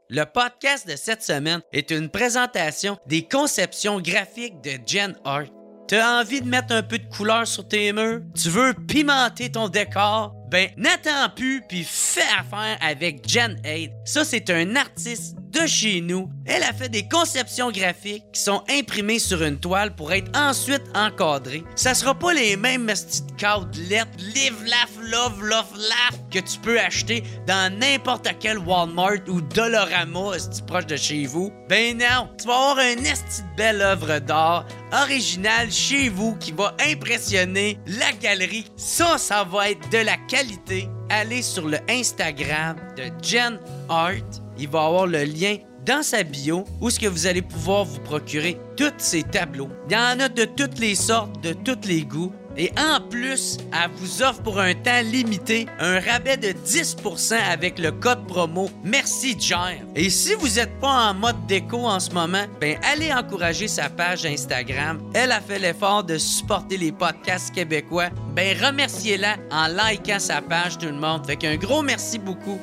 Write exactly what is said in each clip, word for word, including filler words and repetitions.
Le podcast de cette semaine est une présentation des conceptions graphiques de Gen Art. T'as envie de mettre un peu de couleur sur tes murs? Tu veux pimenter ton décor? Ben, n'attends plus puis fais affaire avec Gen Aid. Ça, c'est un artiste de chez nous. Elle a fait des conceptions graphiques qui sont imprimées sur une toile pour être ensuite encadrées. Ça sera pas les mêmes petites cadres lettres, live, laugh, love, love, laugh que tu peux acheter dans n'importe quel Walmart ou Dollarama, si proche de chez vous. Ben non, tu vas avoir une esti de belle œuvre d'art originale chez vous qui va impressionner la galerie. Ça, ça va être de la qualité. Allez sur le Instagram de Gen Art. Il va avoir le lien dans sa bio où ce que vous allez pouvoir vous procurer tous ces tableaux. Il y en a de toutes les sortes, de tous les goûts. Et en plus, elle vous offre pour un temps limité un rabais de dix pour cent avec le code promo Merci Jer. Et si vous n'êtes pas en mode déco en ce moment, ben allez encourager sa page Instagram. Elle a fait l'effort de supporter les podcasts québécois. Ben remerciez-la en likant sa page tout le monde. Fait qu'un gros merci beaucoup.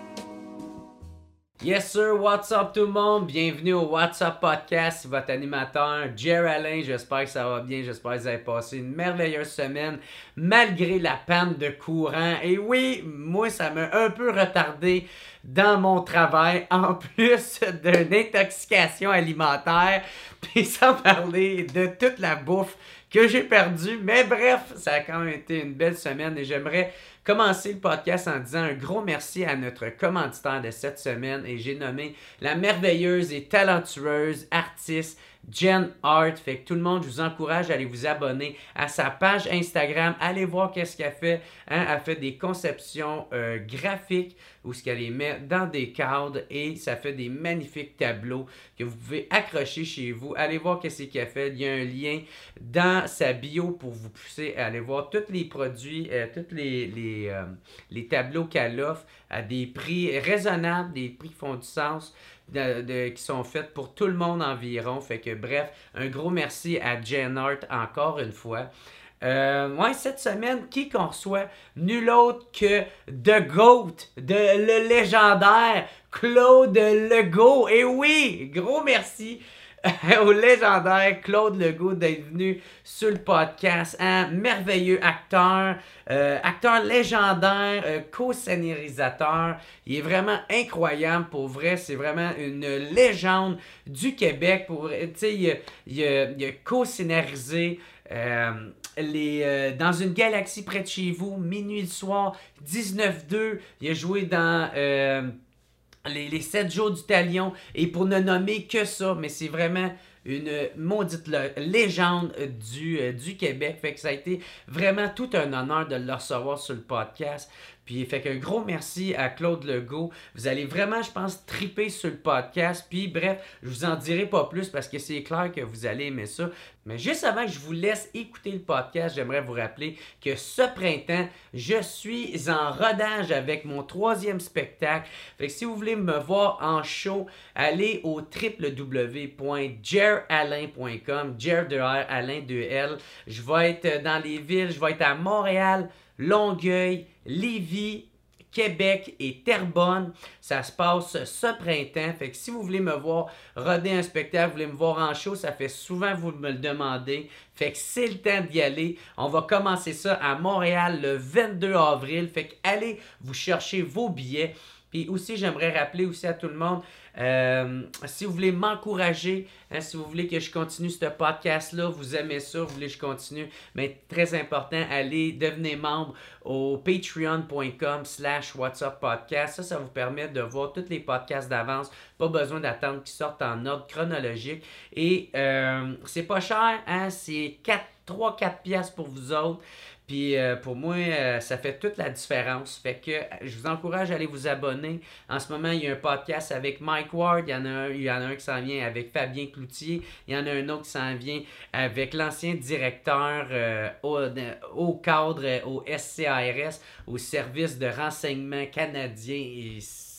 Yes sir, what's up tout le monde? Bienvenue au What's Up Podcast, votre animateur Jer Alain. J'espère que ça va bien, j'espère que vous avez passé une merveilleuse semaine malgré la panne de courant. Et oui, moi ça m'a un peu retardé dans mon travail, en plus d'une intoxication alimentaire, puis sans parler de toute la bouffe que j'ai perdue. Mais bref, ça a quand même été une belle semaine et j'aimerais commencer le podcast en disant un gros merci à notre commanditaire de cette semaine et j'ai nommé la merveilleuse et talentueuse artiste Gen Art. Fait que tout le monde, je vous encourage à aller vous abonner à sa page Instagram. Allez voir qu'est-ce qu'elle fait. Hein? Elle fait des conceptions euh, graphiques où ce qu'elle les met dans des cadres et ça fait des magnifiques tableaux que vous pouvez accrocher chez vous. Allez voir qu'est-ce qu'elle fait. Il y a un lien dans sa bio pour vous pousser à aller voir tous les produits, euh, tous les, les, euh, les tableaux qu'elle offre à des prix raisonnables, des prix qui font du sens. De, de, qui sont faites pour tout le monde environ. Fait que bref, un gros merci à Gen Art encore une fois. Euh, ouais, cette semaine, qui qu'on reçoit? Nul autre que The GOAT, de, le légendaire Claude Legault. Et oui, gros merci au légendaire Claude Legault d'être venu sur le podcast. Un merveilleux acteur, euh, acteur légendaire, euh, co-scénarisateur. Il est vraiment incroyable pour vrai. C'est vraiment une légende du Québec. Pour, tu sais, il, il, il a co-scénarisé euh, les, euh, Dans une galaxie près de chez vous, Minuit le soir, dix-neuf deux. Il a joué dans Euh, Les, les sept jours du Talion, et pour ne nommer que ça, mais c'est vraiment une maudite légende du, euh, du Québec. Fait que ça a été vraiment tout un honneur de le recevoir sur le podcast. Puis fait qu'un gros merci à Claude Legault. Vous allez vraiment, je pense, triper sur le podcast. Puis bref, je vous en dirai pas plus parce que c'est clair que vous allez aimer ça. Mais juste avant que je vous laisse écouter le podcast, j'aimerais vous rappeler que ce printemps, je suis en rodage avec mon troisième spectacle. Fait que si vous voulez me voir en show, allez au w w w point jer alain point com, Jer de R, Alain de L. Je vais être dans les villes, je vais être à Montréal, Longueuil, Lévis, Québec et Terrebonne. Ça se passe ce printemps. Fait que si vous voulez me voir roder un spectacle, vous voulez me voir en show, ça fait souvent que vous me le demandez. Fait que c'est le temps d'y aller. On va commencer ça à Montréal le vingt-deux avril. Fait que allez vous chercher vos billets. Puis aussi, j'aimerais rappeler aussi à tout le monde, euh, si vous voulez m'encourager, hein, si vous voulez que je continue ce podcast-là, vous aimez ça, vous voulez que je continue, mais très important, allez, devenez membre au patreon point com slash whatsapp podcast. Ça, ça vous permet de voir tous les podcasts d'avance. Pas besoin d'attendre qu'ils sortent en ordre chronologique. Et euh, c'est pas cher, hein, c'est trois à quatre piastres pour vous autres. Puis euh, pour moi, euh, ça fait toute la différence. Fait que euh, je vous encourage à aller vous abonner. En ce moment, il y a un podcast avec Mike Ward. Il y en a un, il y en a un qui s'en vient avec Fabien Cloutier. Il y en a un autre qui s'en vient avec l'ancien directeur euh, au, au cadre, au S C A R S, au Service de renseignement canadien. Et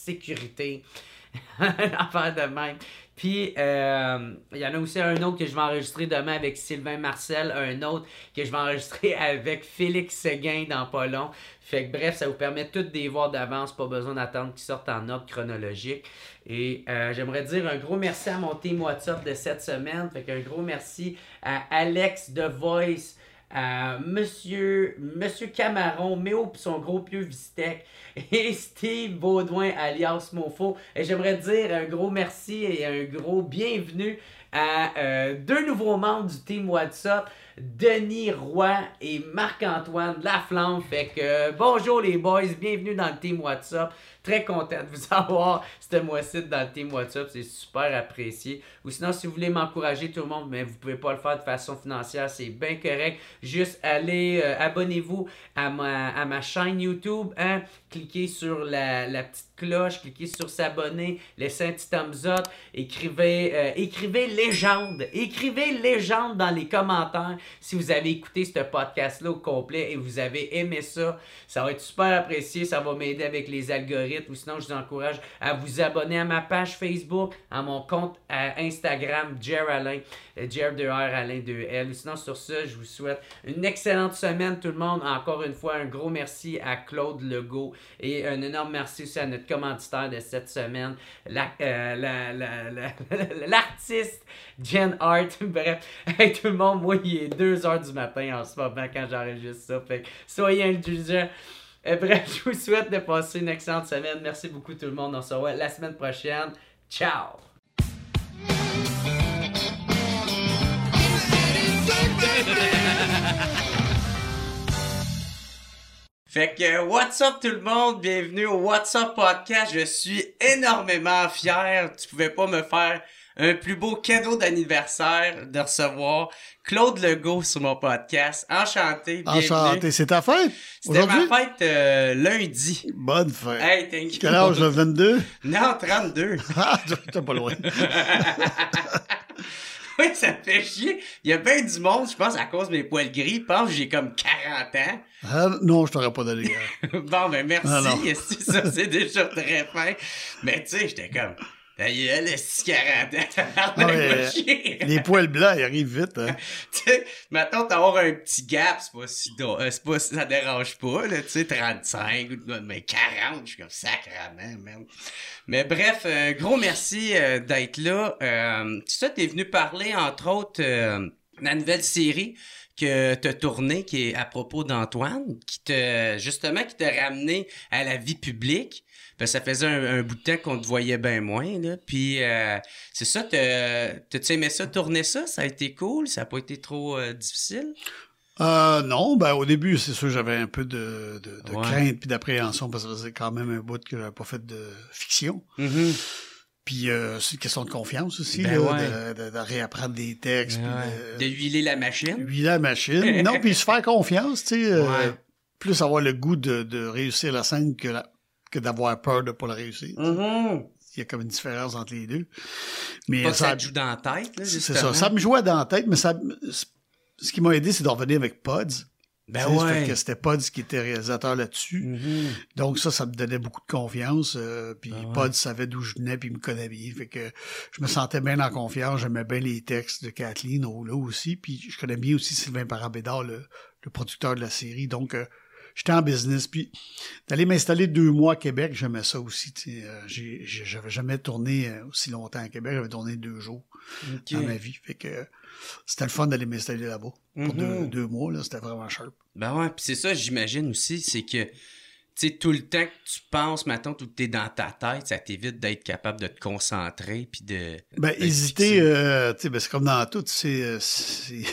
sécurité. L'affaire de même. Puis, euh, il y en a aussi un autre que je vais enregistrer demain avec Sylvain Marcel, un autre que je vais enregistrer avec Félix Séguin dans pas long. Fait que bref, ça vous permet toutes de les voir d'avance, pas besoin d'attendre qu'ils sortent en ordre chronologique. Et euh, j'aimerais dire un gros merci à mon team WhatsApp de cette semaine. Fait qu'un gros merci à Alex de Voice, à Monsieur, Monsieur Camaron, Méo pis son gros pieux Vistec et Steve Baudouin alias Mofo. Et j'aimerais dire un gros merci et un gros bienvenue à euh, deux nouveaux membres du team WhatsApp, Denis Roy et Marc-Antoine Laflamme. Fait que euh, bonjour les boys, bienvenue dans le team WhatsApp. Très content de vous avoir ce mois-ci dans le team WhatsApp, c'est super apprécié. Ou sinon, si vous voulez m'encourager tout le monde, mais vous pouvez pas le faire de façon financière, c'est bien correct. Juste allez, euh, abonnez-vous à ma, à ma chaîne YouTube, hein? Cliquez sur la, la petite cloche, cliquez sur s'abonner, laissez un petit thumbs up, écrivez, euh, écrivez légende, écrivez légende dans les commentaires si vous avez écouté ce podcast-là au complet et vous avez aimé ça. Ça va être super apprécié, ça va m'aider avec les algorithmes. Ou sinon, je vous encourage à vous abonner à ma page Facebook, à mon compte à Instagram, Jer Alain, Jer deux R, Alain deux L. Ou sinon, sur ça, je vous souhaite une excellente semaine, tout le monde. Encore une fois, un gros merci à Claude Legault et un énorme merci aussi à notre commanditaire de cette semaine, la, euh, la, la, la, l'artiste Jen Hart. Bref, hey, tout le monde, moi, il est deux heures du matin en ce moment quand j'enregistre ça. Fait que soyez indulgents. Et bref, je vous souhaite de passer une excellente semaine. Merci beaucoup tout le monde. On se revoit la semaine prochaine. Ciao! Fait que, what's up tout le monde? Bienvenue au What's Up Podcast. Je suis énormément fier. Tu pouvais pas me faire un plus beau cadeau d'anniversaire de recevoir Claude Legault sur mon podcast. Enchanté, bienvenue. Enchanté, c'est ta fête? C'était ma fête euh, lundi. Bonne fête. Hey, thank you. Quel âge, le vingt-deux? Non, trente-deux. Ah, t'es pas loin. Oui, ça me fait chier. Il y a bien du monde, je pense, à cause de mes poils gris, je pense que j'ai comme quarante ans. Ah, non, je t'aurais pas donné. Bon, ben merci. Ah, non. Ça, c'est déjà très fin. Mais tu sais, j'étais comme... Il y a les quarante ans, Ah, ouais, les poils blancs, ils arrivent vite. Hein. Tu sais, maintenant, t'avoir un petit gap, c'est pas si... C'est pas, ça dérange pas, là, tu sais, trente-cinq, mais quarante, je suis comme sacrément, man. Mais bref, euh, gros merci euh, d'être là. Euh, tu sais, t'es venu parler, entre autres, euh, de la nouvelle série que t'as tournée, qui est à propos d'Antoine, qui te, justement, qui t'a ramené à la vie publique. Ben, ça faisait un, un bout de temps qu'on te voyait bien moins, là. Puis, euh, c'est ça, t'as, t'as-tu aimé ça, tourner ça? Ça a été cool? Ça a pas été trop euh, difficile? Euh, non, ben, au début, c'est sûr, j'avais un peu de, de, de ouais. crainte puis d'appréhension parce que c'est quand même un bout que j'avais pas fait de fiction. Mm-hmm. Puis, euh, c'est une question de confiance aussi, ben là, ouais. de, de, de réapprendre des textes. Ben puis ouais. de, de huiler la machine. Huiler la machine. Non, puis se faire confiance, tu sais. Euh, ouais. Plus avoir le goût de, de réussir la scène que la que d'avoir peur de pas la réussir. Mm-hmm. Il y a comme une différence entre les deux. Mais pas que ça, ça te joue dans la tête, là, justement. c'est ça. Ça me jouait dans la tête, mais ça, ce qui m'a aidé, c'est de revenir avec Pods. Ben ouais. ouais. Fait que c'était Pods qui était réalisateur là-dessus. Mm-hmm. Donc ça, ça me donnait beaucoup de confiance. Euh, puis ben ouais. Pods savait d'où je venais, puis il me connaissait bien. Fait que je me sentais bien en confiance. J'aimais bien les textes de Kathleen, là aussi. Puis je connais bien aussi Sylvain Parent-Bédard, le, le producteur de la série. Donc... Euh, j'étais en business, puis d'aller m'installer deux mois à Québec, j'aimais ça aussi. Euh, j'ai, j'avais jamais tourné aussi longtemps à Québec, j'avais tourné deux jours okay. dans ma vie. Fait que euh, c'était le fun d'aller m'installer là-bas. Mm-hmm. Pour deux, deux mois, là, c'était vraiment sharp. Ben ouais, puis c'est ça, j'imagine aussi, c'est que tu sais, tout le temps que tu penses, maintenant, tout t'es dans ta tête, ça t'évite d'être capable de te concentrer, puis de... Ben, hésiter, euh, tu sais, ben, c'est comme dans tout, c'est... c'est...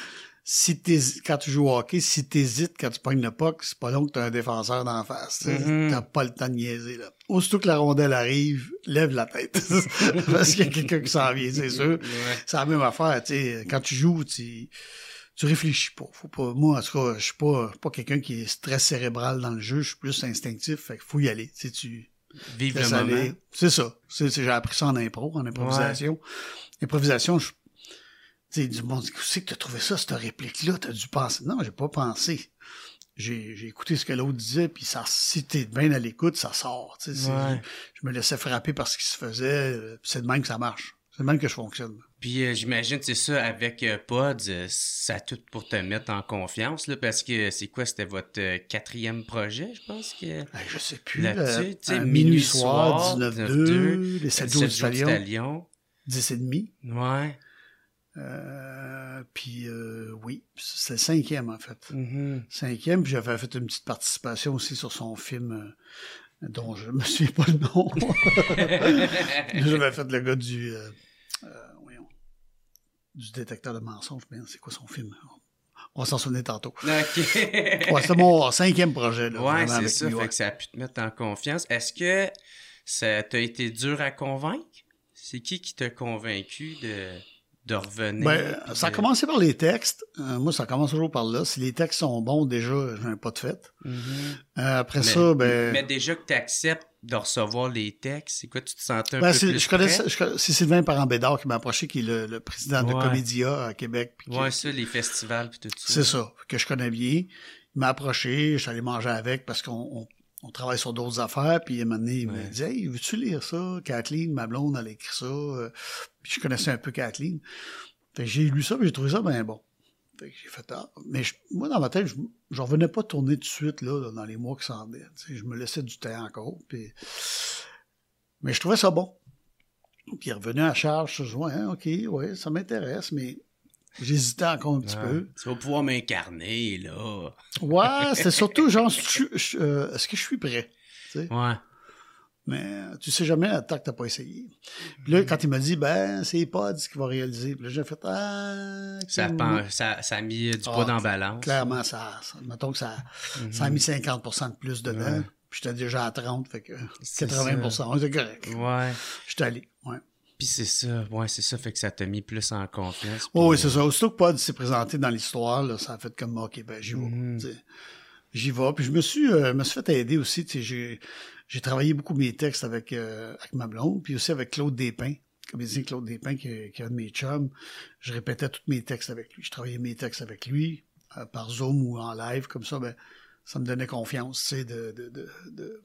Si t'es quand tu joues au hockey, si t'hésites quand tu pognes le puck, c'est pas long que t'as un défenseur d'en face. Mm-hmm. T'as pas le temps de niaiser, là. Aussitôt que la rondelle arrive, lève la tête. Parce qu'il y a quelqu'un qui s'en vient, c'est sûr. Ouais. C'est la même affaire, tu sais. Quand tu joues, tu, tu réfléchis pas. Faut pas. Moi, en tout cas, je suis pas, pas quelqu'un qui est très cérébral dans le jeu. Je suis plus instinctif. Fait qu'il faut y aller. Tu sais, tu. Vive le moment. Aller. C'est ça. C'est, c'est, j'ai appris ça en impro, en improvisation. Ouais. Improvisation, je. Tu sais, du monde dit, où c'est que t'as trouvé ça, cette réplique-là? T'as dû penser. Non, j'ai pas pensé. j'ai, j'ai écouté ce que l'autre disait, puis ça, si t'es bien à l'écoute, ça sort. Tu sais, Ouais. je, je me laissais frapper par ce qui se faisait. C'est de même que ça marche. C'est de même que je fonctionne. Puis euh, j'imagine, c'est ça, avec euh, Pods, euh, ça a tout pour te mettre en confiance, là, parce que c'est quoi, c'était votre euh, quatrième projet, je pense que... Ben, je sais plus. Là-dessus, tu sais, minuit Minuit soir, soir, dix-neuf dix-neuf deux, les sept jours du jours du Talion, Talion. dix et demi. Ouais. Euh, puis euh, oui, c'est le cinquième en fait. Mm-hmm. Cinquième, puis j'avais fait une petite participation aussi sur son film euh, dont je me souviens pas le nom. J'avais fait le gars du euh, euh, voyons, du détecteur de mensonges, mais c'est quoi son film? On va s'en souvenir tantôt. OK. Ouais, c'était mon cinquième projet. Là, ouais, c'est ça, lui, fait ouais. que ça a pu te mettre en confiance. Est-ce que ça t'a été dur à convaincre? C'est qui qui t'a convaincu de... de revenir. Ben, ça a de... commencé par les textes. Euh, moi, ça commence toujours par là. Si les textes sont bons, déjà, j'ai un pas de fête. Mm-hmm. Euh, après mais, ça, ben... Mais déjà que tu acceptes de recevoir les textes, c'est quoi, tu te sentais un ben, peu c'est, plus je connais, prêt? je, c'est Sylvain Parent-Bédard qui m'a approché, qui est le, le président de ouais. Comédia à Québec. Puis ouais, qui, ça, les festivals puis tout ça. C'est ça, que je connais bien. Il m'a approché, je suis allé manger avec parce qu'on on, on travaille sur d'autres affaires. Puis à un moment donné, il ouais. me dit « Hey, veux-tu lire ça? Kathleen, ma blonde, elle a écrit ça. » Puis je connaissais un peu Kathleen. Fait que j'ai lu ça, mais j'ai trouvé ça bien bon. Fait que j'ai fait ah. Mais je, moi, dans ma tête, je ne revenais pas tourner tout de suite là, là, dans les mois qui s'en venaient. Je me laissais du temps encore. Puis... Mais je trouvais ça bon. Puis revenu à charge, je me suis dit, ouais, hein, OK, ouais, ça m'intéresse, mais j'hésitais encore un petit ouais. peu. Tu vas pouvoir m'incarner, là. Ouais, c'était surtout genre, je, je, euh, est-ce que je suis prêt? T'sais? Ouais. Mais tu sais jamais tant que t'as pas essayé. Puis là, quand il m'a dit, ben, c'est Pods qui va réaliser. Puis là, j'ai fait, ah... Ça, pen, ça, ça a mis du poids ah, dans la balance. Clairement, ça, ça mettons que ça, mm-hmm. ça a mis cinquante pour cent de plus dedans. Ouais. Puis j'étais déjà à trente, fait que c'est quatre-vingts pour cent, c'est correct. Ouais. J'étais allé, ouais. Puis c'est ça, ouais, c'est ça, fait que ça t'a mis plus en confiance. Puis... Oh, oui, c'est ça. Aussitôt que Pods s'est présenté dans l'histoire, là, ça a fait comme, OK, ben, j'y vais. Mm-hmm. J'y vais. Puis je me suis, euh, me suis fait aider aussi, tu sais, j'ai... J'ai travaillé beaucoup mes textes avec, euh, avec ma blonde, puis aussi avec Claude Despins, comédien Claude Despins, qui, qui est un de mes chums. Je répétais tous mes textes avec lui. Je travaillais mes textes avec lui, euh, par Zoom ou en live, comme ça, ben, ça me donnait confiance, tu sais, de, de, de, de,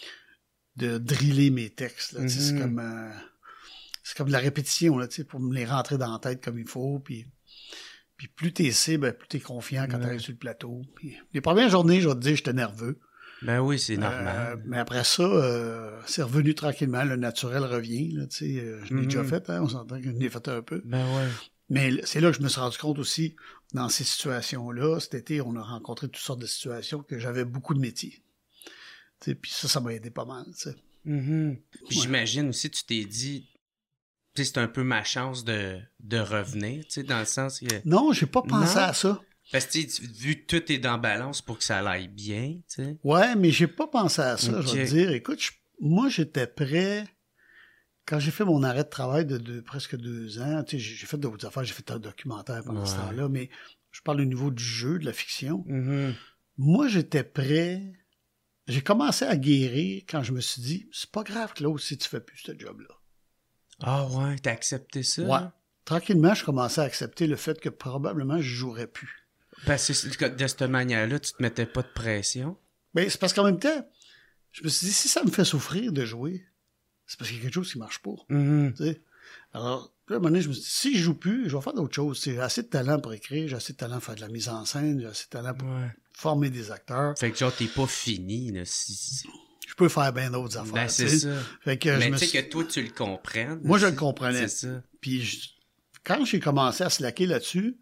de driller mes textes, là, mm-hmm. tu sais, c'est comme, euh, c'est comme de la répétition, là, tu sais, pour me les rentrer dans la tête comme il faut, puis... Puis plus t'es essaies, ben, plus t'es confiant quand ouais. t'arrives sur le plateau. Puis les premières journées, je vais te dire, j'étais nerveux. Ben oui, c'est normal. Euh, mais après ça, euh, c'est revenu tranquillement. Le naturel revient. Là, tu sais, euh, je l'ai mm-hmm. déjà fait, hein, on s'entend que je l'ai fait un peu. Ben ouais. Mais c'est là que je me suis rendu compte aussi, dans ces situations-là, cet été, on a rencontré toutes sortes de situations que j'avais beaucoup de métiers. Tu sais, puis ça, ça m'a aidé pas mal. Tu sais. Mm-hmm. Puis ouais. J'imagine aussi, tu t'es dit, tu sais, c'est un peu ma chance de, de revenir, tu sais, dans le sens que... Non, j'ai pas pensé non. à ça. Parce que, vu que tout est dans balance pour que ça aille bien, tu sais. Ouais, mais j'ai pas pensé à ça. Okay. Je vais te dire, écoute, je, moi, j'étais prêt... Quand j'ai fait mon arrêt de travail de, de presque deux ans, tu sais, j'ai fait d'autres affaires, j'ai fait un documentaire pendant ouais. ce temps-là, mais je parle au niveau du jeu, de la fiction. Mm-hmm. Moi, j'étais prêt... J'ai commencé à guérir quand je me suis dit, c'est pas grave, Claude, si tu fais plus ce job-là. Ah ouais, t'as accepté ça? Ouais. Tranquillement, je commençais à accepter le fait que probablement je jouerais plus. Parce que de cette manière-là, tu te mettais pas de pression? Ben, c'est parce qu'en même temps, je me suis dit, si ça me fait souffrir de jouer, c'est parce qu'il y a quelque chose qui marche pas. Mm-hmm. Tu sais? Alors, puis à un moment donné, je me suis dit, si je joue plus, je vais faire d'autres choses. J'ai assez de talent pour écrire, j'ai assez de talent pour faire de la mise en scène, j'ai assez de talent pour ouais. former des acteurs. Fait que genre, t'es pas fini, là, si... si... Je peux faire bien d'autres affaires. Ben, c'est ça. Fait que mais tu sais suis... que toi, tu le comprennes. Moi, je le comprenais. C'est ça. Puis je... quand j'ai commencé à slacker là-dessus,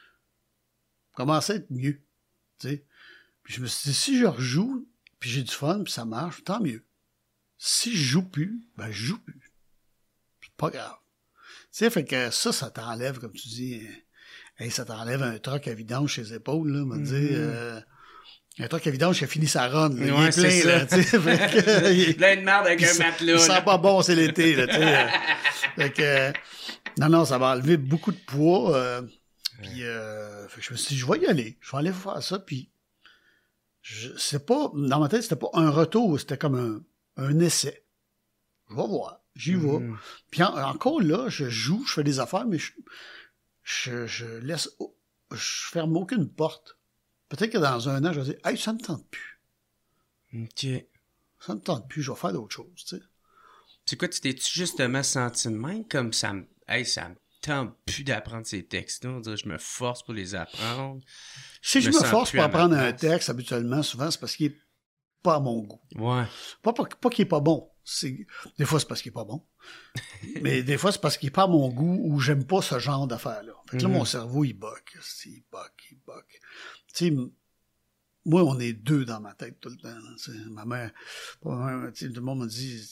je commençais à être mieux. T'sais. Puis je me suis dit, si je rejoue, puis j'ai du fun, puis ça marche, tant mieux. Si je joue plus, ben je joue plus. C'est pas grave. Tu sais, fait que ça, ça t'enlève, comme tu dis, hey, ça t'enlève un troc à vidange chez les épaules, là, me mm-hmm. dire... Euh... Un truc à vidange qui a fini sa run. Là. Ouais, il est plein, c'est là, tu sais. Il... plein de merde avec un matelas. Il sent pas bon, c'est l'été, là, tu sais. Fait que, euh, non, non, ça m'a enlevé beaucoup de poids. Euh, puis, euh, fait que je me suis dit, je vais y aller. Je vais aller faire ça. Puis, je, c'est pas, dans ma tête, c'était pas un retour, c'était comme un, un essai. Je vais voir. J'y vais. Mm. Puis, en, encore là, je joue, je fais des affaires, mais je, je, je laisse, je ferme aucune porte. peut-être que dans un an, je vais dire, hey, ça ne me tente plus. OK. Ça ne me tente plus, je vais faire d'autres choses, tu sais. C'est quoi, tu t'es-tu justement senti de même, comme ça me... Hey, ça me tente plus d'apprendre ces textes-là, on dirait, je me force pour les apprendre. Si je, me me sens force plus pour à ma apprendre un place. texte, habituellement, souvent, c'est parce qu'il est pas à mon goût. Ouais. Pas, pas, pas qu'il est pas bon. C'est, des fois, c'est parce qu'il est pas bon. Mais des fois, c'est parce qu'il est pas à mon goût ou j'aime pas ce genre d'affaires-là. Fait que là, Mhm. mon cerveau, il bug. Il bug, il bug. Tu sais, moi, on est deux dans ma tête tout le temps. Là, tu sais. Ma mère, ma mère, tu sais, tout le monde me dit,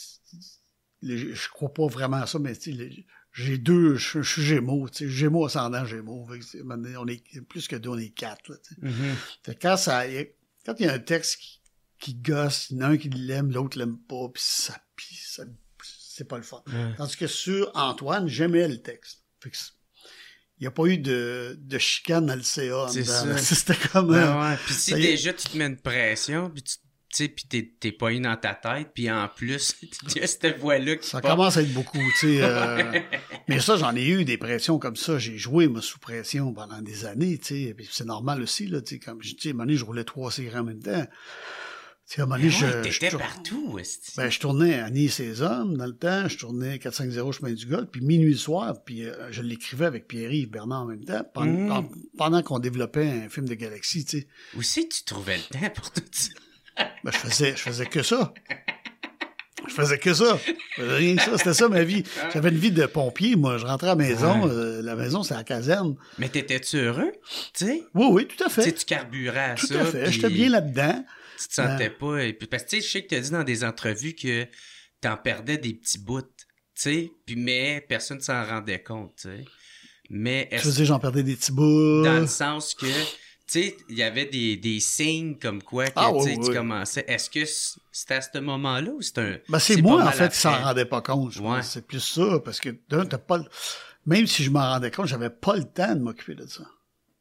les, je crois pas vraiment à ça, mais tu sais, les, j'ai deux, je, je suis Gémeaux, tu sais, Gémeaux ascendant Gémeaux. Fait que c'est- on est plus que deux, on est quatre. Là, tu sais. Mhm. Fait que quand ça, quand il y a un texte qui, qui gosse, il y en a un qui l'aime, l'autre l'aime pas, puis ça, puis ça, c'est pas le fun. Ouais. Tandis que sur Antoine, j'aimais le texte. Fait que il n'y a pas eu de, de chicane dans le C A. en C'est dedans, ça. là. C'était comme... Ouais, euh, ouais. Puis si ça y est. déjà tu te mets une pression, puis tu tu sais, puis t'es, t'es pas eu dans ta tête, puis en plus, tu as cette voix-là qui Ça part. commence à être beaucoup, tu sais. euh, mais ça, j'en ai eu des pressions comme ça. J'ai joué, moi, sous pression pendant des années, tu sais. Puis c'est normal aussi, là, tu sais. Comme je dis, à un moment donné, je roulais trois séries en même temps. Tu sais, à un moment donné, je... Ouais, je t'étais tour- partout, esti. Ben, je tournais Annie et ses hommes dans le temps, je tournais quatre cinq zéro Chemin du Golfe, puis Minuit le soir, puis euh, je l'écrivais avec Pierre-Yves Bernard en même temps, pendant, Mm. pendant- pendant qu'on développait un film de Galaxy, tu sais. Où c'est que tu trouvais le temps pour tout ça? Ben, je faisais, je faisais que ça. Je faisais que ça. Je faisais rien que ça. C'était ça ma vie. J'avais une vie de pompier, moi. Je rentrais à la maison, Ouais. euh, la maison, c'est la caserne. Mais t'étais-tu heureux? Tu sais? Oui, oui, tout à Tu sais, fait. tu carburais à Tout ça. à fait. puis J'étais bien là-dedans. Tu te sentais pas. Et puis, parce que tu sais, je sais que tu as dit dans des entrevues que t'en perdais des petits bouts. Tu sais? Puis, mais personne ne s'en rendait compte, tu sais. Mais Je est-ce faisais, j'en perdais des petits bouts. dans le sens que, tu sais, il y avait des, des signes comme quoi que Ah, tu oui, sais, tu oui. commençais. Est-ce que c- c'était à ce moment-là ou c'est un. Ben, c'est pas moi, en mal fait, qui s'en après? rendais pas compte. Je Ouais. pense. C'est plus ça, parce que d'un, t'as pas le... Même si je m'en rendais compte, j'avais pas le temps de m'occuper de ça.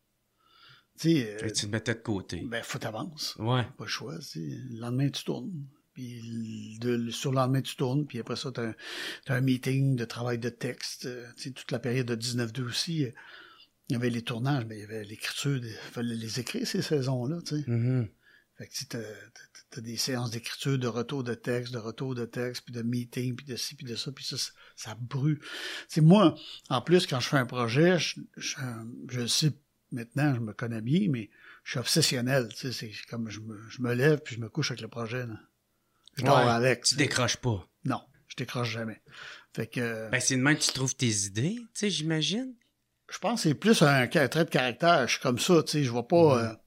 Tu sais, euh, Fait que tu te mettais de côté. ben, faut t'avances. Ouais. Pas le choix. Tu sais. Le lendemain, tu tournes. Puis le, le- sur le lendemain, tu tournes. Puis après ça, t'as un, t'as un meeting de travail de texte. Euh, tu sais, toute la période de dix-neuf deux aussi, euh, il y avait les tournages, mais il y avait l'écriture. Il fallait les écrire, ces saisons-là. Tu sais. Mhm. Fait que tu sais, t'as, t'as- t'as des séances d'écriture, de retour de texte, de retour de texte, puis de meeting, puis de ci, puis de ça, puis ça, ça, ça brûle. C'est moi, en plus, quand je fais un projet, je, je, je sais maintenant, je me connais bien, mais je suis obsessionnel. Tu sais, c'est comme je me, je me lève, puis je me couche avec le projet. Là. Je dors Ouais. avec. Tu tu sais. décroches pas. Non, je décroche jamais. Fait que Ben, c'est de même que tu trouves tes idées, tu sais, j'imagine. je pense que c'est plus un, un trait de caractère. Je suis comme ça, tu sais, je vois pas... euh,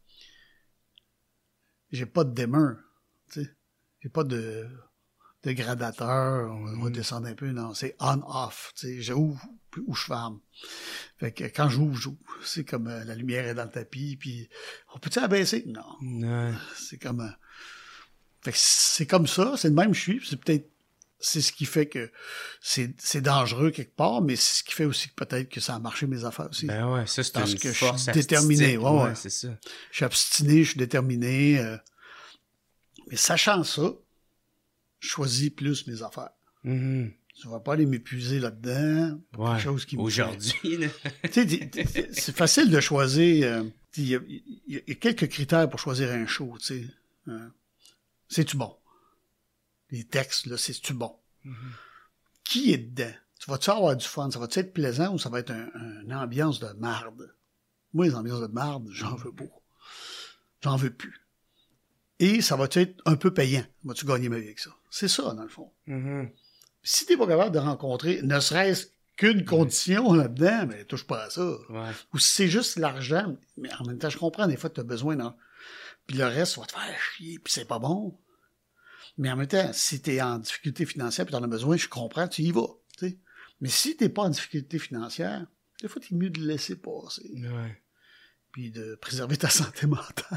j'ai pas de dimmer, tu sais. J'ai pas de, de gradateur, on va descendre un peu, non, c'est on-off, tu sais, j'ouvre ou je ferme. Fait que quand j'ouvre, j'ouvre. C'est comme euh, la lumière est dans le tapis, puis on peut-tu abaisser? Non. Non. C'est comme... euh, fait que c'est comme ça, c'est le même que je suis, c'est peut-être... C'est ce qui fait que c'est, c'est dangereux quelque part, mais c'est ce qui fait aussi que peut-être que ça a marché mes affaires aussi. Ben ouais, ça, c'est Parce une que je force suis déterminé, artistique. ouais, ouais. c'est ça. Je suis obstiné, je suis déterminé. euh, mais sachant ça, je choisis plus mes affaires. Mhm. Je ne vais pas aller m'épuiser là-dedans. pour Ouais. Quelque chose qui me Aujourd'hui, là. Tu sais, t'es- t'es- c'est facile de choisir. euh, Il y, a- il y a- il y a quelques critères pour choisir un show. Tu sais. Euh, c'est-tu bon? Les textes, là, c'est-tu bon? Qui est dedans? Tu vas-tu avoir du fun? Ça va-tu être plaisant ou ça va être un, un- une ambiance de marde? Moi, les ambiances de marde, j'en veux pas. J'en veux plus. Et ça va-tu être un peu payant? Vas-tu gagner ma vie avec ça? C'est ça, dans le fond. Mhm. Si t'es pas capable de rencontrer, ne serait-ce qu'une condition là-dedans, mais touche pas à ça. Ouais. Ou si c'est juste l'argent, mais en même temps, je comprends, des fois, tu as besoin d'en... Puis le reste va te faire chier, puis c'est pas bon. Mais en même temps, si tu es en difficulté financière puis tu en as besoin, je comprends, tu y vas. T'sais. Mais si tu n'es pas en difficulté financière, des fois, c'est mieux de le laisser passer. Ouais. Puis de préserver ta santé mentale.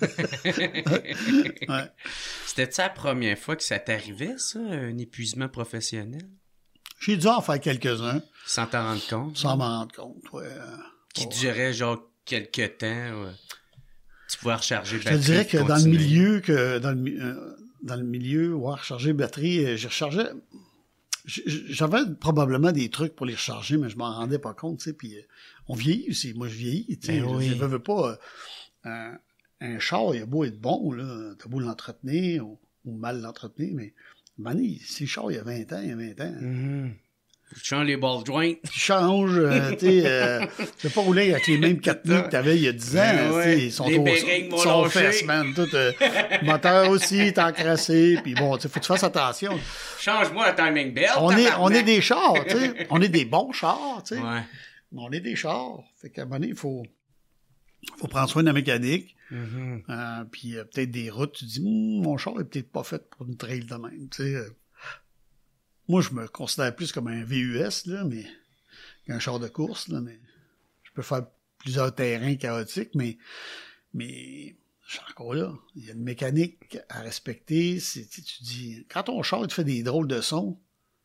Ouais. C'était-tu la première fois que ça t'arrivait, ça, un épuisement professionnel? J'ai dû en faire quelques-uns, Sans t'en rendre compte? sans m'en rendre compte. Ouais. Qui Ouais. durait, genre, quelques temps, ouais. Tu pouvais recharger Je te dirais que dans le milieu, que dans le, mi- euh, dans le milieu, ouais, recharger batterie, euh, j'ai rechargé. j- j- J'avais probablement des trucs pour les recharger, mais je m'en rendais pas compte, tu sais. Puis euh, on vieillit aussi. Moi, je vieillis, tu sais. Ben oui. Je ne veux pas euh, un, un char, il a beau être bon, là, t'as beau l'entretenir ou, ou mal l'entretenir, mais Mané, si le char, il y a vingt ans, il y a vingt ans. Mm-hmm. Tu changes les ball joints. Tu changes, euh, tu sais, euh, tu vas pas rouler avec les mêmes quatre pneus que t'avais il y a dix ans. Ouais, ils sont les au, bearings m'ont sont lâché. fesses, man. Tout, euh, moteur aussi, est encrassé. Puis bon, tu sais, faut que tu fasses attention. Change-moi la timing belt. On est, on est tabarnak. des chars, tu sais. On est des bons chars, tu sais. Ouais. On est des chars. Fait qu'à un moment donné, il faut, faut prendre soin de la mécanique. Mm-hmm. Euh, puis euh, peut-être des routes, tu dis, hm, mon char est peut-être pas fait pour une trail de même, tu sais. Euh, moi, je me considère plus comme un V U S, là, mais qu'un char de course, là, mais je peux faire plusieurs terrains chaotiques, mais, mais je suis encore là. Il y a une mécanique à respecter. C'est, tu, tu dis, quand ton char, il te fait des drôles de sons,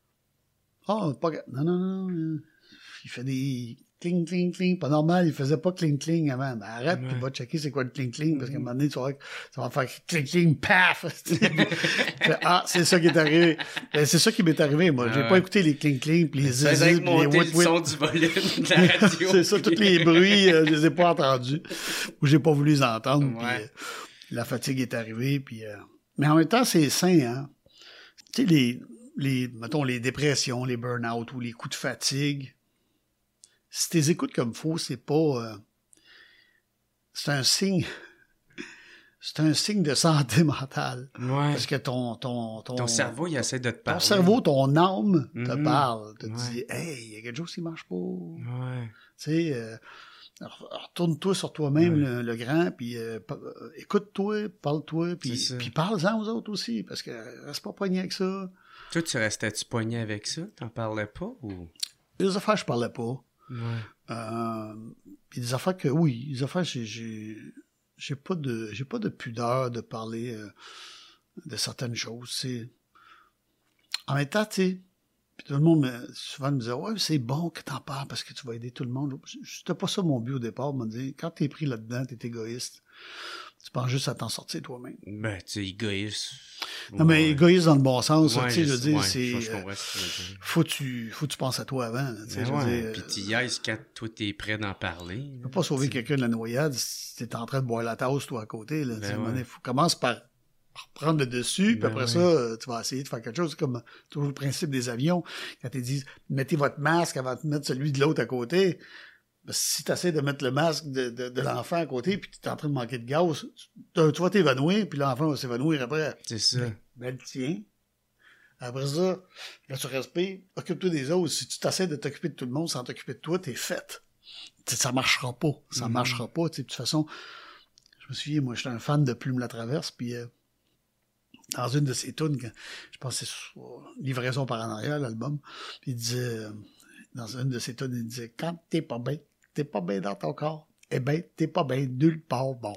ah, pas, non, non, non, euh, il fait des cling, cling, cling, pas normal, il faisait pas cling, cling avant. Ben, arrête, Ouais. puis va checker c'est quoi le cling, cling, parce qu'à un moment donné, tu vas voir que ça va faire cling, cling, paf! Ah, c'est ça qui est arrivé. Ben, c'est ça qui m'est arrivé, moi. J'ai Ouais. pas écouté les cling, cling, puis les Ça zizi, faisait puis les monter whip, le whip. son du volume de la radio. C'est ça, tous les bruits, euh, je les ai pas entendus. Ou j'ai pas voulu les entendre. Ouais. Puis, euh, la fatigue est arrivée. Puis, euh, mais en même temps, c'est sain, hein. Tu sais, les, les, mettons, les dépressions, les burn-out ou les coups de fatigue, si tu les écoutes comme faut, c'est pas... euh, c'est un signe... C'est un signe de santé mentale. Ouais. Parce que ton... Ton, ton, Ton cerveau, il essaie de te ton parler. cerveau, ton âme te Mhm. parle. Te Ouais. dit, hey, il y a quelque chose qui marche pas. Ouais. Tu sais, euh, alors, retourne-toi sur toi-même, Ouais. le, le grand, puis euh, pa- euh, écoute-toi, parle-toi, puis, C'est ça. puis parle-en aux autres aussi, parce que reste pas pogné avec ça. Toi, tu restais-tu pogné avec ça? T'en parlais pas ou? Les affaires, je parlais pas. Ouais. Euh, puis des affaires que, oui, des affaires, j'ai, j'ai, j'ai pas de, j'ai pas de pudeur de parler euh, de certaines choses. C'est... En même temps, tu sais, puis tout le monde me, souvent me disait, ouais, c'est bon que t'en parles parce que tu vas aider tout le monde. C'était pas ça mon but au départ. On m'a dit, quand t'es pris là-dedans, t'es égoïste. Tu penses juste à t'en sortir toi-même. Ben, tu sais, égoïste. Non, mais Ouais. égoïste dans le bon sens. Ouais, tu sais, je veux dire, ouais, c'est. Je, je euh, comprends ce que tu veux dire. faut que tu, faut que tu penses à toi avant. là, tu sais, Ben je veux ouais, dire, puis euh, tu y ailles quand toi t'es prêt d'en parler. tu peux pas sauver quelqu'un de la noyade si t'es en train de boire la tasse, toi, à côté. Là, Ben tu sais, à un moment ouais. donné, faut commence par reprendre le dessus, puis Ben après ouais. ça, euh, tu vas essayer de faire quelque chose. C'est comme toujours le principe des avions. Quand ils disent, mettez votre masque avant de mettre celui de l'autre à côté. Ben, si tu essaies de mettre le masque de, de, de l'enfant à côté, puis tu es en train de manquer de gaz, tu, tu vas t'évanouir, puis l'enfant va s'évanouir après. C'est ça. Ben, le tien. Après ça, là, tu respires, occupe-toi des autres. Si tu t'essaies de t'occuper de tout le monde sans t'occuper de toi, t'es fait. T'sais, ça marchera pas. Ça Mhm. marchera pas. T'sais, de toute façon, je me souviens, moi, j'étais un fan de Plume la Traverse, puis euh, dans une de ses tunes, quand- je pense que c'est sur Livraison par en arrière, l'album, puis il disait, euh, dans une de ses tunes, il disait, quand t'es pas bien, t'es pas bien dans ton corps, eh ben, t'es pas bien nulle part bon.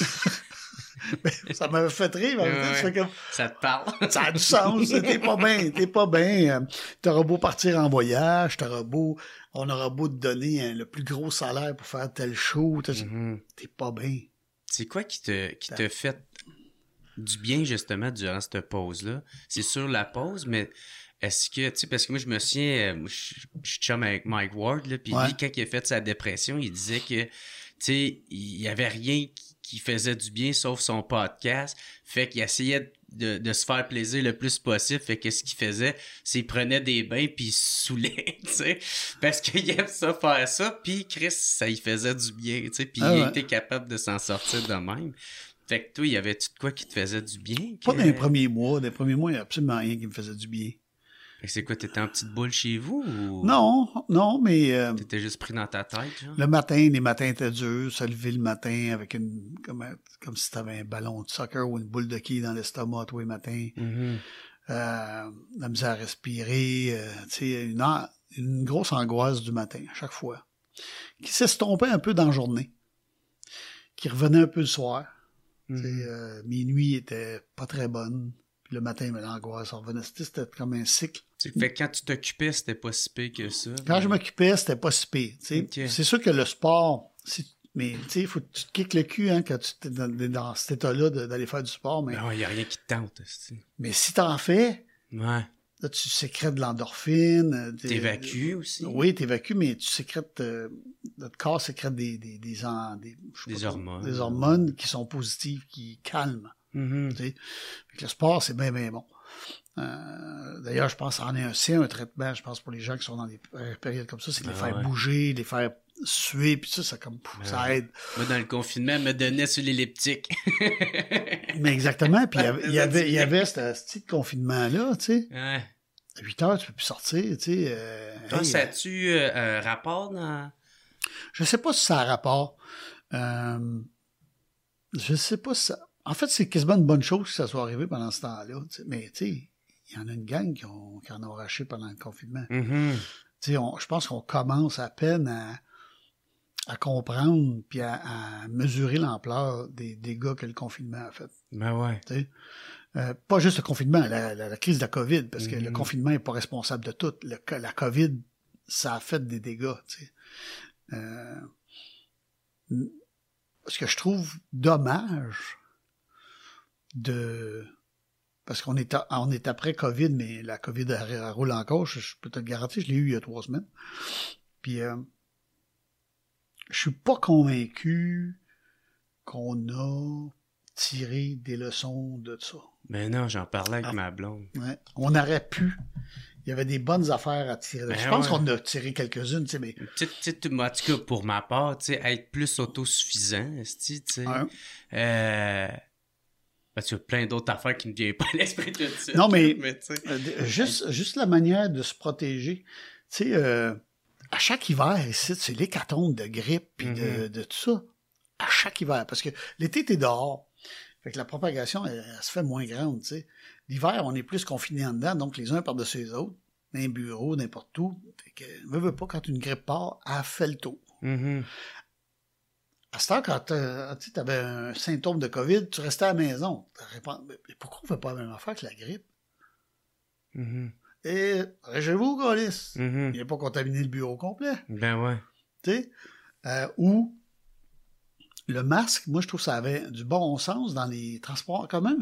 Ça m'avait fait rire, mais en même temps, Ouais. tu fais comme, Ça te parle? ça a du sens, t'es pas bien, t'es pas bien. Euh, T'auras beau partir en voyage, t'auras beau, on aura beau te donner hein, le plus gros salaire pour faire tel show, t'as- Mhm. t'es pas bien. C'est quoi qui te, qui te fait du bien, justement, durant cette pause-là? C'est sûr la pause, mais est-ce que, tu sais, parce que moi, je me souviens, euh, moi, je je suis chum avec Mike Ward, là, puis Ouais. lui, quand il a fait sa dépression, il disait que, tu sais, il y avait rien qui qui faisait du bien sauf son podcast. Fait qu'il essayait de, de se faire plaisir le plus possible. Fait que ce qu'il faisait, c'est qu'il prenait des bains puis il se saoulait, tu sais. Parce qu'il aime ça faire ça. Puis Chris, ça y faisait du bien, tu sais. Puis Ah il ouais. était capable de s'en sortir de même. Fait que toi, y avait-tu de quoi qui te faisait du bien? Pas que- dans les premiers mois. Dans les premiers mois, il n'y a absolument rien qui me faisait du bien. Fait que c'est quoi, t'étais en petite boule chez vous ou Non, non, mais euh, t'étais juste pris dans ta tête, genre? le matin, les matins étaient durs. Se lever le matin avec une comme, un- comme si t'avais un ballon de soccer ou une boule de quilles dans l'estomac tous les matins. Mhm. Euh, la misère à respirer, euh, tu sais, une, an- une grosse angoisse du matin, à chaque fois, qui s'estompait un peu dans la journée, qui revenait un peu le soir. Tu sais, Mhm. euh, minuit était pas très bonne, puis le matin, mais l'angoisse revenait. C'était c'était comme un cycle. Tu sais, Fait que quand tu t'occupais, c'était pas si pire que ça. Quand mais- je m'occupais, c'était pas si pire. tu sais. Ok. C'est sûr que le sport, si- mais tu sais, il faut que tu te kicks le cul hein, quand tu es dans, dans cet état-là de- d'aller faire du sport. Mais, Non, y a rien qui te tente, c'est- mais si t'en fais, Ouais. là, tu sécrètes de l'endorphine. euh, t'es- T'évacues aussi. Oui, t'évacues, mais tu sécrètes, euh, notre corps sécrète des, des, des, en, des, des pas, hormones. Des hormones qui sont positives, qui calment. Mm-hmm. Tu sais. Le sport, c'est bien, bien bon. Euh, d'ailleurs, je pense en est un, c'est un traitement, je pense, pour les gens qui sont dans des périodes comme ça, c'est de les ah, faire ouais. bouger, de les faire suer, puis ça, ça, comme, ah, ça aide. Moi, dans le confinement, elle me donnait sur l'elliptique. Mais exactement, puis il y avait, il y avait, il y avait ce petit confinement-là, tu sais. Ouais. À huit heures, tu peux plus sortir, tu sais. Euh, Toi, hey, ça a-tu euh, un rapport dans... Je sais pas si ça a rapport. Euh, je sais pas si ça... En fait, c'est quasiment une bonne chose que ça soit arrivé pendant ce temps-là. T'sais. Mais, tu sais, il y en a une gang qui, ont, qui en ont arraché pendant le confinement. Mm-hmm. Tu sais, je pense qu'on commence à peine à, à comprendre puis à, à mesurer l'ampleur des dégâts que le confinement a fait. Ben ouais. Tu sais. Euh, pas juste le confinement, la, la, la crise de la COVID, parce que mm-hmm. le confinement n'est pas responsable de tout. Le, la COVID, ça a fait des dégâts. Tu sais. Euh, ce que je trouve dommage de... Parce qu'on est, à, on est après COVID, mais la COVID elle, elle roule encore, je, je peux te le garantir, je l'ai eu il y a trois semaines. Puis, euh, je suis pas convaincu qu'on a tiré des leçons de ça. Ben non, j'en parlais avec ah, ma blonde. Ouais, on aurait pu. Il y avait des bonnes affaires à tirer. Ben je pense ouais. qu'on a tiré quelques-unes, tu sais, mais... Tu sais, en tout cas, pour ma part, tu sais, être plus autosuffisant, tu sais. Ouais. Euh... Parce qu'il y a plein d'autres affaires qui ne me viennent pas à l'esprit tout de suite. Non, mais, mais euh, juste, juste la manière de se protéger. Tu sais, euh, à chaque hiver, ici, c'est l'hécatombe de grippe puis mm-hmm. de, de tout ça. À chaque hiver. Parce que l'été, t'es dehors. Fait que la propagation, elle, elle se fait moins grande, tu sais. L'hiver, on est plus confinés en dedans, donc les uns par-dessus les autres, dans un bureau, n'importe où. Fait que, veux, veux pas, quand une grippe part, elle fait le tour. Mm-hmm. À ce temps, quand tu avais un symptôme de COVID, tu restais à la maison. Mais pourquoi on ne fait pas la même affaire que la grippe? Mm-hmm. Et régez-vous, Gaulis. Mm-hmm. Il n'a pas contaminé le bureau complet. Ben ouais. Tu sais? Euh, ou le masque, moi, je trouve que ça avait du bon sens dans les transports en commun.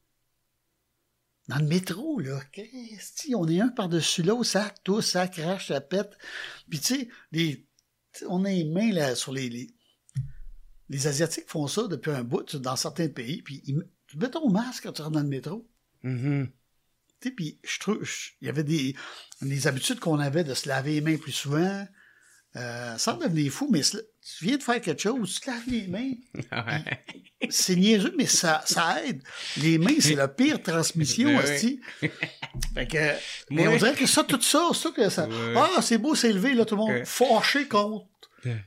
Dans le métro, là, qu'est-ce on est un par-dessus l'autre, ça tousse, ça crache, ça pète. Puis, tu sais, les, on a les mains là, sur les... les Les Asiatiques font ça depuis un bout dans certains pays, puis ils, tu mets ton masque quand tu rentres dans le métro. Mm-hmm. Tu sais, puis je trouve, il y avait des, des habitudes qu'on avait de se laver les mains plus souvent, euh, sans devenir fou, mais tu viens de faire quelque chose, tu te laves les mains. Ouais. C'est niaiseux, mais ça, ça aide. Les mains, c'est la pire transmission aussi. Fait que, mais on dirait que ça, tout ça, ça que ça, ouais. Ah, c'est beau, c'est élevé, là, tout le monde ouais. fâché contre. Ouais.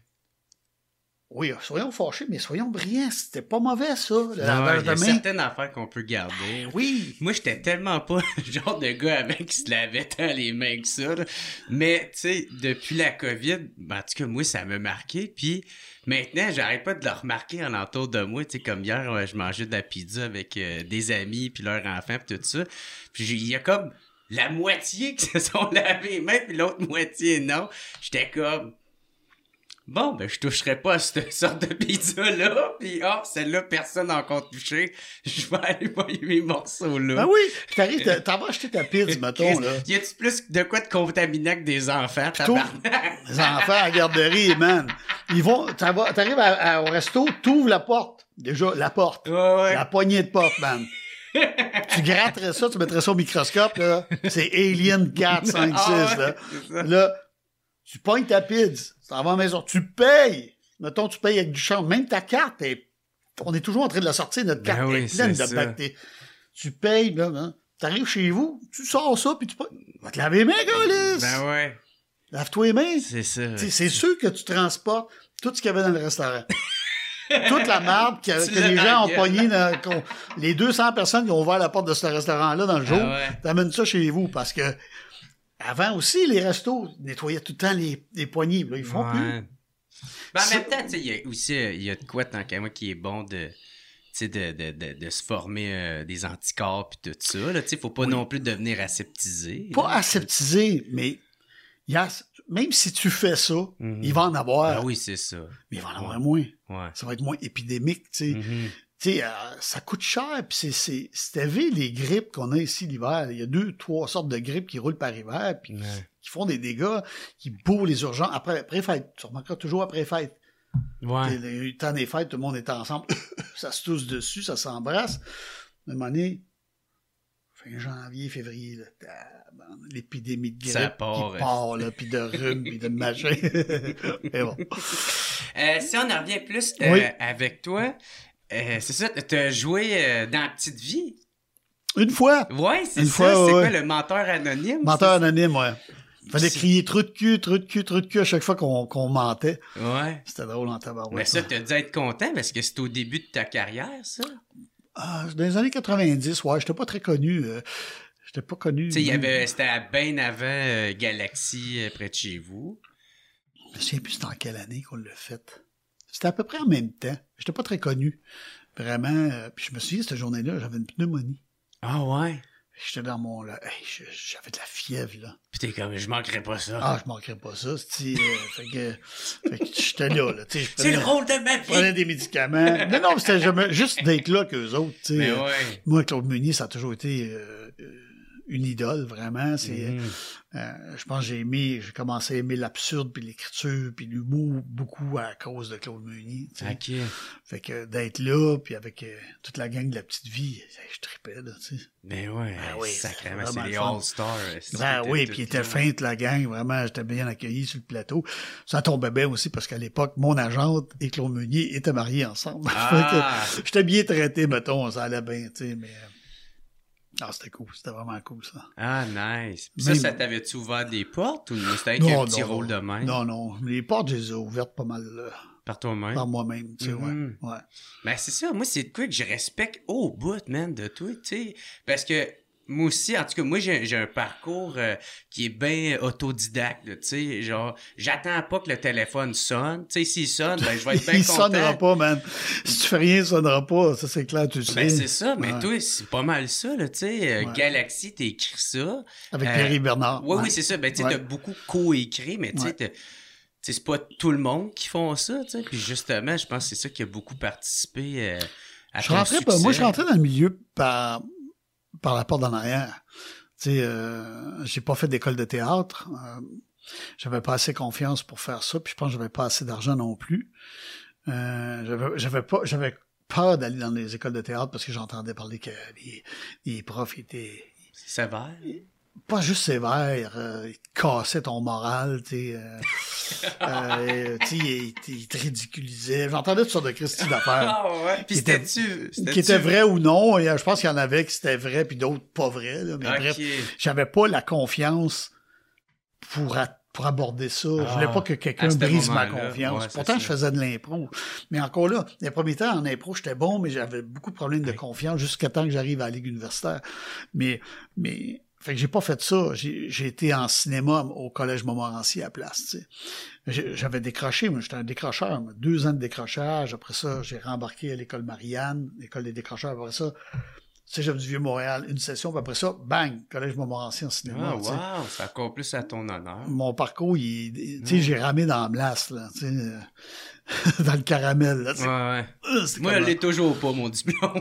Oui, soyons fâchés, mais soyons brillants. C'était pas mauvais, ça. Le ouais, il y a certaines affaires qu'on peut garder. Oui. Moi, j'étais tellement pas le genre de gars avant qui se lavait tant les mains que ça. Là. Mais, tu sais, depuis la COVID, ben, en tout cas, moi, ça m'a marqué. Puis maintenant, j'arrête pas de le remarquer en entour de moi. Tu sais, comme hier, je mangeais de la pizza avec euh, des amis, puis leurs enfants, puis tout ça. Puis il y a comme la moitié qui se sont lavés les mains, puis l'autre moitié, non. J'étais comme... Bon, ben, je toucherai pas à cette sorte de pizza-là, pis oh, celle-là, personne n'a encore touché. Je vais aller voyer mes morceaux-là. Ah oui, t'arrives, t'en vas acheter ta pizza, mettons, là. Y a-tu plus de quoi de contaminant que des enfants, tabarnak? Les enfants à la garderie, man. Ils vont, t'arrives à, à, au resto, t'ouvres la porte. Déjà, la porte. Ouais, ouais. La poignée de porte, man. Tu gratterais ça, tu mettrais ça au microscope, là. C'est Alien quatre, cinq, six, ah ouais, là. Là, tu pognes ta pizza. Tu t'en vas à la maison, tu payes. Mettons, tu payes avec du change. Même ta carte, est... on est toujours en train de la sortir, notre carte ben oui, est pleine de bactéries. Tu payes, là, hein? T'arrives chez vous, tu sors ça, puis tu payes. Va te laver les mains, Gaulis! Ben ouais. Lave-toi les mains. C'est ça. C'est, c'est sûr que tu transportes tout ce qu'il y avait dans le restaurant. Toute la marde que, que les gens ont pogné, dans, qu'on, les deux cents personnes qui ont ouvert la porte de ce restaurant-là dans le jour, ah ouais. T'amènes ça chez vous, parce que avant aussi, les restos nettoyaient tout le temps les, les poignées. Là, ils font ouais. plus. Ben, en même temps, il y a aussi il y a de quoi tant qu'à moi qui est bon de, de, de, de, de se former euh, des anticorps et tout ça. Il ne faut pas oui. non plus devenir aseptisé. Pas là. aseptisé, mais y a, même si tu fais ça, mm-hmm. il va en avoir. Ah oui, c'est ça. Mais il va en avoir ouais. moins. Ouais. Ça va être moins épidémique. Tu sais. Mm-hmm. Tu sais, euh, ça coûte cher, puis c'est, c'est, c'est vu les grippes qu'on a ici l'hiver. Il y a deux, trois sortes de grippes qui roulent par hiver, puis ouais. qui font des dégâts, qui bourrent les urgences après, après fête. Tu remarqueras toujours après fête. Ouais. Le temps des fêtes, tout le monde est ensemble. Ça se tousse dessus, ça s'embrasse. À un moment donné, fin janvier, février, là, l'épidémie de grippe ça part, qui part, là, puis de rhume, puis de machin. Et bon. Euh, si on en revient plus euh, Oui. avec toi, euh, c'est ça, t'as joué euh, dans Petite Vie. Une fois. Ouais, c'est Une ça. fois, c'est ouais. quoi, le menteur anonyme? Menteur c'est anonyme, ouais. Fallait C'est- crier trou de cul, trou de cul, trou de cul à chaque fois qu'on qu'on mentait. ça? Ouais. C'était drôle en tabarouette. Mais ça, t'as dû être content parce que c'est au début de ta carrière, ça. Ah, dans les années quatre-vingt-dix, ouais, j'étais pas très connu. Euh, j'étais pas connu. Tu sais, il y avait, c'était à bien avant euh, Galaxy, euh, près de chez vous. Je me souviens plus c'était en quelle année qu'on l'a fait. C'était à peu près en même temps. J'étais pas très connu. Vraiment. Euh, puis je me souviens, cette journée-là, j'avais une pneumonie. Ah ouais? J'étais dans mon... Là, hey, je- j'avais de la fièvre, là. Puis t'es comme, je manquerais pas ça. Ah, je manquerais pas ça. c'ti, euh, fait que, fait que j'étais là, là. tu sais, je c'est le prenais- rôle de ma Je prenais vie! des médicaments. Non, non, c'était jamais juste d'être là qu'eux autres. tu sais. Mais Euh, ouais. Moi, Claude Meunier, ça a toujours été euh, euh, une idole, vraiment. C'est, Mhm. euh, je pense que j'ai aimé, j'ai commencé à aimer l'absurde, puis l'écriture, puis l'humour beaucoup à cause de Claude Meunier. tu sais. OK. Fait que d'être là, puis avec euh, toute la gang de la petite vie, je tripais, là, tu sais. Mais ouais, Ah oui, sacrément, c'est c'est vraiment les le fun. All-Stars. c'est- Ben c'était oui, tout puis il était là. fin de la gang, vraiment, j'étais bien accueilli sur le plateau. Ça tombait bien aussi parce qu'à l'époque, mon agente et Claude Meunier étaient mariés ensemble. Ah! Fait que j'étais bien traité, mettons, ça allait bien, tu sais, mais... euh, Ah, c'était cool, c'était vraiment cool, ça. Ah, nice. Puis Même- ça, ça t'avait-tu ouvert des portes ou c'était avec un petit rôle de même Non, non, les portes, je les ai ouvertes pas mal euh, par toi-même? par moi-même, tu sais, Mhm. ouais. ouais. Ben, c'est ça. Moi, c'est de quoi que je respecte au bout, man, de toi, tu sais. Parce que moi aussi, en tout cas, moi, j'ai, j'ai un parcours euh, qui est bien autodidacte, là, tu sais. Genre, j'attends pas que le téléphone sonne. Tu sais, s'il sonne, ben, je vais être bien Il content. sonnera pas, man. Si tu fais rien, il sonnera pas, ça c'est clair, tu le sais. Ben, c'est ça. Mais Ouais. toi, c'est pas mal ça, là, tu sais. Euh, Ouais. Galaxy, t'as écrit ça. Avec Euh, Pierre Bernard. Oui, ouais. oui, c'est ça. Ben, tu sais, Ouais. t'as beaucoup co-écrit, mais tu sais, Ouais. t'as- tu sais, c'est pas tout le monde qui font ça, tu sais. Puis justement, je pense que c'est ça qui a beaucoup participé euh, à Je ton rentrais, succès. moi, je rentrais dans le milieu par, par la porte d'en arrière. Tu sais, euh, j'ai pas fait d'école de théâtre. Euh, j'avais pas assez confiance pour faire ça, puis je pense que j'avais pas assez d'argent non plus. Euh, j'avais, j'avais pas, j'avais peur d'aller dans les écoles de théâtre parce que j'entendais parler que les, les profs étaient C'est sévère. pas juste sévères, euh, ils te cassaient ton moral, tu sais, euh, euh, tu sais, ils, ils te ridiculisaient. J'entendais toutes sortes de Christy d'affaires. Ah ouais. Puis Qui était- c'était-tu... Qui étaient vrais ou non, et euh, je pense qu'il y en avait qui c'était vrai, puis d'autres pas vrais, là, mais Ok. bref, j'avais pas la confiance pour, a- pour aborder ça. Je Ah. voulais pas que quelqu'un À ce brise ma moment-là, confiance. ouais, c'est Pourtant, ça. je faisais de l'impro. Mais encore là, les premiers temps, en impro, j'étais bon, mais j'avais beaucoup de problèmes de Ouais. confiance jusqu'à temps que j'arrive à la Ligue universitaire. Mais, mais, fait que j'ai pas fait ça. J'ai, j'ai été en cinéma au Collège Montmorency à place, tu sais. J'ai- J'avais décroché, moi, j'étais un décrocheur. moi. Deux ans de décrochage. Après ça, j'ai rembarqué à l'école Marianne, l'école des décrocheurs. Après ça, Cégep du Vieux-Montréal, une session. Puis après ça, bang, Collège Montmorency en cinéma. Ah, tu sais. wow. C'est encore plus à ton honneur. Mon parcours, il, il- tu sais, j'ai ramé dans la glace, là, tu sais, euh, dans le caramel, là, tu sais. Ouais, ouais. Euh, c'est Moi, comme- je l'ai toujours pas, mon diplôme.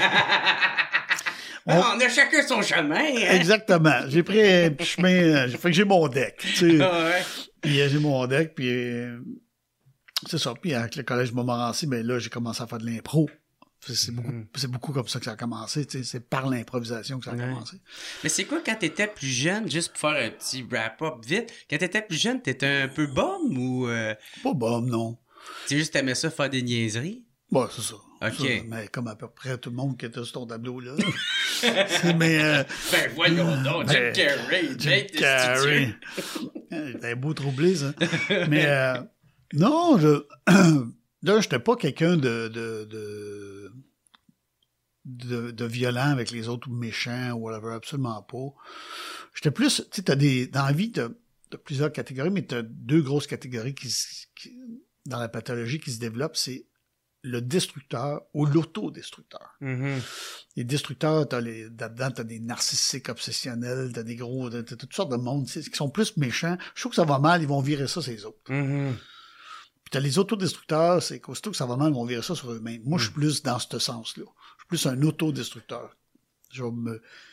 On- On a chacun son chemin, hein? Exactement. J'ai pris un petit chemin, euh, fait que j'ai mon deck, tu sais. Ah, ouais. Puis euh, j'ai mon deck, puis euh, c'est ça. Puis avec le Collège Montmorency, ben là, j'ai commencé à faire de l'impro. C'est c'est beaucoup, Mhm. c'est beaucoup comme ça que ça a commencé, tu sais. C'est par l'improvisation que ça a Ouais. commencé. Mais c'est quoi quand t'étais plus jeune, juste pour faire un petit wrap-up vite, quand t'étais plus jeune, t'étais un peu bum ou euh, Pas bon, non. tu juste t'aimais ça faire des niaiseries? Bon, c'est ça. OK. Ça, mais comme à peu près tout le monde qui était sur ton tableau, là. mais, euh, Ben voyons donc, Jim Ben, Carrey, Jim Jake Carrey. C'était beau troublé, ça. Mais euh, non, je là, j'étais pas quelqu'un de de, de de de violent avec les autres ou méchant ou whatever, absolument pas. J'étais plus, tu sais, t'as des dans la vie, t'as, t'as plusieurs catégories, mais t'as deux grosses catégories qui, se- qui dans la pathologie qui se développent, c'est le destructeur ou l'autodestructeur. Mhm. Les destructeurs, t'as les, là-dedans, t'as des narcissiques obsessionnels, t'as des gros, t'as, t'as toutes sortes de monde, tu sais, qui sont plus méchants. Je trouve que ça va mal, ils vont virer ça, ces autres. Mhm. Puis t'as les autodestructeurs, c'est qu'aussitôt que ça va mal, ils vont virer ça sur eux-mêmes. Moi, je suis plus dans ce sens-là. Je suis plus un autodestructeur. Je vais me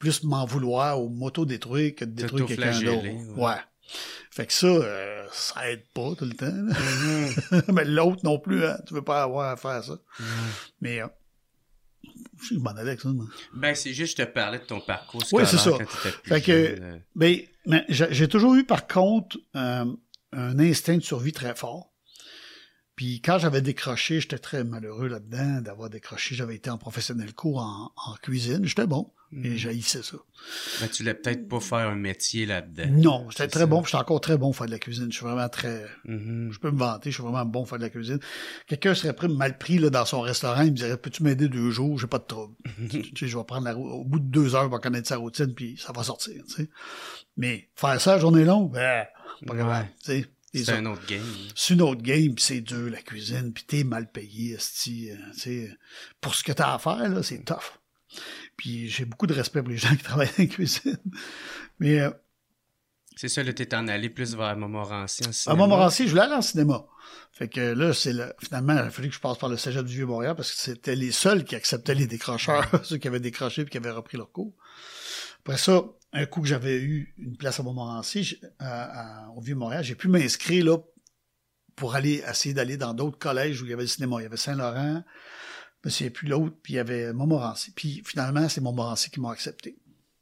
plus m'en vouloir ou m'auto-détruire que de détruire quelqu'un d'autre. Ouais. ouais. Fait que ça, euh, ça aide pas tout le temps. Mm-hmm. Mais l'autre non plus, hein. Tu veux pas avoir à faire ça. Mm-hmm. Mais... Euh, je suis bon avec ça, moi. Ben, c'est juste, je te parlais de ton parcours scolaire. Oui, c'est ça. Quand t'étais plus fait que, jeune. ben, ben, j'ai, j'ai toujours eu, par contre, euh, un instinct de survie très fort. Puis quand j'avais décroché, j'étais très malheureux là-dedans d'avoir décroché. J'avais été en professionnel cours en, en cuisine. J'étais bon. Mm. Et j'haïssais ça. Ben, tu voulais peut-être pas faire un métier là-dedans. Non, j'étais très ça. bon. J'étais encore très bon pour faire de la cuisine. Je suis vraiment très... Mm-hmm. Je peux me vanter. Je suis vraiment bon pour faire de la cuisine. Quelqu'un serait pris, mal pris là, dans son restaurant. Il me dirait, peux-tu m'aider deux jours? J'ai pas de trouble. tu sais, je vais prendre la route. Au bout de deux heures, je vais connaître sa routine puis ça va sortir. Tu sais. Mais faire ça à journée longue, ben, pas grave. Tu sais. C'est ça. un autre game. C'est une autre game, pis c'est dur, la cuisine, pis t'es mal payé, esti, euh, t'sais, pour ce que t'as à faire, là, c'est tough. Puis j'ai beaucoup de respect pour les gens qui travaillent dans la cuisine. Mais... Euh, c'est ça, là, t'es en allé plus vers Montmorency en cinéma. À Montmorency, je voulais aller en cinéma. Fait que là, c'est le, finalement, il a fallu que je passe par le cégep du Vieux-Montréal parce que c'était les seuls qui acceptaient les décrocheurs, ceux qui avaient décroché et qui avaient repris leur cours. Après ça, un coup que j'avais eu une place à Montmorency, à, à, au Vieux-Montréal, j'ai pu m'inscrire là pour aller essayer d'aller dans d'autres collèges où il y avait le cinéma. Il y avait Saint-Laurent, mais c'est plus l'autre, puis il y avait Montmorency. Puis finalement, c'est Montmorency qui m'a accepté.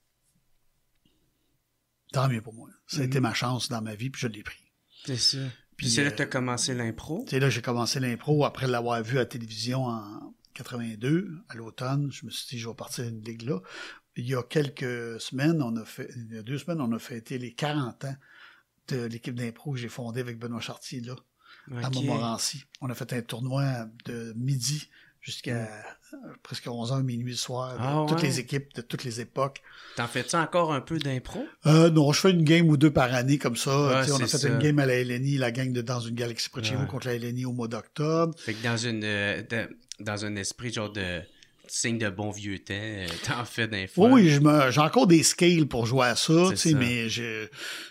Tant mieux pour moi. Ça a mm-hmm. été ma chance dans ma vie, puis je l'ai pris. C'est ça. Puis, puis c'est euh, là que tu as commencé l'impro? C'est là que j'ai commencé l'impro après l'avoir vu à la télévision en quatre-vingt-deux, à l'automne. Je me suis dit, je vais partir une ligue là. Il y a quelques semaines, on a fait, il y a deux semaines, on a fêté les quarante ans de l'équipe d'impro que j'ai fondée avec Benoît Chartier, là, okay. à Montmorency. On a fait un tournoi de midi jusqu'à mm. presque onze heures, minuit le soir, de ah, toutes ouais. les équipes, de toutes les époques. T'en fais-tu encore un peu d'impro? Euh, non, je fais une game ou deux par année comme ça. Ah, on a fait ça. une game à la L N I, la gang de Dans une galaxie près de chez vous contre la L N I au mois d'octobre. Fait que dans une euh, de, dans un esprit genre de signe de bon vieux temps, euh, t'en fais d'info. Oui, oui, je me, j'ai encore des scales pour jouer à ça, tu sais, mais je,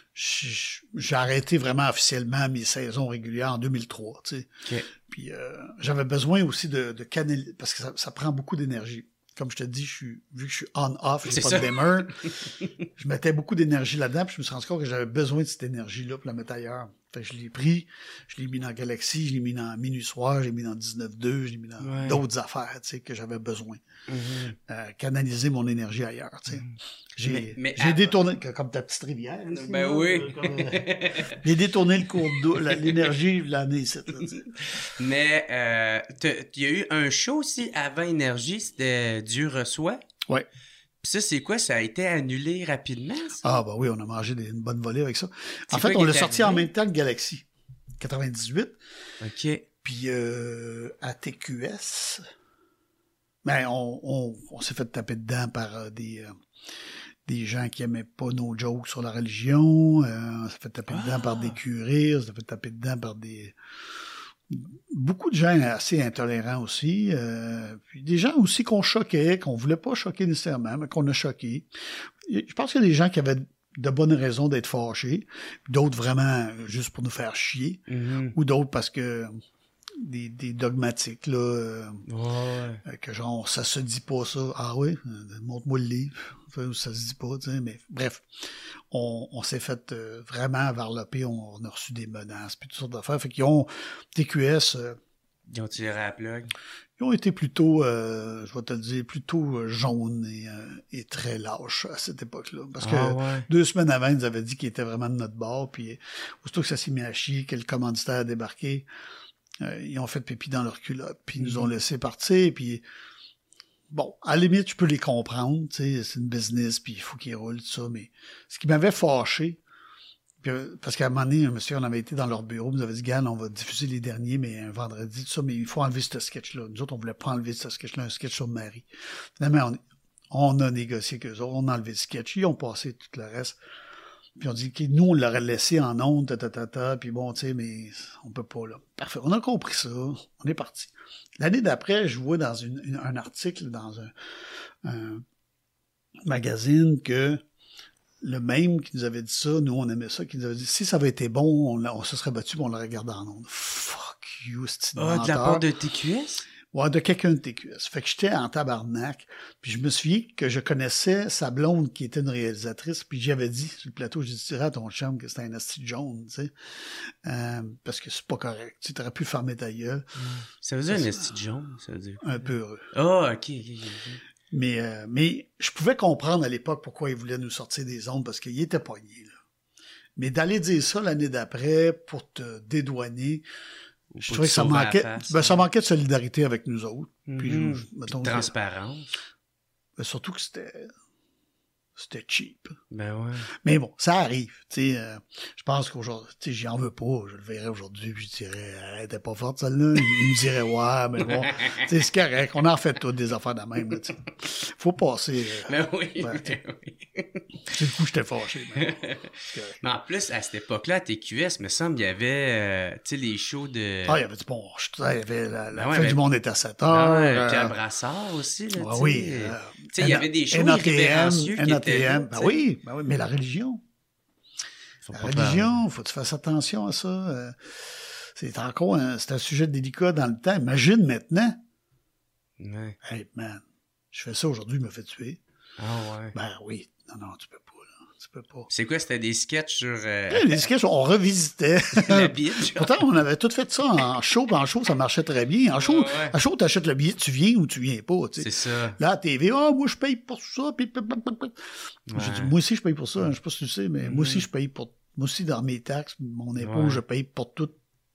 je, j'ai arrêté vraiment officiellement mes saisons régulières en deux mille trois, tu sais. Okay. Puis euh, j'avais besoin aussi de, de canaliser, parce que ça, ça prend beaucoup d'énergie. Comme je te dis, je suis, vu que je suis on-off, j'ai C'est pas ça. de dimmer, je mettais beaucoup d'énergie là-dedans, puis je me suis rendu compte que j'avais besoin de cette énergie-là pour la mettre ailleurs. Fait que je l'ai pris, je l'ai mis dans Galaxy, je l'ai mis dans Minuit Soir, je l'ai mis dans dix-neuf deux, je l'ai mis dans ouais. d'autres affaires, tu sais, que j'avais besoin. Mm-hmm. Euh, canaliser mon énergie ailleurs, tu sais. Mm-hmm. J'ai, mais, mais j'ai à... détourné, comme ta petite rivière. Là, ben là, oui. Comme, euh, j'ai détourné le cours d'eau, la, l'énergie, l'année, c'est là, tu sais. Mais, euh, il y a eu un show aussi avant Énergie, c'était Dieu reçoit. Ouais. Puis ça, c'est quoi? Ça a été annulé rapidement, ça? Ah, bah oui, on a mangé des, une bonne volée avec ça. C'est en fait, on l'a sorti arrivé? En même temps que Galaxy. quatre-vingt-dix-huit. OK. Puis euh, à T Q S, ben, on, on, on s'est fait taper dedans par euh, des, euh, des gens qui aimaient pas nos jokes sur la religion. Euh, on s'est fait taper ah. dedans par des curés. On s'est fait taper dedans par des... Beaucoup de gens assez intolérants aussi, euh, puis des gens aussi qu'on choquait, qu'on voulait pas choquer nécessairement, mais qu'on a choqué. Je pense qu'il y a des gens qui avaient de bonnes raisons d'être fâchés, d'autres vraiment juste pour nous faire chier, mm-hmm. ou d'autres parce que des, des dogmatiques, là, euh, ouais. que genre, ça se dit pas ça. Ah oui? Montre-moi le livre. Ça se dit pas, tu sais, mais bref. On, on s'est fait euh, vraiment varloper, on, on a reçu des menaces, puis toutes sortes d'affaires. Fait qu'ils ont, T Q S... Euh, ils ont tiré à la plug. Ils ont été plutôt, euh, je vais te le dire, plutôt jaunes et, euh, et très lâches à cette époque-là. Parce que ah, ouais. deux semaines avant, ils nous avaient dit qu'ils étaient vraiment de notre bord, puis aussitôt que ça s'est mis à chier, que le commanditaire a débarqué, euh, ils ont fait pipi dans leur culotte, puis ils nous ont laissé partir, puis... Bon, à la limite, je peux les comprendre, tu sais, c'est une business, puis il faut qu'ils roulent, tout ça, mais ce qui m'avait fâché, puis, parce qu'à un moment donné, un monsieur, on avait été dans leur bureau, nous avait dit, Gall, on va diffuser les derniers, mais un vendredi, tout ça, mais il faut enlever ce sketch-là. Nous autres, on voulait pas enlever ce sketch-là, un sketch sur Marie. Finalement, on, on a négocié avec eux autres, on a enlevé le sketch, ils ont passé tout le reste. Puis on dit, okay, nous, on l'aurait laissé en ondes, ta, ta, ta, ta, puis bon, tu sais, mais on peut pas, là. Parfait. On a compris ça. On est parti. L'année d'après, je vois dans une, une, un article dans un, un magazine que le même qui nous avait dit ça, nous, on aimait ça, qui nous avait dit, si ça avait été bon, on, on se serait battu, puis on l'aurait gardé en ondes. Fuck you, c'est Ah, de la part de T Q S? Ouais, de quelqu'un de T Q S. Fait que j'étais en tabarnak. Puis je me souviens que je connaissais sa blonde qui était une réalisatrice. Puis j'avais dit sur le plateau, j'ai dit, tu dirais à ton chum que c'était un asti jaune, tu sais. Euh, parce que c'est pas correct. Tu aurais pu fermer ta gueule. Ça veut dire un esti jaune, ça veut dire. Un peu heureux. Ah, oh, ok, ok, ok. Mais, euh, mais je pouvais comprendre à l'époque pourquoi il voulait nous sortir des ondes parce qu'il était pogné, là. Mais d'aller dire ça l'année d'après pour te dédouaner, Ou je pour trouvais te que ça sauver la manquait, face, ben, hein. ça manquait de solidarité avec nous autres. Mm-hmm. Puis, je, je, mettons, Puis de transparence. ben, surtout que c'était, c'était cheap. Ben ouais. Mais bon, ça arrive. Tu sais, euh, je pense qu'aujourd'hui, tu sais, j'y en veux pas. Je le verrais aujourd'hui, puis je dirais, elle était pas forte celle-là. Il me dirait, ouais, mais bon, tu sais, c'est correct. On en fait toutes des affaires de même. Là, tu sais. Faut passer. Euh, Ben oui. ouais, Ben oui. Du coup, j'étais fâché. Mais, bon, c'est correct. Mais en plus, à cette époque-là, à T Q S, me semble, il y avait, euh, tu sais, les shows de... Ah, il y avait du bon. Il y avait la, la Ben ouais, fin mais- du monde était à sept Ah heures. ouais, euh, Pierre Brassard aussi, là, ah tu sais. oui. euh, Tu sais, il y avait des shows N A T M, irrévérencieux qui N A étaient T là, M. Ben tu sais. oui, ben oui, mais la religion. Faut La pas religion, faut que tu fasses attention à ça. Euh, c'est encore un, c'est un sujet délicat dans le temps. Imagine maintenant. parler. Ouais. Hey, man, je fais ça aujourd'hui, il me fait tuer. Ah ouais. Ben oui, non, non, tu peux pas, là. Tu peux pas. C'est quoi, c'était des sketchs sur euh, Hey, les sketchs, on revisitait. la bitch? Pourtant, on avait tout fait ça en show, puis en show, ça marchait très bien. En show, Ouais, ouais. en show, t'achètes le billet, tu viens ou tu viens pas, tu sais. C'est ça. Là, à T V, ah, moi, je paye pour ça, puis... puis- puis- puis- puis. Ouais. J'ai dit, moi aussi, je paye pour ça. Je sais pas si tu le sais, mais Mhm. moi aussi, je paye pour... Moi aussi, dans mes taxes, mon impôt, Ouais. je paye pour tout.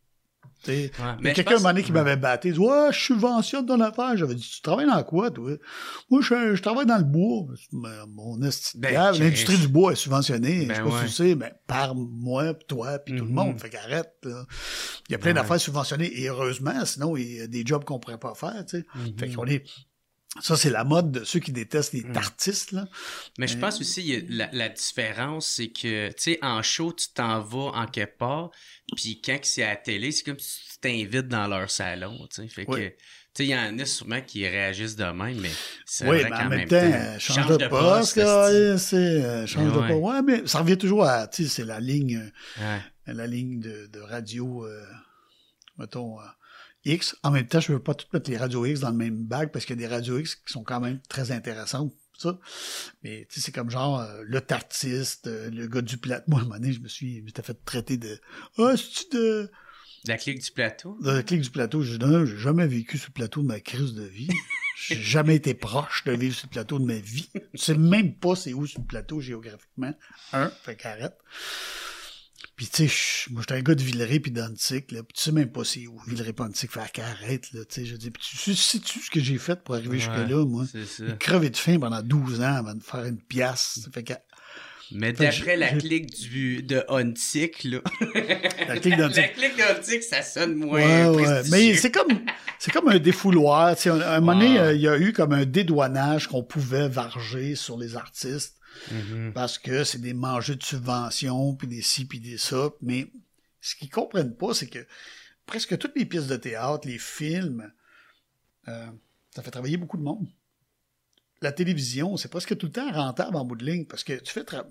Tu sais. Ouais. Il y a Mais je quelqu'un, pense- un moment donné, qui m'avait battu. Il dit, ouais, je subventionne ton affaire. J'avais dit, tu travailles dans quoi, toi? Moi, je, je travaille dans le bois. Mais mon esti de Ben, cave, Chris. l'industrie du bois est subventionnée. Ben je sais pas si ouais. tu le sais, mais par moi, puis toi, puis tout le Mhm. monde. Fait qu'arrête, là. Il y a plein Ouais. d'affaires subventionnées, et heureusement, sinon, il y a des jobs qu'on pourrait pas faire, tu sais. Mhm. Fait qu'on est... Ça, c'est la mode de ceux qui détestent les Mhm. artistes, là. Mais je Mais- pense aussi, il y a la, la différence, c'est que, tu sais, en show, tu t'en vas en quelque part, puis quand c'est à la télé, c'est comme si tu t'invites dans leur salon, tu sais. Fait que, Oui. tu sais, il y en a sûrement qui réagissent de même, mais c'est Oui, vrai mais qu'en en même même temps, temps, euh, change, de poste, esti. là, ouais, c'est, euh, change Mais de ouais. poste. Ouais, mais ça revient toujours à, tu sais, c'est la ligne, Ouais. euh, la ligne de, de radio, euh, mettons, euh, X. En même temps, je veux pas tout mettre les radios X dans le même bac parce qu'il y a des radios X qui sont quand même très intéressantes, ça. Mais, tu sais, c'est comme genre, euh, le tartiste, euh, le gars du plat. Moi, à un moment donné, je me suis, je m'étais fait traiter de, ah, c'est-tu de, La clique du plateau. de la clique du plateau. J'ai dit, non, j'ai jamais vécu sur le plateau de ma crise de vie. J'ai jamais été proche de vivre sur le plateau de ma vie. Tu sais même pas c'est où sur le plateau géographiquement. Un, fait qu'arrête. Puis tu sais, je- moi j'étais un gars de Villeray puis d'Antique, là. Puis tu sais même pas c'est où. Villeray puis Antique, fait qu'arrête, là. Tu sais, je dis, puis tu sais-tu ce que j'ai fait pour arriver Ouais, jusque-là, moi? C'est ça. J'ai crevé de faim pendant douze ans avant de faire une pièce. Fait que Mais Fait que d'après la j'ai- clique du, de Ontic, là. la clique d'Antique. La clique d'Ontic, ça sonne moins Ouais, ouais. prestigieux. Mais c'est comme, c'est comme un défouloir. Tu sais, à un moment donné, Ouais. euh, il y a eu comme un dédouanage qu'on pouvait varger sur les artistes Mhm. parce que c'est des mangeux de subventions, puis des ci, puis des ça. Mais ce qu'ils comprennent pas, c'est que presque toutes les pièces de théâtre, les films, euh, ça fait travailler beaucoup de monde. La télévision, c'est presque tout le temps rentable en bout de ligne parce que tu fais... Tra...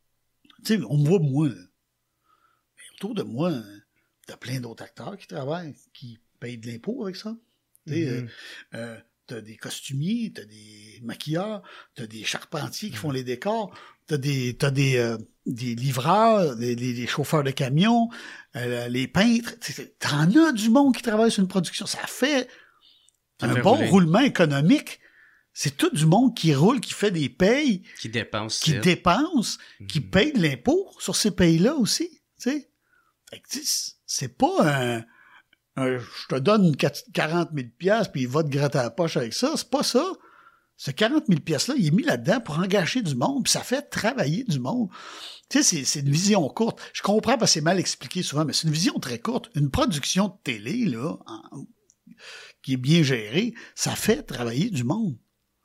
Tu sais, on me voit moi, là. Mais autour de moi, hein, t'as plein d'autres acteurs qui travaillent, qui payent de l'impôt avec ça. Tu sais, Mhm. euh, euh, t'as des costumiers, t'as des maquilleurs, t'as des charpentiers qui font les décors, t'as des, t'as des, euh, des livreurs, des, des, des chauffeurs de camions, euh, les peintres. Tu sais, T'en as du monde qui travaille sur une production. Ça fait Ça un fait bon rouler. roulement économique. C'est tout du monde qui roule, qui fait des payes, Qui dépense qui ça. dépense, qui Mhm. paye de l'impôt sur ces pays-là aussi, tu sais. Fait que, tu sais, c'est pas un, un je te donne quarante mille piastres puis il va te gratter la poche avec ça, c'est pas ça. Ce quarante mille piastres-là, il est mis là-dedans pour engager du monde, puis ça fait travailler du monde. Tu sais, c'est, c'est une vision courte. Je comprends parce que c'est mal expliqué souvent, mais c'est une vision très courte. Une production de télé, là, en- qui est bien gérée, ça fait travailler du monde.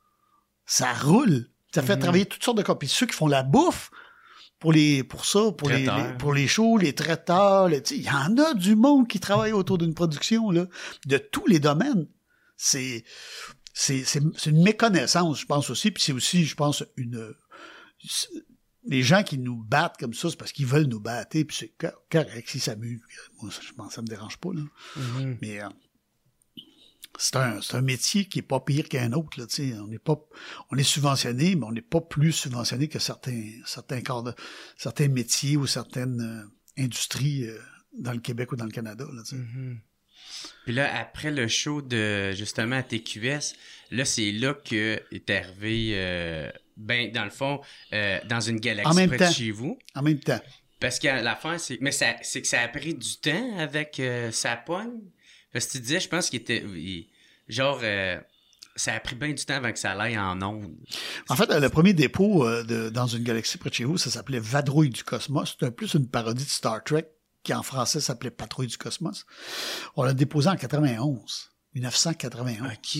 Ça roule. Ça fait Mhm. travailler toutes sortes de cas. Puis ceux qui font la bouffe pour les pour ça, pour les, Traiteurs. les- pour les shows, les traiteurs, les- tu sais, il y en a du monde qui travaille autour d'une production là, de tous les domaines. C'est c'est c'est c'est une méconnaissance, je pense aussi, puis c'est aussi, je pense, une c'est- les gens qui nous battent comme ça, c'est parce qu'ils veulent nous battre, puis c'est co- correct s'ils s'amusent. Moi, ça, je pense, ça me dérange pas là. Mhm. Mais euh, c'est un, c'est un métier qui est pas pire qu'un autre, là, tu sais. On n'est pas, on est subventionné, mais on n'est pas plus subventionné que certains, certains corps de, certains métiers ou certaines euh, industries euh, dans le Québec ou dans le Canada, là, tu sais. Mm-hmm. Puis là, après le show de, justement, à T Q S, là, c'est là que est arrivé, euh, ben, dans le fond, euh, dans une galaxie près temps. de chez vous. En même temps. Parce que la fin, c'est, mais ça, c'est que ça a pris du temps avec euh, sa pogne. Parce que tu disais, je pense qu'il était, il, genre, euh, ça a pris bien du temps avant que ça aille en ondes. En fait, le premier dépôt euh, de, dans une galaxie près de chez vous, ça s'appelait Vadrouille du Cosmos. C'était plus une parodie de Star Trek, qui en français s'appelait Patrouille du Cosmos. On l'a déposé en quatre-vingt-onze. dix-neuf cent quatre-vingt-onze. OK.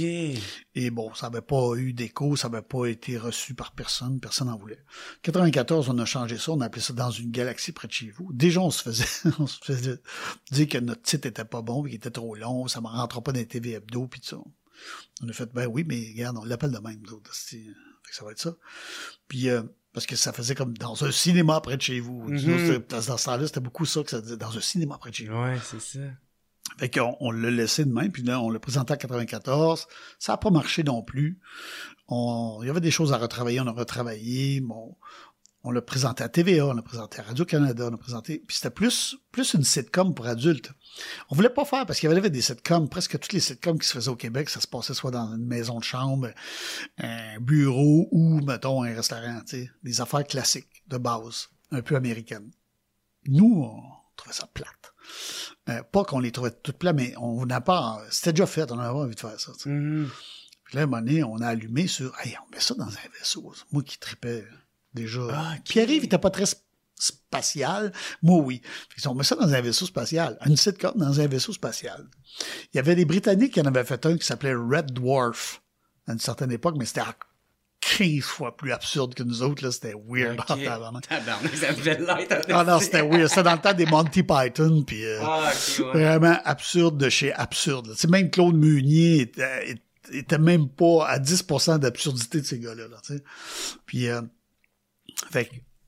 Et bon, ça n'avait pas eu d'écho, ça n'avait pas été reçu par personne, personne n'en voulait. quatre-vingt-quatorze, on a changé ça, on a appelé ça Dans une galaxie près de chez vous. Déjà, on se faisait, on se faisait dire que notre titre était pas bon, qu'il était trop long, ça ne rentrait pas dans les T V Hebdo, puis tout ça. On a fait, ben oui, mais regarde, on l'appelle de même, d'autres. Ça va être ça. Puis, euh, parce que ça faisait comme dans un cinéma près de chez vous. Mm-hmm. Dans ce temps-là, c'était beaucoup ça que ça disait, dans un cinéma près de chez vous. Ouais, c'est ça. Fait qu'on on l'a laissé de même, puis là, on l'a présenté en quatre-vingt-quatorze. Ça n'a pas marché non plus. On, il y avait des choses à retravailler, on a retravaillé. Bon, on l'a présenté à T V A, on l'a présenté à Radio-Canada, on l'a présenté... Puis c'était plus, plus une sitcom pour adultes. On voulait pas faire, parce qu'il y avait des sitcoms, presque toutes les sitcoms qui se faisaient au Québec, ça se passait soit dans une maison de chambre, un bureau ou, mettons, un restaurant, tu sais, des affaires classiques, de base, un peu américaines. Nous, on trouvait ça plate. Euh, pas qu'on les trouvait toutes plates, mais on n'a pas... C'était déjà fait, on avait envie de faire ça, tu sais. Mm-hmm. Puis là, à un moment donné, on a allumé sur... Hey, on met ça dans un vaisseau. Moi qui tripais... Déjà. Ah, okay. Pierre-Yves, il était pas très spatial. Moi, oui. Fait on met ça dans un vaisseau spatial. Une sitcom dans un vaisseau spatial. Il y avait des Britanniques qui en avaient fait un qui s'appelait Red Dwarf à une certaine époque, mais c'était quinze fois plus absurde que nous autres. Là. C'était weird. Okay. Tabarnak, ça devait l'être. Ah non, c'était weird. C'était dans le temps des Monty Python. Puis, euh, ah, okay, ouais. Vraiment absurde de chez absurde. Là. Même Claude Meunier était, était même pas à dix pour cent d'absurdité de ces gars-là. Là, puis... Euh, Fait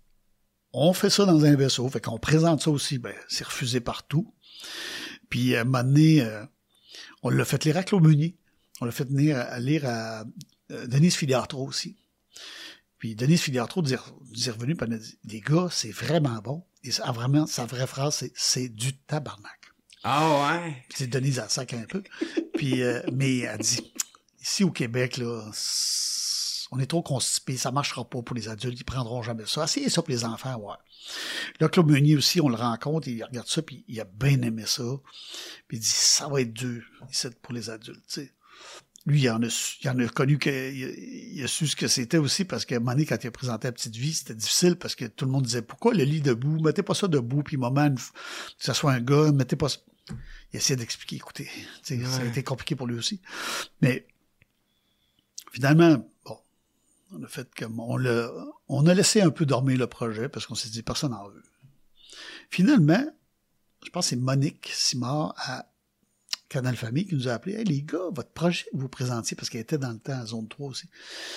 qu'on fait ça dans un vaisseau, fait qu'on présente ça aussi, ben, c'est refusé partout. Puis, à un moment donné, euh, on l'a fait lire à Claude Meunier. On l'a fait venir à, à lire à euh, Denise Filiatro aussi. Puis, Denise Filiatro est revenue et elle a dit, les gars, c'est vraiment bon. Et ça, vraiment, sa vraie phrase, c'est, c'est du tabarnak. Ah oh, ouais? C'est Denise, elle sac un peu. Puis, euh, mais elle dit, ici au Québec, là, on est trop constipé, ça marchera pas pour les adultes, ils prendront jamais ça. Essayez ça pour les enfants, ouais. Là, Claude Meunier aussi, on le rencontre, il regarde ça, puis il a bien aimé ça. Puis il dit, ça va être dur, ici, pour les adultes, tu sais. Lui, il en a, il en a connu que, il, il a su ce que c'était aussi, parce qu'à un moment donné, quand il a présenté La Petite Vie, c'était difficile, parce que tout le monde disait, pourquoi le lit debout? Mettez pas ça debout, puis moment, que ça soit un gars, mettez pas ça. Il essayait d'expliquer, écoutez, tu sais, ouais. Ça a été compliqué pour lui aussi. Mais, finalement, bon, on a fait comme, on l'a, on a laissé un peu dormir le projet, parce qu'on s'est dit, personne n'en veut. Finalement, je pense que c'est Monique Simard à Canal Famille qui nous a appelé. Hey, les gars, votre projet que vous présentiez, parce qu'elle était dans le temps à Zone trois aussi,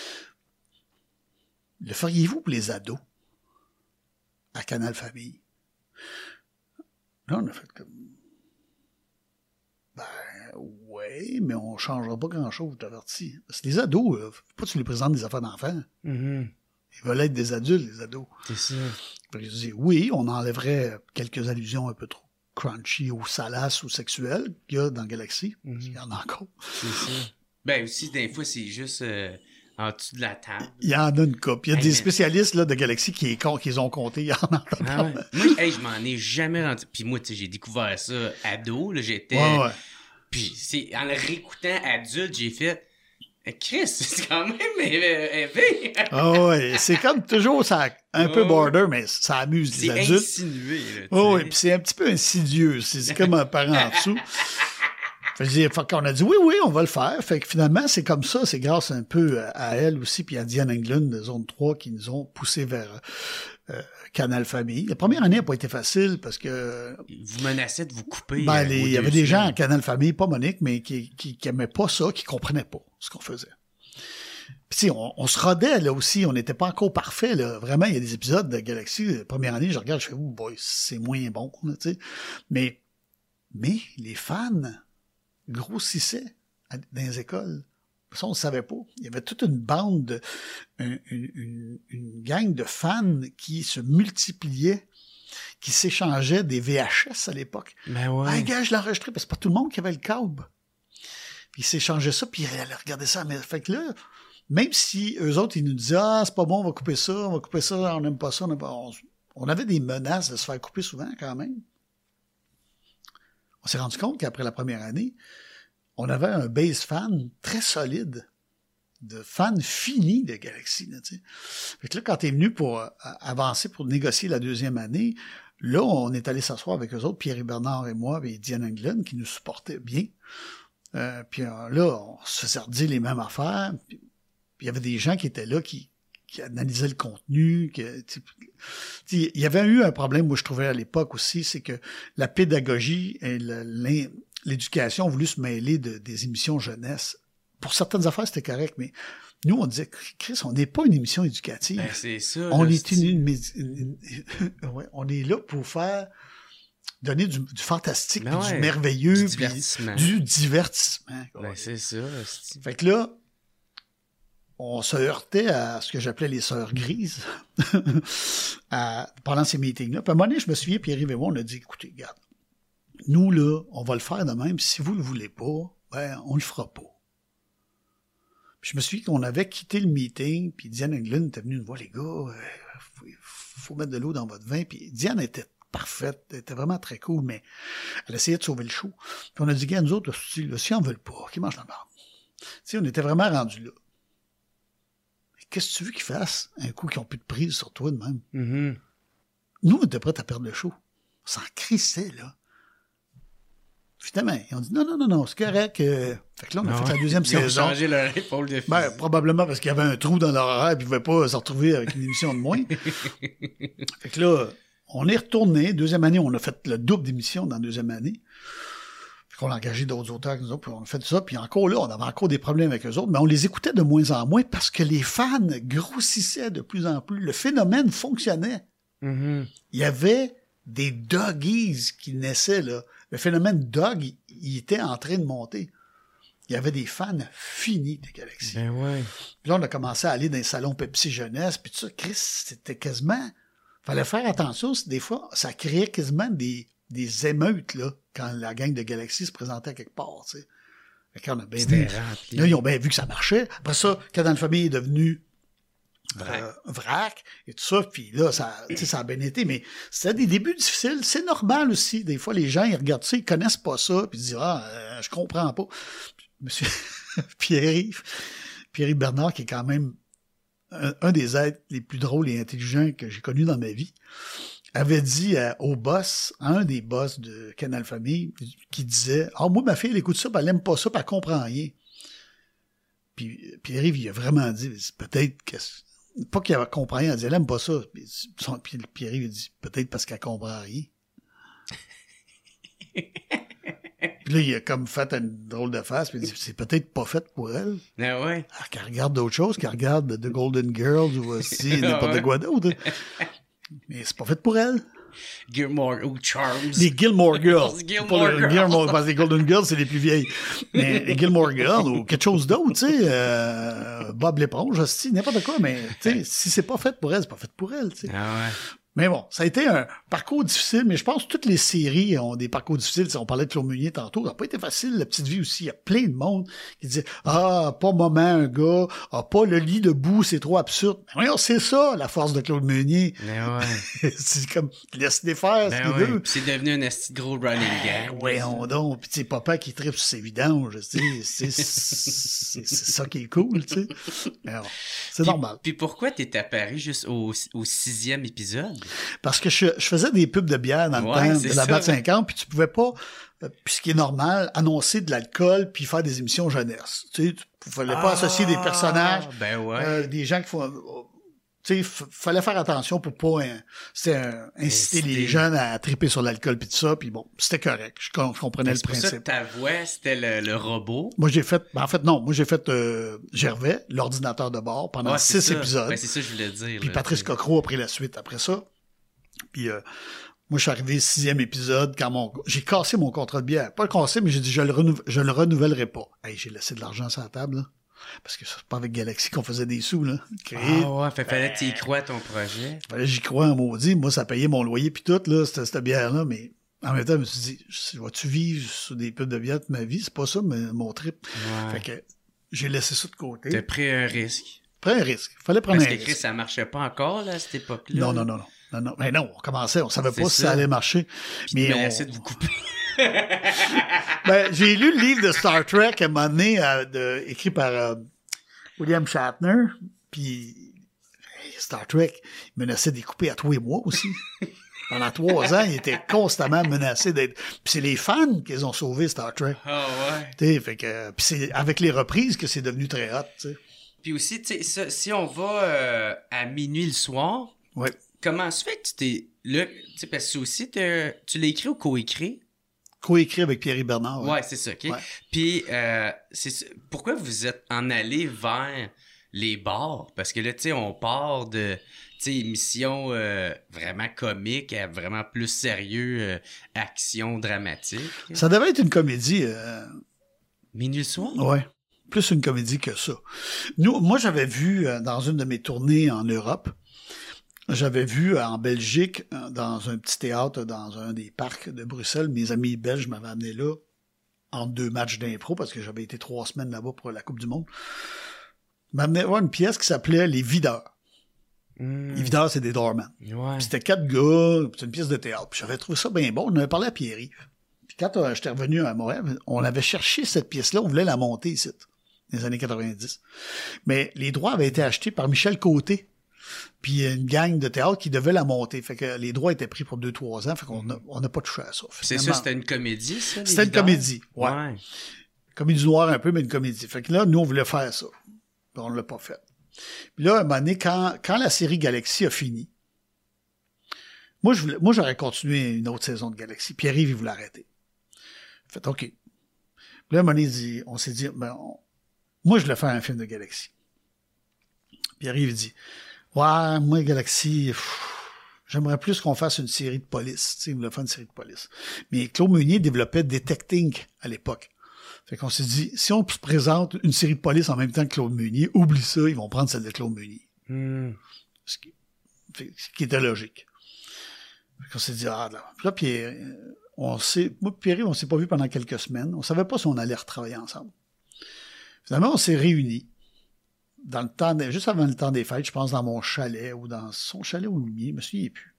le feriez-vous pour les ados à Canal Famille? Là, on a fait comme, ben, ouais, mais on changera pas grand-chose, je t'avertis. Parce que les ados, là, faut pas que tu les présentes des affaires d'enfants. Mm-hmm. Ils veulent être des adultes, les ados. C'est ça. Puis je dis, oui, on enlèverait quelques allusions un peu trop crunchy ou salaces ou sexuelles qu'il y a dans Galaxy. Mm-hmm. Il y en a encore. C'est ça. Ben aussi, des fois, c'est juste euh, en dessous de la table. Il y en a une couple. Il y a hey, des mais... spécialistes là, de Galaxy qui, est, qui les ont comptés. Il y en a ah ouais. Moi, hey, je m'en ai jamais rendu. Puis moi, tu sais, j'ai découvert ça ado. Là, j'étais... Ouais, ouais. Puis c'est en le réécoutant adulte, j'ai fait... Chris, c'est quand même élevé. Ah oh, ouais, c'est comme toujours ça, un oh, peu border, mais ça amuse les adultes. C'est insinué, là. Oh, oui, puis c'est un petit peu insidieux. C'est, c'est comme un parent en dessous. Fait que, fait qu'on a dit oui, oui, on va le faire. Fait que finalement, c'est comme ça. C'est grâce un peu à elle aussi, puis à Diane Englund de Zone trois qui nous ont poussé vers euh, Canal Famille. La première année n'a pas été facile parce que... Vous menacez de vous couper. Ben, les, il y avait des gens à Canal Famille, pas Monique, mais qui, qui, qui aimaient pas ça, qui comprenaient pas ce qu'on faisait. Puis on, on se rodait là aussi, on n'était pas encore parfait. Là. Vraiment, il y a des épisodes de Galaxy, la première année, je regarde, je fais, oh boy, c'est moins bon. Là, mais, mais les fans grossissaient à, dans les écoles. Ça, on ne savait pas. Il y avait toute une bande, de, une, une, une gang de fans qui se multipliaient, qui s'échangeaient des V H S à l'époque. Ben ouais. Ah, gars, je l'ai enregistré, parce que c'est pas tout le monde qui avait le câble. Puis ils s'échangeaient ça, puis ils allaient regarder ça. Mais fait que là, même si eux autres, ils nous disaient, ah, c'est pas bon, on va couper ça, on va couper ça, on n'aime pas ça, on, pas... on, on avait des menaces de se faire couper souvent, quand même. On s'est rendu compte qu'après la première année, on avait un base fan très solide, de fans finis de Galaxy. Là, tu sais. Fait que là, quand t'es venu pour euh, avancer, pour négocier la deuxième année, là, on est allé s'asseoir avec eux autres, Pierre Bernard et moi, et Diane Englund, qui nous supportaient bien. Euh, puis euh, là, on se faisait redire les mêmes affaires. Puis il y avait des gens qui étaient là, qui, qui analysaient le contenu. Il y avait eu un problème, moi, je trouvais à l'époque aussi, c'est que la pédagogie et le, l'éducation ont voulu se mêler de, des émissions jeunesse. Pour certaines affaires, c'était correct, mais nous, on disait, Chris, on n'est pas une émission éducative. Ben, c'est ça. On là, est une, une, une, une ouais, on est là pour faire donner du, du fantastique, ben puis ouais, du merveilleux, du puis divertissement. du divertissement. Ben, Ouais. c'est ça. C'est... Fait que là, on se heurtait à ce que j'appelais les sœurs grises à, pendant ces meetings-là. Puis à un moment donné, je me souviens, Pierre-Yves et moi, on a dit, écoutez, regarde, nous, là, on va le faire de même. Si vous le voulez pas, ben, on le fera pas. Puis je me souviens qu'on avait quitté le meeting, puis Diane Englund était venue nous voir, les gars, euh, faut, faut mettre de l'eau dans votre vin. Puis Diane était parfaite, elle était vraiment très cool, mais elle essayait de sauver le show. Puis on a dit, gars, nous autres, si, là, si on veut pas, qui mange la barbe? Tu sais, on était vraiment rendus là. Mais qu'est-ce que tu veux qu'ils fassent un coup qu'ils ont plus de prise sur toi de même? Mm-hmm. Nous, on était prêts à perdre le show. On s'en crissait, là. Finalement, ils ont dit non, non, non, non, c'est correct. Euh... Fait que là, on a non, fait la deuxième ils saison. Ils ont changé leur épaule de fusil. Ben, probablement parce qu'il y avait un trou dans leur horaire et ils ne pouvaient pas se retrouver avec une émission de moins. Fait que là, on est retourné. Deuxième année, on a fait le double d'émissions dans la deuxième année. Fait qu'on a engagé d'autres auteurs que nous autres, puis on a fait ça. Puis encore là, on avait encore des problèmes avec eux autres, mais on les écoutait de moins en moins parce que les fans grossissaient de plus en plus. Le phénomène fonctionnait. Mm-hmm. Il y avait des doggies qui naissaient, là. Le phénomène dog, il, il était en train de monter. Il y avait des fans finis de Galaxy. Ben ouais. Puis là, on a commencé à aller dans les salons Pepsi Jeunesse, puis tout ça. Chris, c'était quasiment... Fallait faire attention, des fois, ça créait quasiment des, des émeutes, là, quand la gang de Galaxy se présentait à quelque part, tu sais. Fait qu'on a bien vu. Rempli. Là, ils ont bien vu que ça marchait. Après ça, quand dans la famille est devenu Vrac. Euh, vrac et tout ça, puis là, ça, ça a bien été, mais c'était des débuts difficiles. C'est normal aussi. Des fois, les gens, ils regardent ça, ils connaissent pas ça, puis ils disent, ah, euh, je comprends pas. Monsieur Pierre-Yves, Pierre-Yves Bernard, qui est quand même un, un des êtres les plus drôles et intelligents que j'ai connus dans ma vie, avait dit à, au boss, à un des boss de Canal Famille, qui disait, ah, moi, ma fille, elle écoute ça, puis elle aime pas ça, puis elle comprend rien. Puis Pierre-Yves, il a vraiment dit, peut-être que... Pas qu'elle comprend rien, elle dit, elle aime pas ça. Puis Pierre-Yves, il dit, peut-être parce qu'elle comprend rien. Puis là, il a comme fait une drôle de face, puis il dit, c'est peut-être pas fait pour elle. Ah ouais. Alors qu'elle regarde d'autres choses, qu'elle regarde The Golden Girls ou aussi n'importe ouais. quoi d'autre. Mais c'est pas fait pour elle. Gilmore ou Charms. Les Gilmore Girls. Gilmore Pas le- Girls. Gilmore, parce que les Golden Girls, c'est les plus vieilles. Mais les Gilmore Girls ou quelque chose d'autre, tu sais, euh, Bob l'éponge, hostie, n'importe quoi, mais tu sais, si c'est pas fait pour elle, c'est pas fait pour elle, tu sais. Ah ouais. Mais bon, ça a été un parcours difficile, mais je pense que toutes les séries ont des parcours difficiles. On parlait de Claude Meunier tantôt, ça n'a pas été facile, La Petite Vie aussi. Il y a plein de monde qui disait « Ah, pas moment, un gars. Ah, pas le lit debout, c'est trop absurde. » Mais voyons, c'est ça, la force de Claude Meunier. Mais ouais. C'est comme, laisse-les faire ce Ben qu'ils ouais. veulent. Puis c'est devenu un esti de gros running Ben, gag. voyons donc. Puis tu sais, papa qui tripe sur ses vidanges, tu sais, c'est, c'est, c'est ça qui est cool, tu sais. Mais bon, c'est Puis- normal. Puis pourquoi t'es apparu juste au, au sixième épisode? Parce que je, je faisais des pubs de bière dans le Ouais, temps c'est de la ça. batte cinquante, puis tu pouvais pas, euh, puis ce qui est normal, annoncer de l'alcool puis faire des émissions jeunesse. Tu sais, tu fallait pas associer des personnages, Ben ouais. euh, des gens qui font... euh, tu sais, f- fallait faire attention pour pas hein, c'était, euh, inciter Inciter. les jeunes à triper sur l'alcool puis tout ça, puis bon, c'était correct. Je, com- je comprenais le C'est pour ça que principe. ta voix, c'était le, le robot. Moi, j'ai fait... Ben, en fait, non. Moi, j'ai fait euh, Gervais, l'ordinateur de bord, pendant Ouais, c'est six ça. épisodes. Ben, c'est ça que je voulais dire. Puis là, Patrice t'sais. Cocro a pris la suite après ça. Puis euh, Moi, je suis arrivé sixième épisode quand mon j'ai cassé mon contrat de bière. Pas le cassé, mais j'ai dit je le renou... je le renouvellerai pas. Hey, j'ai laissé de l'argent sur la table, là. Parce que c'est pas avec Galaxy qu'on faisait des sous, là. Créer. Ah ouais, fait, fallait que tu y crois à ton projet. Fallait que j'y crois en maudit. Moi, ça payait mon loyer puis tout, là, cette, cette bière-là, mais en même temps, je me suis dit, vas-tu vivre sur des pubs de bière de ma vie? C'est pas ça, mais mon trip. Ouais. Fait que j'ai laissé ça de côté. T'as pris un risque. Pris un risque. Fallait prendre Parce un que risque. Chris, ça marchait pas encore, là, à cette époque-là. Non, non, non, non. Non, non. Mais non, on commençait, on savait pas ça. si ça allait marcher. Puis mais on on... de vous couper. ben, j'ai lu le livre de Star Trek à un moment donné, euh, de, écrit par euh, William Shatner, puis Star Trek, il menaçait de les couper à tous les mois aussi. Pendant trois ans, il était constamment menacé d'être... Puis c'est les fans qu'ils ont sauvé Star Trek. Ah oh, ouais. T'sais, fait que... Puis c'est avec les reprises que c'est devenu très hot, tu sais. Puis aussi, tu sais, si on va euh, à minuit le soir, ouais. Comment se fait que tu t'es... Là, tu sais, parce que aussi, tu l'as écrit ou co-écrit? Co-écrit avec Pierre Bernard. Ouais, ouais c'est ça, OK. Ouais. Puis, euh, pourquoi vous êtes en allé vers les bars? Parce que là, tu sais, on part de... Tu sais, émission euh, vraiment comique à vraiment plus sérieux, euh, action dramatique. Ça devait être une comédie. Euh... Minuit le soir? Ouais. Plus une comédie que ça. Nous, moi, j'avais vu euh, dans une de mes tournées en Europe, j'avais vu euh, en Belgique, euh, dans un petit théâtre, dans un des parcs de Bruxelles, mes amis belges m'avaient amené là, entre deux matchs d'impro, parce que j'avais été trois semaines là-bas pour la Coupe du Monde. Ils m'amenaient voir une pièce qui s'appelait Les Videurs. Mmh. Les Videurs, c'est des doormen. Ouais. C'était quatre gars, c'était une pièce de théâtre. Puis j'avais trouvé ça bien bon. On avait parlé à Pierre-Yves. Puis quand euh, j'étais revenu à Montréal, on avait cherché cette pièce-là, on voulait la monter ici, dans les années quatre-vingt-dix. Mais les droits avaient été achetés par Michel Côté, puis une gang de théâtre qui devait la monter. Fait que les droits étaient pris pour deux, trois ans, fait qu'on n'a on a pas touché à ça. C'est ça, c'était une comédie, ça? C'était une comédie, ouais. ouais. Comédie noire un peu, mais une comédie. Fait que là, nous, on voulait faire ça. Puis on l'a pas fait. Puis là, à un moment donné, quand, quand la série Galaxy a fini, moi, je voulais, moi, j'aurais continué une autre saison de Galaxy. Pierre-Yves, il voulait arrêter. Fait OK. Puis là, à un moment donné, dit, on s'est dit, ben, on, moi, je voulais faire un film de Galaxy. Pierre-Yves dit, ouais, moi, Galaxy, pff, j'aimerais plus qu'on fasse une série de police. Tu sais, il voulait faire une série de police. Mais Claude Meunier développait Detecting à l'époque. Fait qu'on s'est dit, si on se présente une série de police en même temps que Claude Meunier, oublie ça, ils vont prendre celle de Claude Meunier. Mm. Ce, qui, ce qui était logique. Fait qu'on s'est dit, ah, là. Puis là, Pierre, on s'est, moi, Pierre, on s'est pas vu pendant quelques semaines. On savait pas si on allait retravailler ensemble. Finalement, on s'est réunis. Dans le temps, de, juste avant le temps des fêtes, je pense dans mon chalet, ou dans son chalet ou le mien, je me souviens plus.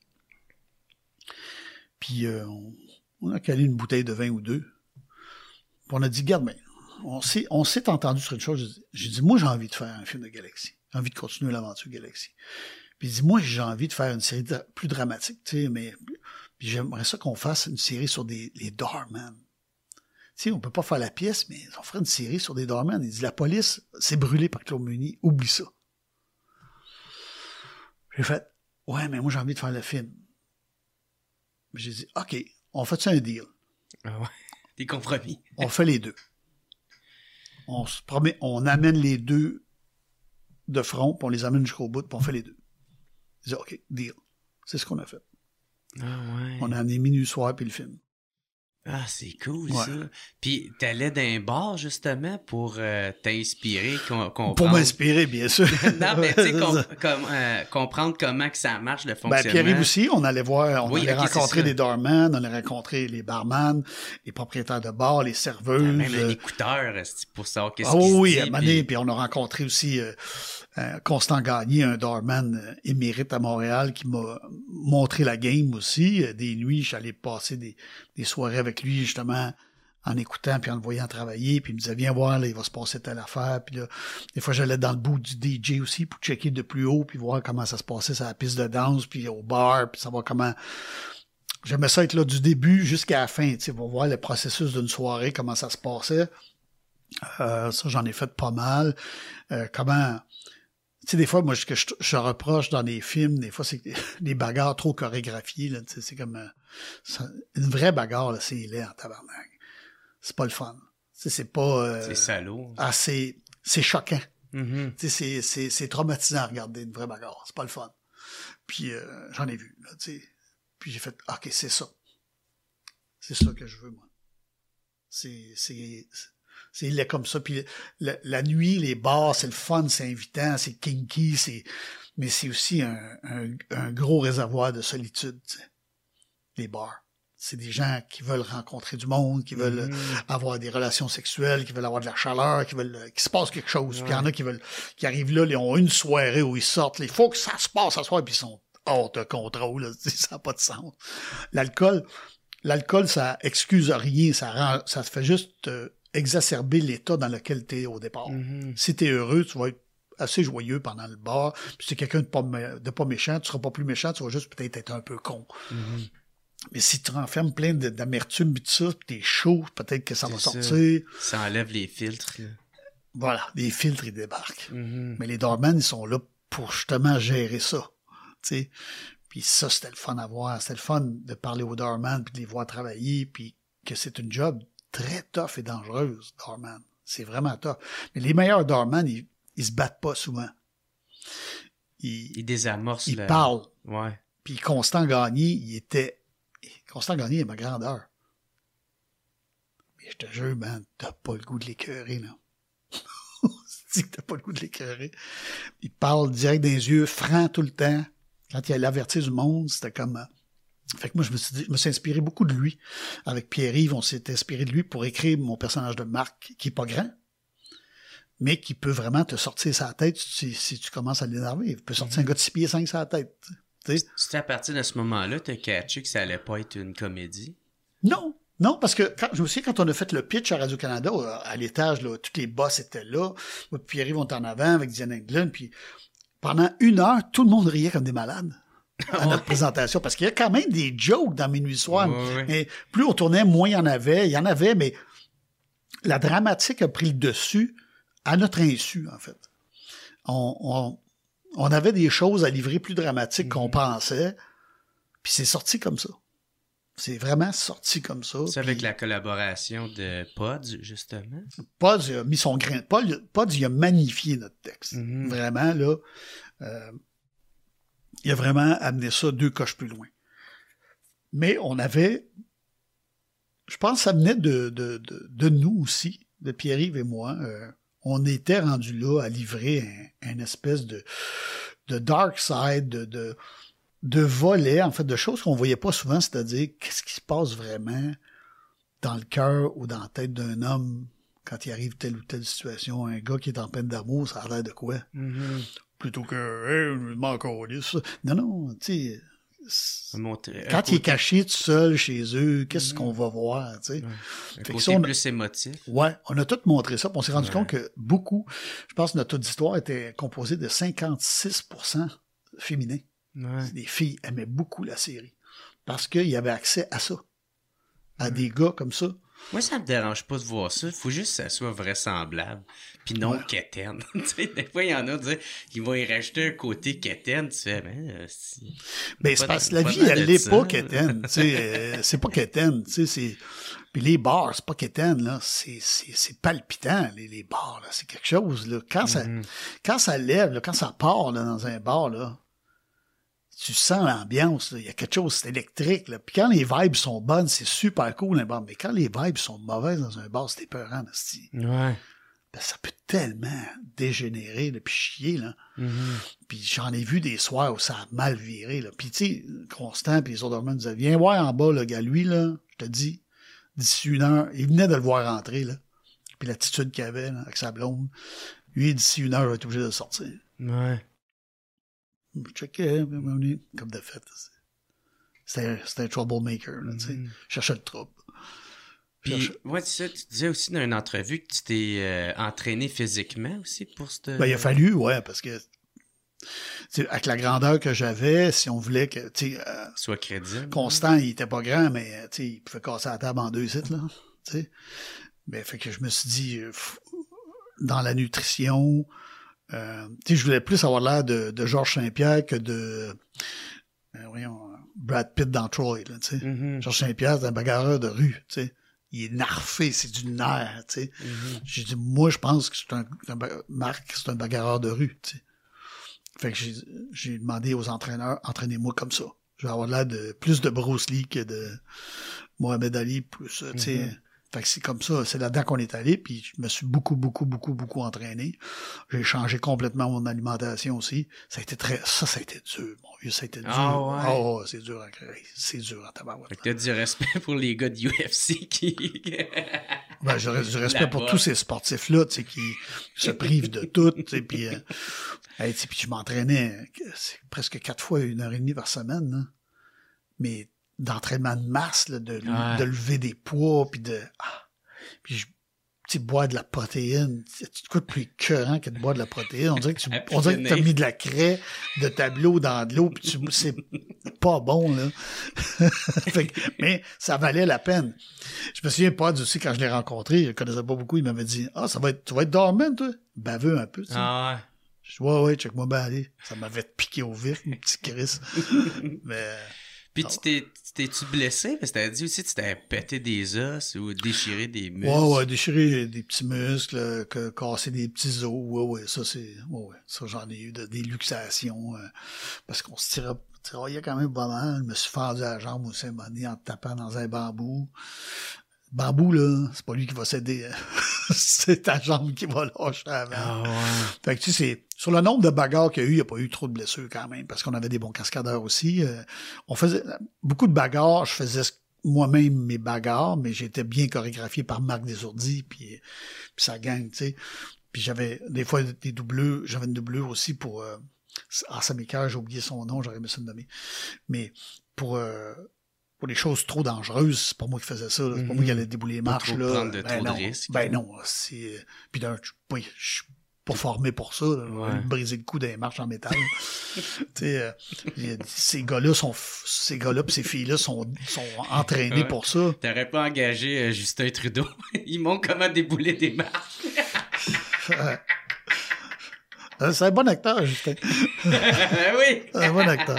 Puis, euh, on, on a calé une bouteille de vin ou deux. Puis on a dit, regarde, ben, on s'est, on s'est entendu sur une chose. J'ai dit, moi, j'ai envie de faire un film de Galaxy. J'ai envie de continuer l'aventure Galaxy. Puis il dit, moi, j'ai envie de faire une série dra- plus dramatique, tu sais, mais puis j'aimerais ça qu'on fasse une série sur des, les Doormen. Tu sais, on peut pas faire la pièce, mais on ferait une série sur des Doormen. Il dit, la police s'est brûlée par Claude Meunier, oublie ça. J'ai fait, ouais, mais moi, j'ai envie de faire le film. J'ai dit, OK, on fait ça un deal. Ah ouais. Des compromis. On fait les deux. On se promet, on amène les deux de front, puis on les amène jusqu'au bout, puis on fait les deux. Je dis, OK, deal. C'est ce qu'on a fait. Ah ouais. On a amené minuit soir, puis le film. Ah, c'est cool, ouais. ça. Puis, t'allais d'un bar, justement, pour euh, t'inspirer, com- comprendre... Pour m'inspirer, bien sûr. non, mais tu sais, com- com- euh, comprendre comment que ça marche, le fonctionnement. Ben, Pierre-Yves aussi, on allait voir, on oui, allait okay, rencontrer des doormen, on allait rencontrer les barman, les propriétaires de bars, les serveuses. Ah, même un écouteur, pour savoir qu'est-ce ah, qui oui, se dit. Oui, à un moment donné, puis on a rencontré aussi euh, euh, Constant Gagné, un doorman euh, émérite à Montréal, qui m'a montré la game aussi. Euh, des nuits, je suis allé passer des, des soirées avec lui, justement, en écoutant puis en le voyant travailler, puis il me disait, viens voir, là, il va se passer telle affaire, puis là, des fois, j'allais dans le bout du D J aussi pour checker de plus haut, puis voir comment ça se passait sur la piste de danse, puis au bar, puis savoir comment... J'aimais ça être là du début jusqu'à la fin, tu sais, pour voir le processus d'une soirée, comment ça se passait. Euh, ça, j'en ai fait pas mal. Euh, comment... Tu sais, des fois, moi, ce que je, je reproche dans les films, des fois, c'est les bagarres trop chorégraphiées, là, tu sais, c'est comme... Euh, ça, une vraie bagarre, là, c'est laid en tabarnak. C'est pas le fun. T'sais, c'est pas... Euh, c'est salaud. Ah, c'est, c'est choquant. Mm-hmm. T'sais, c'est, c'est, c'est traumatisant à regarder une vraie bagarre. C'est pas le fun. Puis euh, j'en ai vu, là, tu sais. Puis j'ai fait, OK, c'est ça. C'est ça que je veux, moi. C'est, c'est, c'est laid comme ça. Puis la, la nuit, les bars, c'est le fun, c'est invitant, c'est kinky, c'est, mais c'est aussi un, un, un gros réservoir de solitude, tu sais. Les bars. C'est des gens qui veulent rencontrer du monde, qui veulent mmh. avoir des relations sexuelles, qui veulent avoir de la chaleur, qui veulent qu'il se passe quelque chose. Ouais. Puis il y en a qui veulent qui arrivent là, ils ont une soirée où ils sortent. Il faut que ça se passe à soir, puis ils sont hors de contrôle. Là, ça n'a pas de sens. L'alcool, l'alcool, ça excuse rien. Ça rend, ça fait juste euh, exacerber l'état dans lequel tu es au départ. Mmh. Si tu es heureux, tu vas être assez joyeux pendant le bar. Puis si tu es quelqu'un de pas, de pas méchant, tu seras pas plus méchant, tu vas juste peut-être être un peu con. Mmh. Mais si tu renfermes plein de, d'amertume et tout ça, puis t'es chaud, peut-être que ça c'est va ça. sortir. Ça enlève les filtres. Là. Voilà, les filtres, ils débarquent. Mm-hmm. Mais les doormen, ils sont là pour justement gérer ça. T'sais. Puis ça, c'était le fun à voir. C'était le fun de parler aux doormen, puis de les voir travailler, puis que c'est une job très tough et dangereuse, doorman. C'est vraiment tough. Mais les meilleurs doormen, ils, ils se battent pas souvent. Ils, ils désamorcent. Ils le... parlent. Ouais. Puis Constant Gagné, il était... Constant Gagné est ma grandeur. Mais je te jure, man, t'as pas le goût de l'écœurer, là. Tu dis que t'as pas le goût de l'écœurer. Il parle direct dans les yeux, franc tout le temps. Quand il allait avertir du monde, c'était comme... Fait que moi, je me suis dit, je me suis inspiré beaucoup de lui. Avec Pierre-Yves, on s'est inspiré de lui pour écrire mon personnage de Marc, qui est pas grand, mais qui peut vraiment te sortir sa tête si, si tu commences à l'énerver. Il peut sortir mm-hmm. un gars de six pieds cinq sa tête. C'était à partir de ce moment-là, t'as catché que ça allait pas être une comédie? Non, non, parce que quand, je me souviens, quand on a fait le pitch à Radio-Canada, à l'étage, là, tous les boss étaient là, moi, puis Pierre-Yves, on était en avant avec Diane Englund, puis pendant une heure, tout le monde riait comme des malades à notre présentation, parce qu'il y a quand même des jokes dans Minuit Soir, ouais, ouais. mais plus on tournait, moins il y en avait, il y en avait, mais la dramatique a pris le dessus à notre insu, en fait. On... on On avait des choses à livrer plus dramatiques qu'on pensait, puis c'est sorti comme ça. C'est vraiment sorti comme ça. C'est puis... avec la collaboration de Pods, justement? Pods a mis son grain. Pods, Pods il a magnifié notre texte. Mm-hmm. Vraiment, là, euh, il a vraiment amené ça deux coches plus loin. Mais on avait, je pense que ça venait de, de, de, de nous aussi, de Pierre-Yves et moi, euh, on était rendu là à livrer un, un espèce de, de dark side, de, de, de volet, en fait, de choses qu'on voyait pas souvent, c'est-à-dire qu'est-ce qui se passe vraiment dans le cœur ou dans la tête d'un homme quand il arrive telle ou telle situation. Un gars qui est en peine d'amour, ça a l'air de quoi? Mm-hmm. Plutôt que, hey, je m'en calisse. Non, non, tu sais... Montrer, quand il est caché tout seul chez eux, qu'est-ce mmh. qu'on va voir, tu sais? Ouais. Un fait côté que ça, on a... plus émotif. Ouais, on a tout montré ça, puis on s'est rendu ouais. compte que beaucoup, je pense que notre auditoire était composé de cinquante-six pour cent féminin. Ouais. Les filles aimaient beaucoup la série, parce qu'il y avait accès à ça, à ouais. des gars comme ça. Moi, ça me dérange pas de voir ça. Il faut juste que ça soit vraisemblable. Puis non ouais. quétaine. Tu sais, des fois, il y en a qui vont y rajouter un côté quétaine. Tu fais, ben, euh, si... Ben, c'est parce que la vie, elle l'est pas quétaine. Tu sais, euh, c'est pas quétaine. Tu sais, c'est... Puis les bars, c'est pas quétaine, là. C'est, c'est, c'est palpitant, les, les bars, là. C'est quelque chose, là. Quand mm-hmm. ça, quand ça lève, là, quand ça part, là, dans un bar, là, tu sens l'ambiance, il y a quelque chose, c'est électrique. Là. Puis quand les vibes sont bonnes, c'est super cool un bar. Mais quand les vibes sont mauvaises dans un bar, c'est épeurant. Là, ouais. Ben, ça peut tellement dégénérer, là, puis chier. Là. Mm-hmm. Puis j'en ai vu des soirs où ça a mal viré. Là. Puis tu sais, Constant puis les autres nous disaient, viens voir en bas, le gars, lui, là, je te dis, d'ici une heure, il venait de le voir rentrer. Là. Puis l'attitude qu'il avait là, avec sa blonde, lui, d'ici une heure, il va être obligé de sortir. Ouais. Je checkais, comme de fait. C'était, c'était un troublemaker, là, tu sais. Mm-hmm. Je cherchais le trouble. Puis, cherchais... ouais, tu sais, tu disais aussi dans une entrevue que tu t'es euh, entraîné physiquement aussi pour cette... Ben, il a fallu, ouais, parce que, avec la grandeur que j'avais, si on voulait que, tu sais... Euh, soit crédible. Constant, il était pas grand, mais, tu sais, il pouvait casser la table en deux sites, là, tu sais. Ben, fait que je me suis dit, euh, dans la nutrition... Euh, je voulais plus avoir l'air de, de Georges Saint-Pierre que de euh, voyons, Brad Pitt dans Troy. Là, mm-hmm. Georges Saint-Pierre, c'est un bagarreur de rue. T'sais. Il est narfé, c'est du nerf. Mm-hmm. J'ai dit, moi, je pense que c'est un, un Marc, c'est un bagarreur de rue. T'sais. Fait que j'ai, j'ai demandé aux entraîneurs, entraînez-moi comme ça. je vais avoir l'air de plus de Bruce Lee que de Mohamed Ali, plus, tu sais. Mm-hmm. Fait que c'est comme ça, c'est là-dedans qu'on est allé, puis je me suis beaucoup, beaucoup, beaucoup, beaucoup entraîné. J'ai changé complètement mon alimentation aussi. Ça a été très, ça, ça a été dur, mon vieux, ça a été dur. Ah ouais. Oh, c'est dur à créer, c'est dur à tabarouette. Fait que t'as du respect pour les gars de U F C qui... Ben, j'aurais du respect La pour botte. tous ces sportifs-là, tu sais, qui se privent de tout, tu sais, puis, euh, hey, tu sais, puis je m'entraînais c'est presque quatre fois une heure et demie par semaine, là. Mais d'entraînement de masse, là, de, Ouais. de lever des poids, puis de, ah, puis je, tu sais, boire de la protéine, tu te coûtes plus écœurant que de boire de la protéine. On dirait que tu, À on dirait que t'as finir. mis de la craie de tableau dans de l'eau, puis tu, c'est pas bon, là. Fait que, mais ça valait la peine. Je me souviens pas aussi quand je l'ai rencontré, je le connaissais pas beaucoup, il m'avait dit, ah, ça va être, tu vas être dormant, toi? Baveux un peu, tu sais. Ah ouais. Je dis, ouais, ouais, check-moi bien aller. Ça m'avait piqué au vif, mon petit Chris. Mais, Puis tu t'es, tu t'es-tu blessé? Parce que t'as dit aussi que tu t'avais pété des os ou déchiré des muscles. ouais, ouais, déchirer des petits muscles, euh, que, casser des petits os, ouais, ouais, ça, c'est, ouais, ouais, ça, j'en ai eu de, des luxations, euh, parce qu'on se tirait, tiraillait quand même pas mal. Je me suis fendu à la jambe aussi, un moment donné, en tapant dans un bambou. Le bambou, là, c'est pas lui qui va s'aider. C'est ta jambe qui va lâcher avant. Ah ouais. Fait que tu sais, c'est, sur le nombre de bagarres qu'il y a eu, il n'y a pas eu trop de blessures quand même, parce qu'on avait des bons cascadeurs aussi. Euh, on faisait beaucoup de bagarres, je faisais moi-même mes bagarres, mais j'étais bien chorégraphié par Marc Desourdis, puis, puis sa gang, tu sais. Puis j'avais des fois des doubleurs, j'avais une doublure aussi pour, euh, ah, ça m'écoeure, j'ai oublié son nom, j'aurais aimé ça le nommer. Mais pour, euh, pour les choses trop dangereuses, c'est pas moi qui faisais ça, là. C'est Mm-hmm. pas moi qui allais débouler les Pas marches, trop là. prendre de Ben trop de non, risques. ben non, c'est, puis d'un, je, oui, je suis pas formé pour ça, là. Ouais. Briser le cou des marches en métal. Tu sais, euh, y a- ces gars-là sont, f- ces gars-là pis ces filles-là sont, sont entraînés Ouais. pour ça. T'aurais pas engagé euh, Justin Trudeau. Il montre comment débouler des marches. Euh, euh, c'est un bon acteur, Justin. oui. C'est un bon acteur.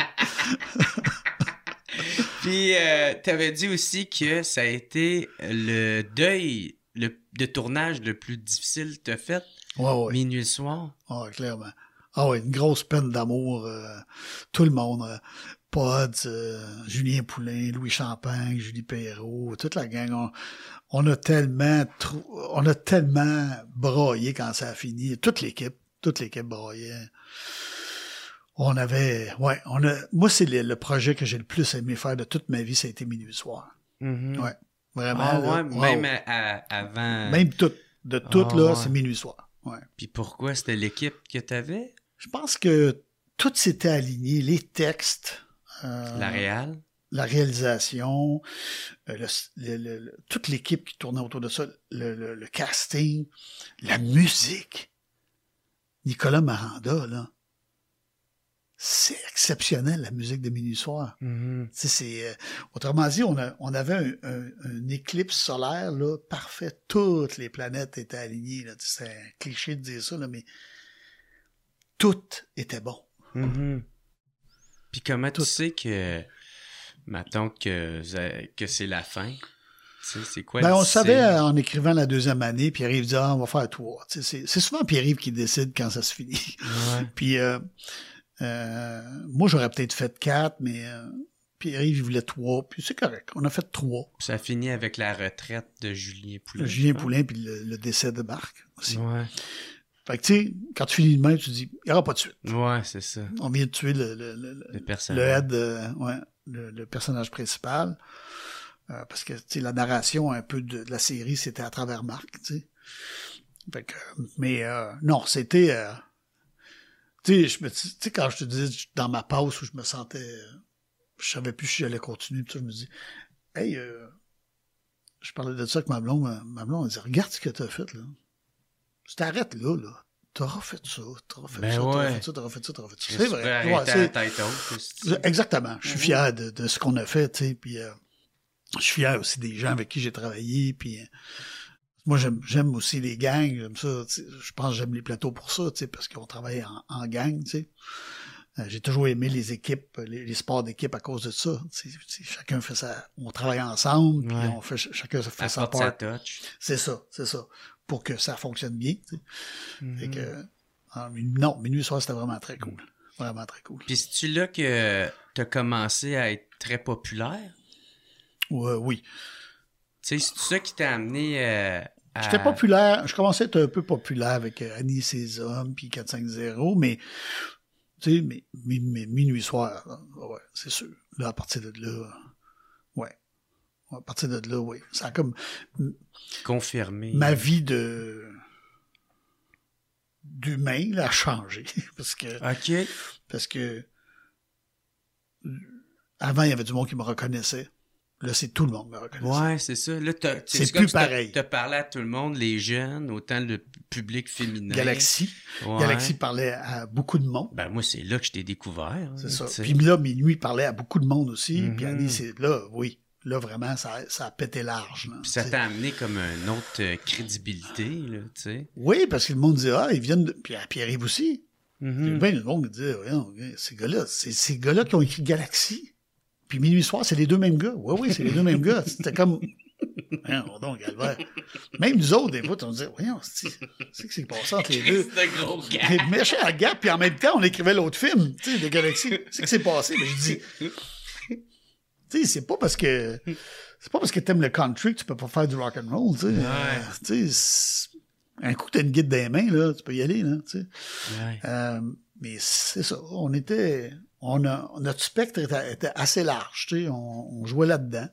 Puis, euh, t'avais dit aussi que ça a été le deuil le, de tournage le plus difficile que t'as fait. Ouais, ouais. Minuit le soir. Ah, clairement. Ah ouais, une grosse peine d'amour. euh, tout le monde. Euh, Pods, euh, Julien Poulain, Louis Champagne, Julie Perrault, toute la gang. On, on a tellement trou- on a tellement braillé quand ça a fini. Toute l'équipe, toute l'équipe braillait. On avait, ouais, on a, moi, c'est le, le projet que j'ai le plus aimé faire de toute ma vie, ça a été Minuit le soir. Mm-hmm. Ouais. Vraiment. Ah là, ouais, wow. même à- à- avant. Même tout, de tout, Ah là, ouais. c'est Minuit le soir. Ouais. Puis pourquoi c'était l'équipe que t'avais? Je pense que tout s'était aligné, les textes, euh, La Réal? la réalisation, euh, le, le- le- le- toute l'équipe qui tournait autour de ça, le, le- le casting, la musique. Nicolas Maranda, là, c'est exceptionnel, la musique de Minuit Soir. Mm-hmm. Tu sais, c'est, euh, autrement dit, on, a, on avait un, un, un éclipse solaire là, parfait. Toutes les planètes étaient alignées. Là. Tu sais, c'est un cliché de dire ça, là, mais tout était bon. Mm-hmm. Puis comment Tout. tu sais que, mettons que, que c'est la fin? Tu sais, c'est quoi Ben, le on le savait signe? euh, en écrivant la deuxième année, Pierre-Yves dit, ah, on va faire trois. Tu sais, c'est, c'est souvent Pierre-Yves qui décide quand ça se finit. Ouais. Puis, euh, euh, moi, j'aurais peut-être fait quatre, mais euh, Pierre-Yves, il voulait trois. Puis c'est correct. On a fait trois. Puis ça finit avec la retraite de Julien Poulin. Julien je pense. Poulain, puis le, le décès de Marc aussi. Ouais. Fait que, tu sais, quand tu finis de même, tu te dis, il n'y aura pas de suite. Ouais, c'est ça. On vient de tuer le, le, le, le, Le le personnage. head, euh, ouais, le, le personnage principal. Euh, parce que, tu sais, la narration un peu de, de la série, c'était à travers Marc, tu sais. Fait que, mais euh, non, c'était... Euh, tu sais, je me, tu sais, quand je te dis dans ma pause où je me sentais... euh, je savais plus si j'allais continuer, puis ça, je me dis, hey, euh, je parlais de ça avec ma blonde, ma, ma blonde, elle dit, regarde ce que t'as fait, là. Tu t'arrêtes là, là. T'auras fait ça, t'auras fait Ben ça, t'auras ouais. fait ça, t'auras fait ça, t'auras fait ça. Tu C'est peux vrai. arrêter Ouais, à c'est- la tête haute, c'est- Exactement. Je suis Mhm. fier de, de ce qu'on a fait, tu sais, puis euh, je suis fier aussi des gens avec qui j'ai travaillé, puis euh, moi j'aime j'aime aussi les gangs, j'aime ça, tu sais, je pense que j'aime les plateaux pour ça, tu sais, parce qu'on travaille en, en gang, tu sais. Euh, j'ai toujours aimé les équipes, les, les sports d'équipe à cause de ça. Tu sais, tu sais, chacun fait ça, on travaille ensemble, puis Ouais. on fait chacun fait sa Apporte sa part. touch. C'est ça, c'est ça, pour que ça fonctionne bien. Tu sais. Mhm. Fait que, en- non, Minuit Soir, c'était vraiment très cool. Vraiment très cool. Puis c'est-tu là que t'as commencé à être très populaire? Ouais, oui. Tu sais, c'est ça qui t'a amené euh, à... J'étais populaire. Je commençais à être un peu populaire avec euh, Annie et ses hommes, puis quatre cent cinquante, mais, tu sais, mais, mais, mais minuit soir, là, ouais, c'est sûr. Là, à partir de là, ouais. À partir de là, oui. Ça a comme... Confirmé. Ma vie de... d'humain, là, a changé. Parce que... OK. Parce que... Avant, il y avait du monde qui me reconnaissait. Là, c'est tout le monde qui me reconnaissait. Ouais, c'est ça. Là, t'as, c'est c'est plus comme pareil. Tu as parlé à tout le monde, les jeunes, autant le public féminin. Galaxy. Ouais. Galaxy parlait à beaucoup de monde. Ben, moi, c'est là que je t'ai découvert. C'est hein, ça. t'sais. Puis là, Minuit parlait à beaucoup de monde aussi. Mm-hmm. Puis Annie, c'est là, oui. Là, vraiment, ça, ça a pété large. Là, puis ça t'sais. t'a amené comme une autre euh, crédibilité, là, tu sais. Oui, parce que le monde dit, ah, ils viennent de... Puis Pierre-Yves aussi. Mm-hmm. Ben, le monde dit, voyons, ces gars-là, c'est ces gars-là qui ont écrit Galaxy. Puis Minuit Soir, c'est les deux mêmes gars. Oui, oui, c'est les deux mêmes gars. C'était comme... Voyons donc, Albert. Même nous autres, des fois, on disait, voyons, c'est ce qui s'est passé entre les deux. C'est un gros gars. Les méchants à gap, puis en même temps, on écrivait l'autre film, tu sais, de Galaxy. C'est ce qui s'est passé. Mais je dis, tu sais, c'est pas parce que... C'est pas parce que t'aimes le country que tu peux pas faire du rock and roll, tu sais. Ouais. Euh, tu sais, un coup t'as une guide dans les mains, là, tu peux y aller, là, tu sais. Ouais. Euh, mais c'est ça, on était, on a, notre spectre était, était assez large, tu sais, on, on jouait là-dedans.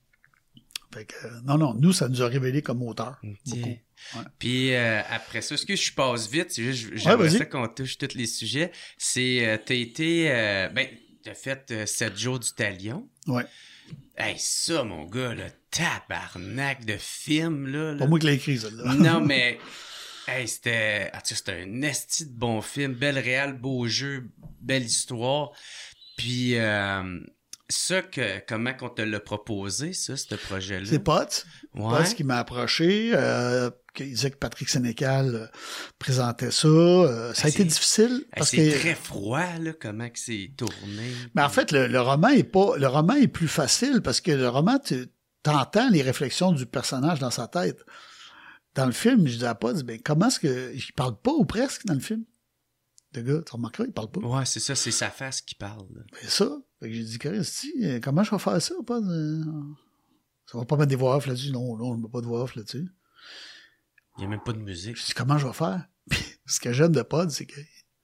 Fait que, euh, non, non, nous, ça nous a révélé comme auteur, Okay. beaucoup. Ouais. Puis euh, après ça, ce que je passe vite, c'est juste, j'aimerais vas-y. ça qu'on touche tous les sujets. C'est, euh, t'as été, euh, ben, t'as fait euh, sept jours du Talion. Ouais. Hey, ça, mon gars, le tabarnak de film, là. là. Pas moi qui l'ai écrit, celle-là. Non, mais, hey, c'était, ah, tu sais, c'était un esti de bon film, belle réal, beau jeu, belle histoire. Puis, euh, ça, que, comment qu'on te l'a proposé, ça, ce projet-là? C'est Potts. Ouais. Potts qui m'a approché, euh, qui disait que Patrick Sénécal euh, présentait ça. Euh, ça a Hey, été c'est- difficile. Hey, parce c'est que très froid, là, comment que c'est tourné. Mais en fait, le, le roman est pas, le roman est plus facile parce que le roman, tu entends les réflexions du personnage dans sa tête. Dans le film, je disais à Potts, ben, comment est-ce que, il parle pas ou presque dans le film? Le gars, tu remarqueras, il parle pas. Ouais, c'est ça, c'est sa face qui parle. là. Ben, ça. Fait que j'ai dit, Christy, euh, comment je vais faire ça, Potts? Euh, Ça va pas mettre des voix off là-dessus? Non, non, je mets pas de voix off là-dessus. Il n'y a même pas de musique. Je dis, comment je vais faire? Puis, ce que j'aime de Pod, c'est que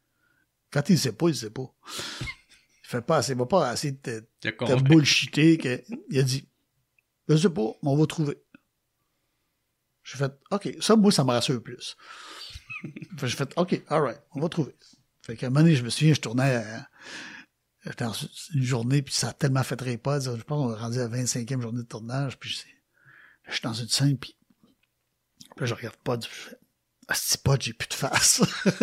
quand il sait pas, il sait pas. Il fait pas assez, il va pas assez de te, T'as te compris. bullshiter que, il a dit, je sais pas, mais on va trouver. J'ai fait, OK, ça, moi, ça me rassure plus. Fait que j'ai fait, OK, all right, on va trouver. Fait qu'à un moment donné, je me souviens, je tournais à, j'étais dans une journée, puis ça a tellement fait très pas. Je pense qu'on est rendu à la vingt-cinquième journée de tournage, puis je, je suis dans une scène, puis puis là, je regarde pas, je fais, ah, c'est pas, j'ai plus de face.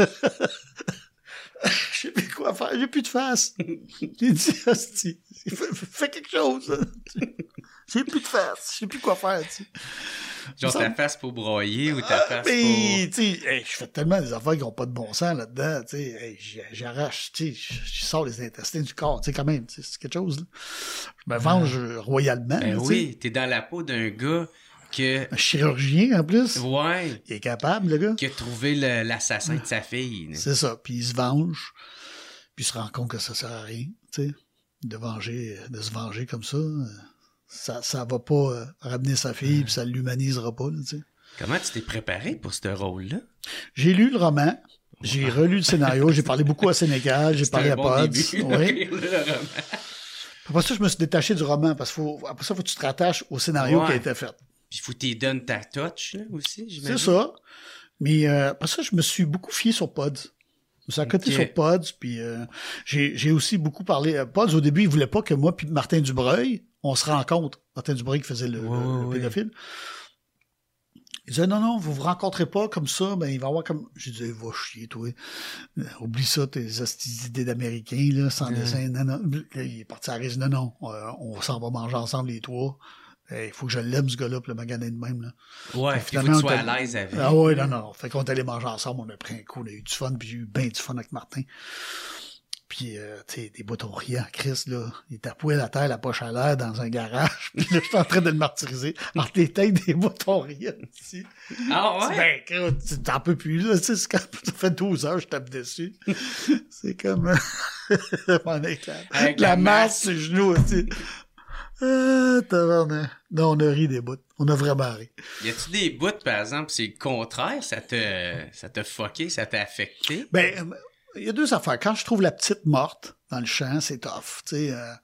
Je sais plus quoi faire, j'ai plus de face. J'ai dit, hostie, fais, fais quelque chose. J'ai plus de face, je sais plus quoi faire, tu sais. Genre Ça- ta face pour broyer ou ta Ah, face mais, tu sais, hey, je fais tellement des affaires qui n'ont pas de bon sens là-dedans, tu sais, hey, j'- j'arrache, tu sais, je je sors les intestins du corps, tu sais, quand même, tu sais, c'est quelque chose, là. Je me venge royalement, pour... Ben là, tu oui, t'es dans la peau d'un gars que... sais. Un chirurgien, en plus. Ouais, Il est capable, le gars. qui a trouvé le- l'assassin de sa fille. là. C'est ça. Puis il se venge. Puis il se rend compte que ça sert à rien, tu sais. De venger, de se venger comme ça. euh, Ça, ça va pas euh, ramener sa fille, puis ça l'humanisera pas, là, tu sais. Comment tu t'es préparé pour ce rôle-là? J'ai lu le roman. J'ai relu le scénario. J'ai parlé beaucoup à Sénégal. J'ai C'était parlé un à bon Pods. début, Oui. le roman. Après ça, je me suis détaché du roman parce que faut, après ça, faut que tu te rattaches au scénario Ouais. qui a été fait. Puis faut que tu donnes ta touch, là, aussi, j'imagine. C'est ça. Mais euh, après ça, je me suis beaucoup fié sur Pods. Je me suis accoté Ok. sur Pods, puis euh, j'ai, j'ai aussi beaucoup parlé à Pods. Au début, il voulait pas que moi puis Martin Dubreuil, on se rencontre. Martin Dubreuil qui faisait le, Ouais, le- le ouais, pédophile. Il disait, non, non, vous vous rencontrez pas comme ça, ben, il va y avoir comme... J'ai dit, va chier, toi. Euh, Oublie ça, tes hosties idées d'Américains, là, sans Ouais. dessin. Non, non. Là, il est parti à Régis, non, non, euh, on s'en va manger ensemble les trois. Il faut que je l'aime, ce gars-là, pour le magasin de même, là. Ouais, Fait puis faut que finalement, tu sois on à t'a- l'aise avec. Ah ouais, non, non. Fait qu'on est allé manger ensemble, on a pris un coup, on a eu du fun, puis j'ai eu bien du fun avec Martin. Puis, euh, tu sais, des boutons riants, Chris, là, il tapouait la terre, la poche à l'air dans un garage. Puis là, j'étais en train de le martyriser entre les têtes des boutons riants ici. Ah ouais? Ben, tu t'en peux plus, là. Tu sais, c'est comme, ça fait douze heures, je tape dessus. C'est comme, euh, mon éclat. Avec la la masse sur le genou aussi. Ah, tabarnak. Non, on a ri des bouts. On a vraiment ri. Y a-tu des bouts, par exemple, c'est le contraire, ça t'a, ça t'a fucké, ça t'a affecté? Ben, il y a deux affaires. Quand je trouve la petite morte dans le champ, c'est tough. Tu sais, euh,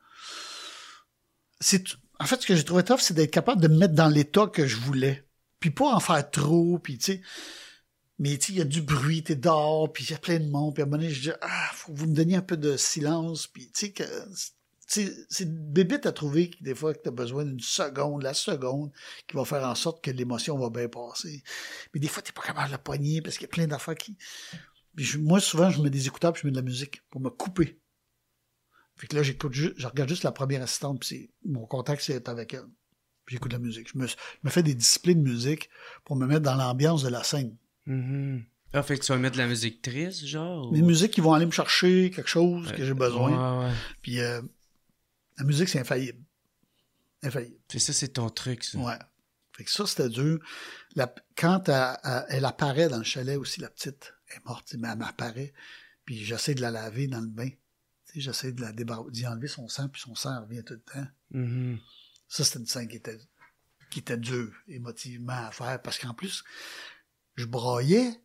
c'est, en fait, ce que j'ai trouvé tough, c'est d'être capable de me mettre dans l'état que je voulais. Puis pas en faire trop, puis tu sais. Mais tu sais, il y a du bruit, t'es dehors, puis il y a plein de monde. Puis à un moment donné, je dis, ah, faut que vous me donniez un peu de silence. Puis tu sais, que, c'est, c'est bébite à trouver des fois que t'as besoin d'une seconde, la seconde, qui va faire en sorte que l'émotion va bien passer. Mais des fois, t'es pas capable de la poigner parce qu'il y a plein d'affaires qui... Puis je, moi, souvent, je mets des écouteurs puis je mets de la musique pour me couper. Fait que là, j'écoute juste, je regarde juste la première assistante puis c'est, mon contact, c'est avec elle. Puis j'écoute de la musique. Je me, je me fais des disciplines de musique pour me mettre dans l'ambiance de la scène. Mm-hmm. Ah, fait que tu vas mettre de la musique triste, genre? Ou... Des musiques qui vont aller me chercher quelque chose ouais. que j'ai besoin. Ouais, ouais. Puis euh, la musique, c'est infaillible. Infaillible. Fait ça, c'est ton truc, ça. Ouais. Fait que ça, c'était dur. La, quand elle, elle, elle apparaît dans le chalet aussi, la petite, elle est morte, mais elle m'apparaît, puis j'essaie de la laver dans le bain. T'sais, j'essaie de la débar- d'y enlever son sang, puis son sang revient tout le temps. Mm-hmm. Ça, c'était une scène qui était, qui était dure, émotivement à faire, parce qu'en plus, je broyais,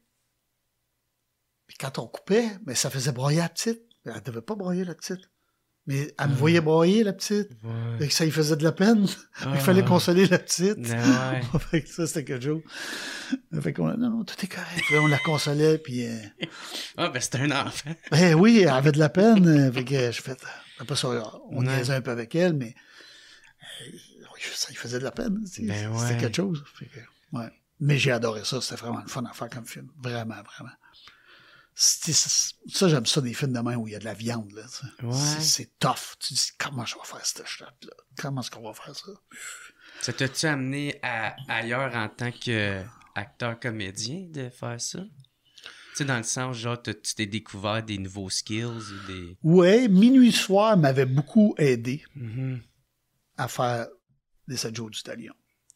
puis quand on coupait, mais ça faisait broyer la petite. Elle devait pas broyer, la petite. Mais elle me Ah. voyait broyer, la petite. Ouais. Fait que ça lui faisait de la peine. Ah. Il fallait consoler la petite. Ouais. Fait que ça, c'était quelque chose. Fait qu'on a, non, non, tout est correct. Puis là, on la consolait, puis... Euh, Ah, ben c'est un enfant. ben oui, elle avait de la peine. Fait que je fais... Après ça, on Ouais. niaisait un peu avec elle, mais... Euh, ça lui faisait de la peine. Ben ouais. C'était quelque chose. Fait que, ouais. Mais j'ai adoré ça. C'était vraiment le fun à faire comme film. Vraiment, vraiment. C'est, c'est, ça, j'aime ça, des films de même où il y a de la viande, là. Ouais. C'est, c'est tough. Tu dis, comment je vais faire cette shot-là? Comment est-ce qu'on va faire ça? Ça t'a-tu amené à, ailleurs en tant qu'acteur-comédien de faire ça? Tu sais, dans le sens, genre, tu t'es découvert des nouveaux skills ou des... Ouais, Minuit Soir m'avait beaucoup aidé Mm-hmm. à faire des sept jours du Talion.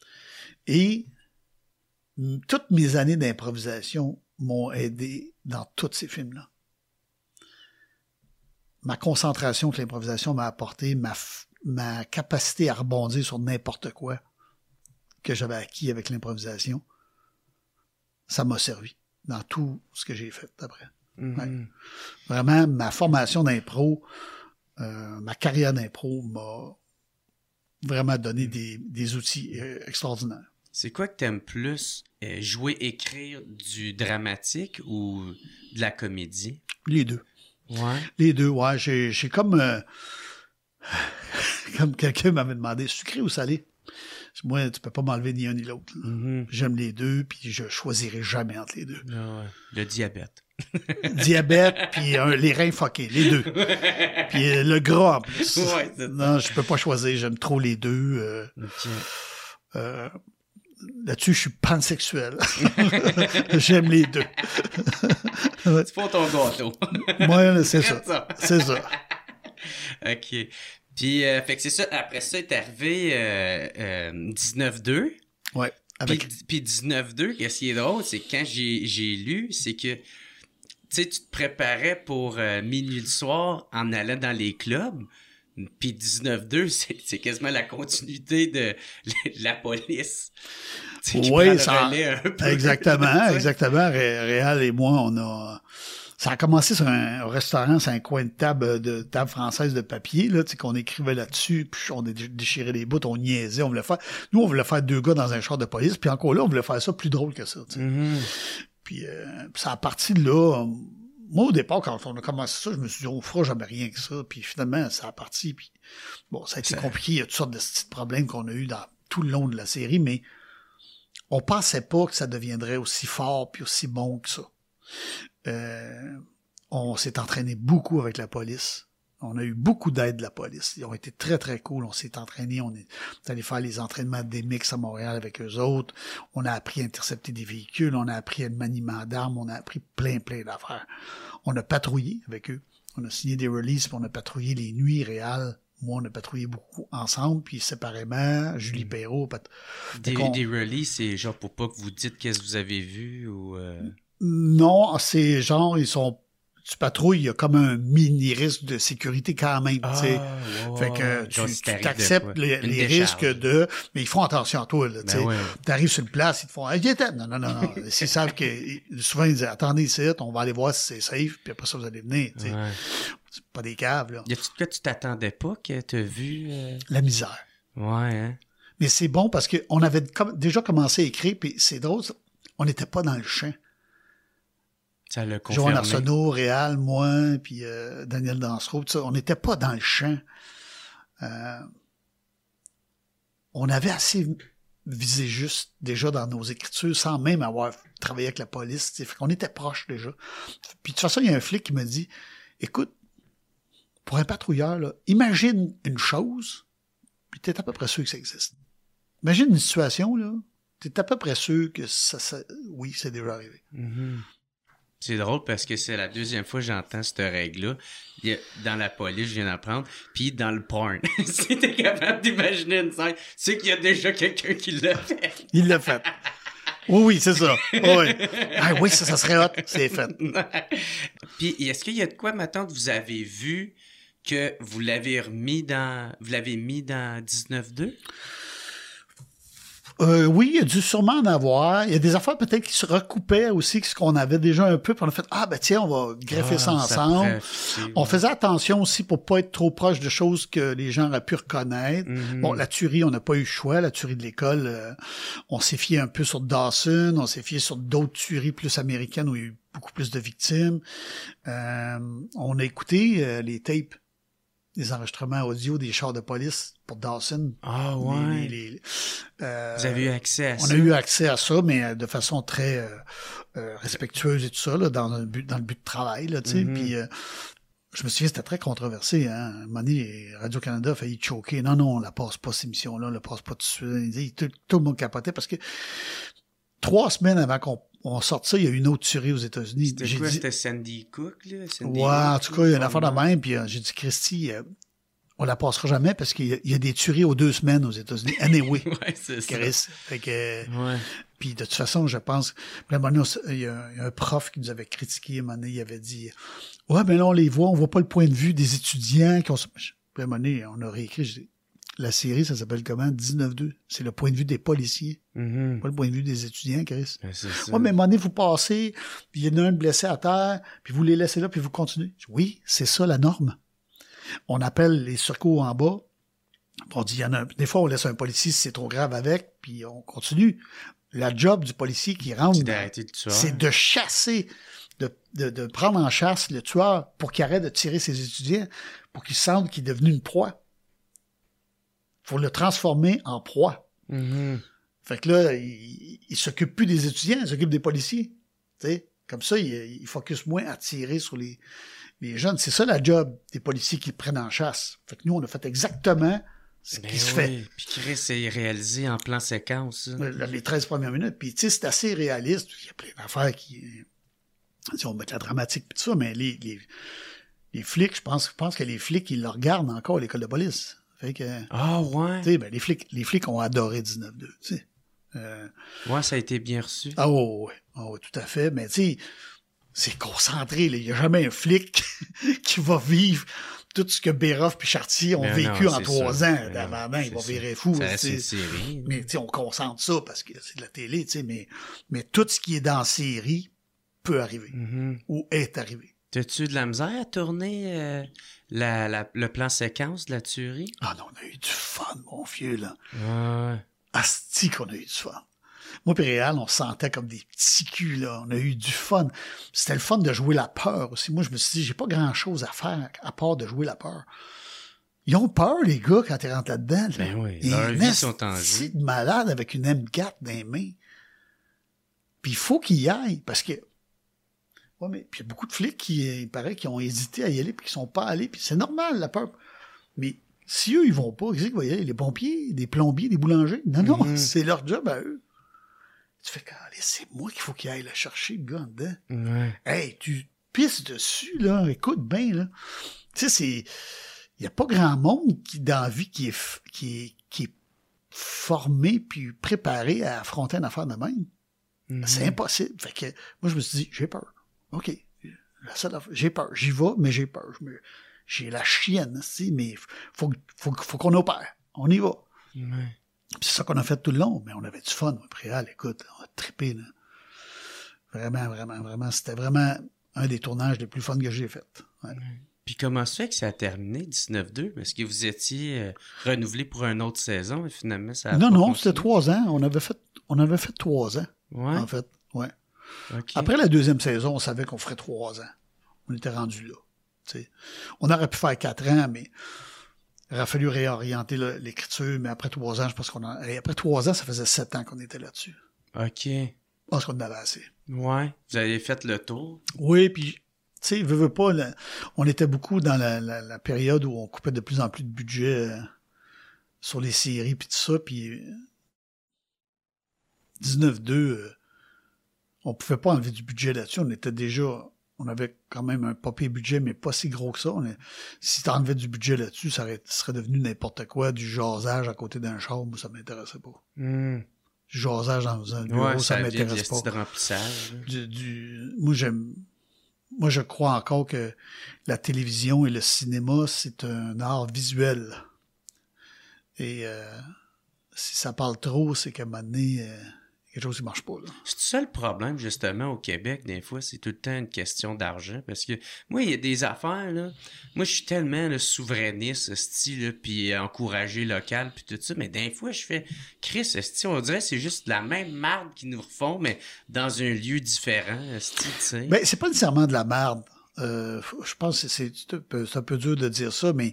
Et m- toutes mes années d'improvisation m'ont aidé dans tous ces films-là. Ma concentration que l'improvisation m'a apporté, ma, f- ma capacité à rebondir sur n'importe quoi que j'avais acquis avec l'improvisation, ça m'a servi dans tout ce que j'ai fait après. Mm-hmm. Ouais. Vraiment, ma formation d'impro, euh, ma carrière d'impro m'a vraiment donné des, des outils euh, extraordinaires. C'est quoi que t'aimes plus? Euh, jouer, écrire du dramatique ou de la comédie? Les deux. Ouais. Les deux, ouais. J'ai, j'ai comme... Euh, comme quelqu'un m'avait demandé, sucré ou salé? Moi, tu peux pas m'enlever ni un ni l'autre. Mm-hmm. J'aime les deux, puis je choisirai jamais entre les deux. Ah ouais. Le diabète. Diabète, puis euh, les reins fuckés, les deux. Puis euh, le gras, en plus. Ouais, c'est ça. Non, je peux pas choisir, j'aime trop les deux. Euh, Ok. euh, là-dessus, je suis pansexuel. J'aime les deux. Tu fais ton gâteau. Moi, c'est Faites ça. ça. C'est ça. OK. Puis, euh, fait que c'est ça. Après ça, est arrivé euh, euh, dix-neuf deux. Ouais. Avec... Puis, puis dix-neuf deux, qu'est-ce qui est drôle, c'est que quand j'ai, j'ai lu, c'est que, tu sais, tu te préparais pour euh, minuit le soir en allant dans les clubs. Puis dix-neuf deux, c'est, c'est quasiment la continuité de, de la police. Tu sais, qui Oui, prend le ça... relais un peu. exactement, exactement. Ré- Réal et moi, on a... Ça a commencé sur un restaurant, c'est un coin de table de table française de papier, là, tu sais, qu'on écrivait là-dessus, puis on dé- déchirait les bouts, on niaisait, on voulait faire... Nous, on voulait faire deux gars dans un char de police, puis encore là, on voulait faire ça plus drôle que ça, tu sais. Mm-hmm. Puis euh, ça a parti de là. Moi, au départ, quand on a commencé ça, je me suis dit, on fera jamais rien que ça. Puis finalement, ça a parti. Puis bon, ça a été Ça... compliqué. Il y a toutes sortes de petits problèmes qu'on a eu dans tout le long de la série, mais on pensait pas que ça deviendrait aussi fort puis aussi bon que ça. Euh, on s'est entraîné beaucoup avec la police. On a eu beaucoup d'aide de la police. Ils ont été très, très cool. On s'est entraîné. On est allé faire les entraînements des mix à Montréal avec eux autres. On a appris à intercepter des véhicules. On a appris à le maniement d'armes. On a appris plein, plein d'affaires. On a patrouillé avec eux. On a signé des releases, puis on a patrouillé les nuits réelles. Moi, on a patrouillé beaucoup ensemble, puis séparément, Julie Mm. Perrault. Pat... Des, qu'on... des releases, c'est genre pour pas que vous dites qu'est-ce que vous avez vu ou... Euh... Non, c'est genre, ils sont... Tu patrouilles, il y a comme un mini risque de sécurité quand même, Ah, tu sais. ouais, Fait que ouais. tu, Genre, tu si t'arrives t'acceptes de quoi? les, Une les décharge. risques de... Mais ils font attention à toi, là, tu Ben sais. ouais. T'arrives sur le place, ils te font... Hey, viens, t'en- non, non, non, non. S'ils savent que... Souvent, ils disent, attendez ici, on va aller voir si c'est safe, puis après ça, vous allez venir, tu sais. Ouais. C'est pas des caves, là. Y a-tu de quoi tu t'attendais pas que t'as vu? Euh... La misère. Ouais, hein? Mais c'est bon parce qu'on avait com- déjà commencé à écrire, puis c'est drôle, ça, on n'était pas dans le champ. Ça l'a Joanne confirmé. Arsenault, Réal, moi, puis euh, Daniel Dansereau, tout ça, on n'était pas dans le champ. Euh, on avait assez visé juste déjà dans nos écritures sans même avoir travaillé avec la police. T'sais. Fait qu'on était proches déjà. Puis de toute façon, il y a un flic qui me dit, écoute, pour un patrouilleur, là, imagine une chose, puis t'es à peu près sûr que ça existe. Imagine une situation, là, t'es à peu près sûr que ça, ça oui, c'est déjà arrivé. Mm-hmm. C'est drôle parce que c'est la deuxième fois que j'entends cette règle-là. Il y a, dans la police, je viens d'apprendre, puis dans le porn. Si t'es capable d'imaginer une scène, c'est qu'il y a déjà quelqu'un qui l'a fait. Il l'a fait. Oui, oui, c'est ça. Oui, ah, oui ça, ça serait hot. C'est fait. Puis, est-ce qu'il y a de quoi, maintenant, que vous avez vu que vous l'avez remis dans... Vous l'avez mis dans dix-neuf deux? Euh, oui, il y a dû sûrement en avoir. Il y a des affaires peut-être qui se recoupaient aussi, ce qu'on avait déjà un peu, puis on a fait « Ah, ben tiens, on va greffer Ah, ça ensemble. » On faisait attention aussi pour pas être trop proche de choses que les gens auraient pu reconnaître. Mm-hmm. Bon, la tuerie, on n'a pas eu le choix. La tuerie de l'école, euh, on s'est fié un peu sur Dawson, on s'est fié sur d'autres tueries plus américaines où il y a eu beaucoup plus de victimes. Euh, on a écouté euh, les tapes, les enregistrements audio des chars de police pour Dawson. Ah, ouais. Les- les- les- euh, Vous avez eu accès à on ça? a eu accès à ça, mais de façon très euh, euh, respectueuse et tout ça, là, dans, le but, dans le but de travail. Là, tu sais. Mm-hmm. Puis, euh, je me souviens, c'était très controversé. Hein. À un moment donné, Radio-Canada a failli choquer. Non, non, on la passe pas, cette émission-là, on la passe pas tout de suite. Il dit, tout, tout le monde capotait parce que trois semaines avant qu'on on sorte ça, il y a eu une autre tuerie aux États-Unis. C'était J'ai quoi? dit, C'était Sandy Cook, là? Sandy ouais, en tout cas, il y a une affaire de Hook, même. Puis euh, j'ai dit, Christy, euh, on la passera jamais parce qu'il y a, il y a des tueries aux deux semaines aux États-Unis. Anyway. ouais, c'est ça. Chris. Fait que, Ouais. puis de toute façon, je pense, puis à un moment donné, il y, a, il y a un prof qui nous avait critiqué, à un moment donné, il avait dit, ouais, ben là, on les voit, on voit pas le point de vue des étudiants qui ont... Puis à un moment donné, on a réécrit, je dis, la série, ça s'appelle comment? dix-neuf deux. C'est le point de vue des policiers, Mm-hmm. pas le point de vue des étudiants, Chris. Ouais, c'est ça. Ouais, mais à un moment donné, vous passez, puis il y en a un blessé à terre, puis vous les laissez là, puis vous continuez. Je dis, oui, c'est ça la norme. On appelle les secours en bas. On dit, il y en a un... Des fois, on laisse un policier si c'est trop grave avec, puis on continue. La job du policier qui rentre, C'est d'arrêter le tueur. c'est de chasser, de, de, de prendre en chasse le tueur pour qu'il arrête de tirer ses étudiants, pour qu'il sente qu'il est devenu une proie. Il faut le transformer en proie. Mm-hmm. Fait que là, il, il s'occupe plus des étudiants, il s'occupe des policiers. T'sais? Comme ça, il, il focus moins à tirer sur les, les jeunes. C'est ça la job des policiers qui prennent en chasse. Fait que nous, on a fait exactement ce Ben qui se oui. fait. Puis Chris, c'est réalisé en plan séquence. Ça. Les treize premières minutes. Puis, tu sais, c'est assez réaliste. Il y a plein d'affaires qui... Si on met de la dramatique et tout ça, mais les, les, les flics, je pense, je pense que les flics, ils le regardent encore à l'école de police. Fait que... Ah ouais? Tu sais, ben, les flics, les flics ont adoré dix-neuf deux, tu sais. Euh, Ouais, ça a été bien reçu. ah ouais, ouais, ah ouais, tout à fait. Mais tu sais, c'est concentré. Là. Il n'y a jamais un flic qui va vivre tout ce que Béroff et Chartier ont Mais vécu non, en c'est trois ça. ans. Mais D'avant, non, il va c'est virer ça. fou. Ça là, reste tu sais. une série. Mais tu sais, on concentre ça parce que c'est de la télé, tu sais. Mais, mais tout ce qui est dans la série peut arriver Mm-hmm. ou est arrivé. T'as-tu de la misère à tourner euh, la, la, le plan séquence de la tuerie? Ah non, on a eu du fun, mon vieux, là. Ouais. Asti qu'on a eu du fun. Moi et Réal, on se sentait comme des petits culs, là. On a eu du fun. C'était le fun de jouer la peur aussi. Moi, je me suis dit, j'ai pas grand-chose à faire à part de jouer la peur. Ils ont peur, les gars, quand ils rentrent là-dedans. Là. Ben oui, Et leurs un vies sont en asti jeu. de malade avec une M quatre dans les mains. Puis il faut qu'ils y aillent, parce que... Ouais, mais puis il y a beaucoup de flics qui, il paraît, qui ont hésité à y aller, puis qui sont pas allés, puis c'est normal, la peur. Mais si eux, ils vont pas, qu'est-ce qu'ils vont y aller? Les pompiers, des plombiers, des boulangers? Non, non, Mhm. c'est leur job à eux. Tu fais, allez, c'est moi qu'il faut qu'ils aillent le chercher, le gars, en dedans. Ouais. Hey, tu pisse dessus, là. Écoute bien, là. Tu sais, c'est... Il n'y a pas grand monde qui, dans la vie, qui est, qui est, qui est formé puis préparé à affronter une affaire de même. Mm-hmm. C'est impossible. Fait que moi, je me suis dit, j'ai peur. OK. La seule affaire, j'ai peur. J'y vais, mais j'ai peur. Je me, j'ai la chienne, si, mais faut, faut, faut qu'on opère. On y va. Mm-hmm. C'est ça qu'on a fait tout le long, mais on avait du fun. Après, Réal, écoute, on a trippé, là. Vraiment, vraiment, vraiment. C'était vraiment un des tournages les plus fun que j'ai fait. Ouais. Mm-hmm. Puis comment ça fait que ça a terminé dix-neuf deux? Parce que vous étiez euh, renouvelé pour une autre saison et finalement ça a Non, pas non, continué. c'était trois ans. On avait fait, on avait fait trois ans. Ouais. En fait, ouais. Okay. Après la deuxième saison, on savait qu'on ferait trois ans. On était rendu là. T'sais. On aurait pu faire quatre ans, mais il aurait fallu réorienter le, l'écriture. Mais après trois ans, je pense qu'on a... Et après trois ans, ça faisait sept ans qu'on était là-dessus. OK. Je pense qu'on en avait assez. Ouais. Vous avez fait le tour. Oui, puis... Tu sais, veux, veux pas, là, on était beaucoup dans la, la, la période où on coupait de plus en plus de budget euh, sur les séries puis tout ça, puis euh, dix-neuf deux, euh, on pouvait pas enlever du budget là-dessus. On était déjà, on avait quand même un pas pire budget, mais pas si gros que ça. On est, si t'enlevais du budget là-dessus, ça, aurait, ça serait devenu n'importe quoi, du jasage à côté d'un char, moi, ça m'intéressait pas. Mm. Du jasage dans un bureau, ouais, ça, ça m'intéresse pas. De remplissage. Du, du, moi, j'aime... Moi, je crois encore que la télévision et le cinéma, c'est un art visuel. Et euh, si ça parle trop, c'est qu'à un moment donné, euh, quelque chose qui marche pas. Là. C'est ça le problème, justement, au Québec, des fois, c'est tout le temps une question d'argent. Parce que moi, il y a des affaires, là. Moi, je suis tellement le souverainiste, style, puis encourager local, puis tout ça. Mais des fois, je fais Chris, style, on dirait que c'est juste la même marde qu'ils nous refont, mais dans un lieu différent, style, tu sais. Ben, c'est pas nécessairement de la merde. Euh, je pense que c'est, c'est, un peu, c'est un peu dur de dire ça, mais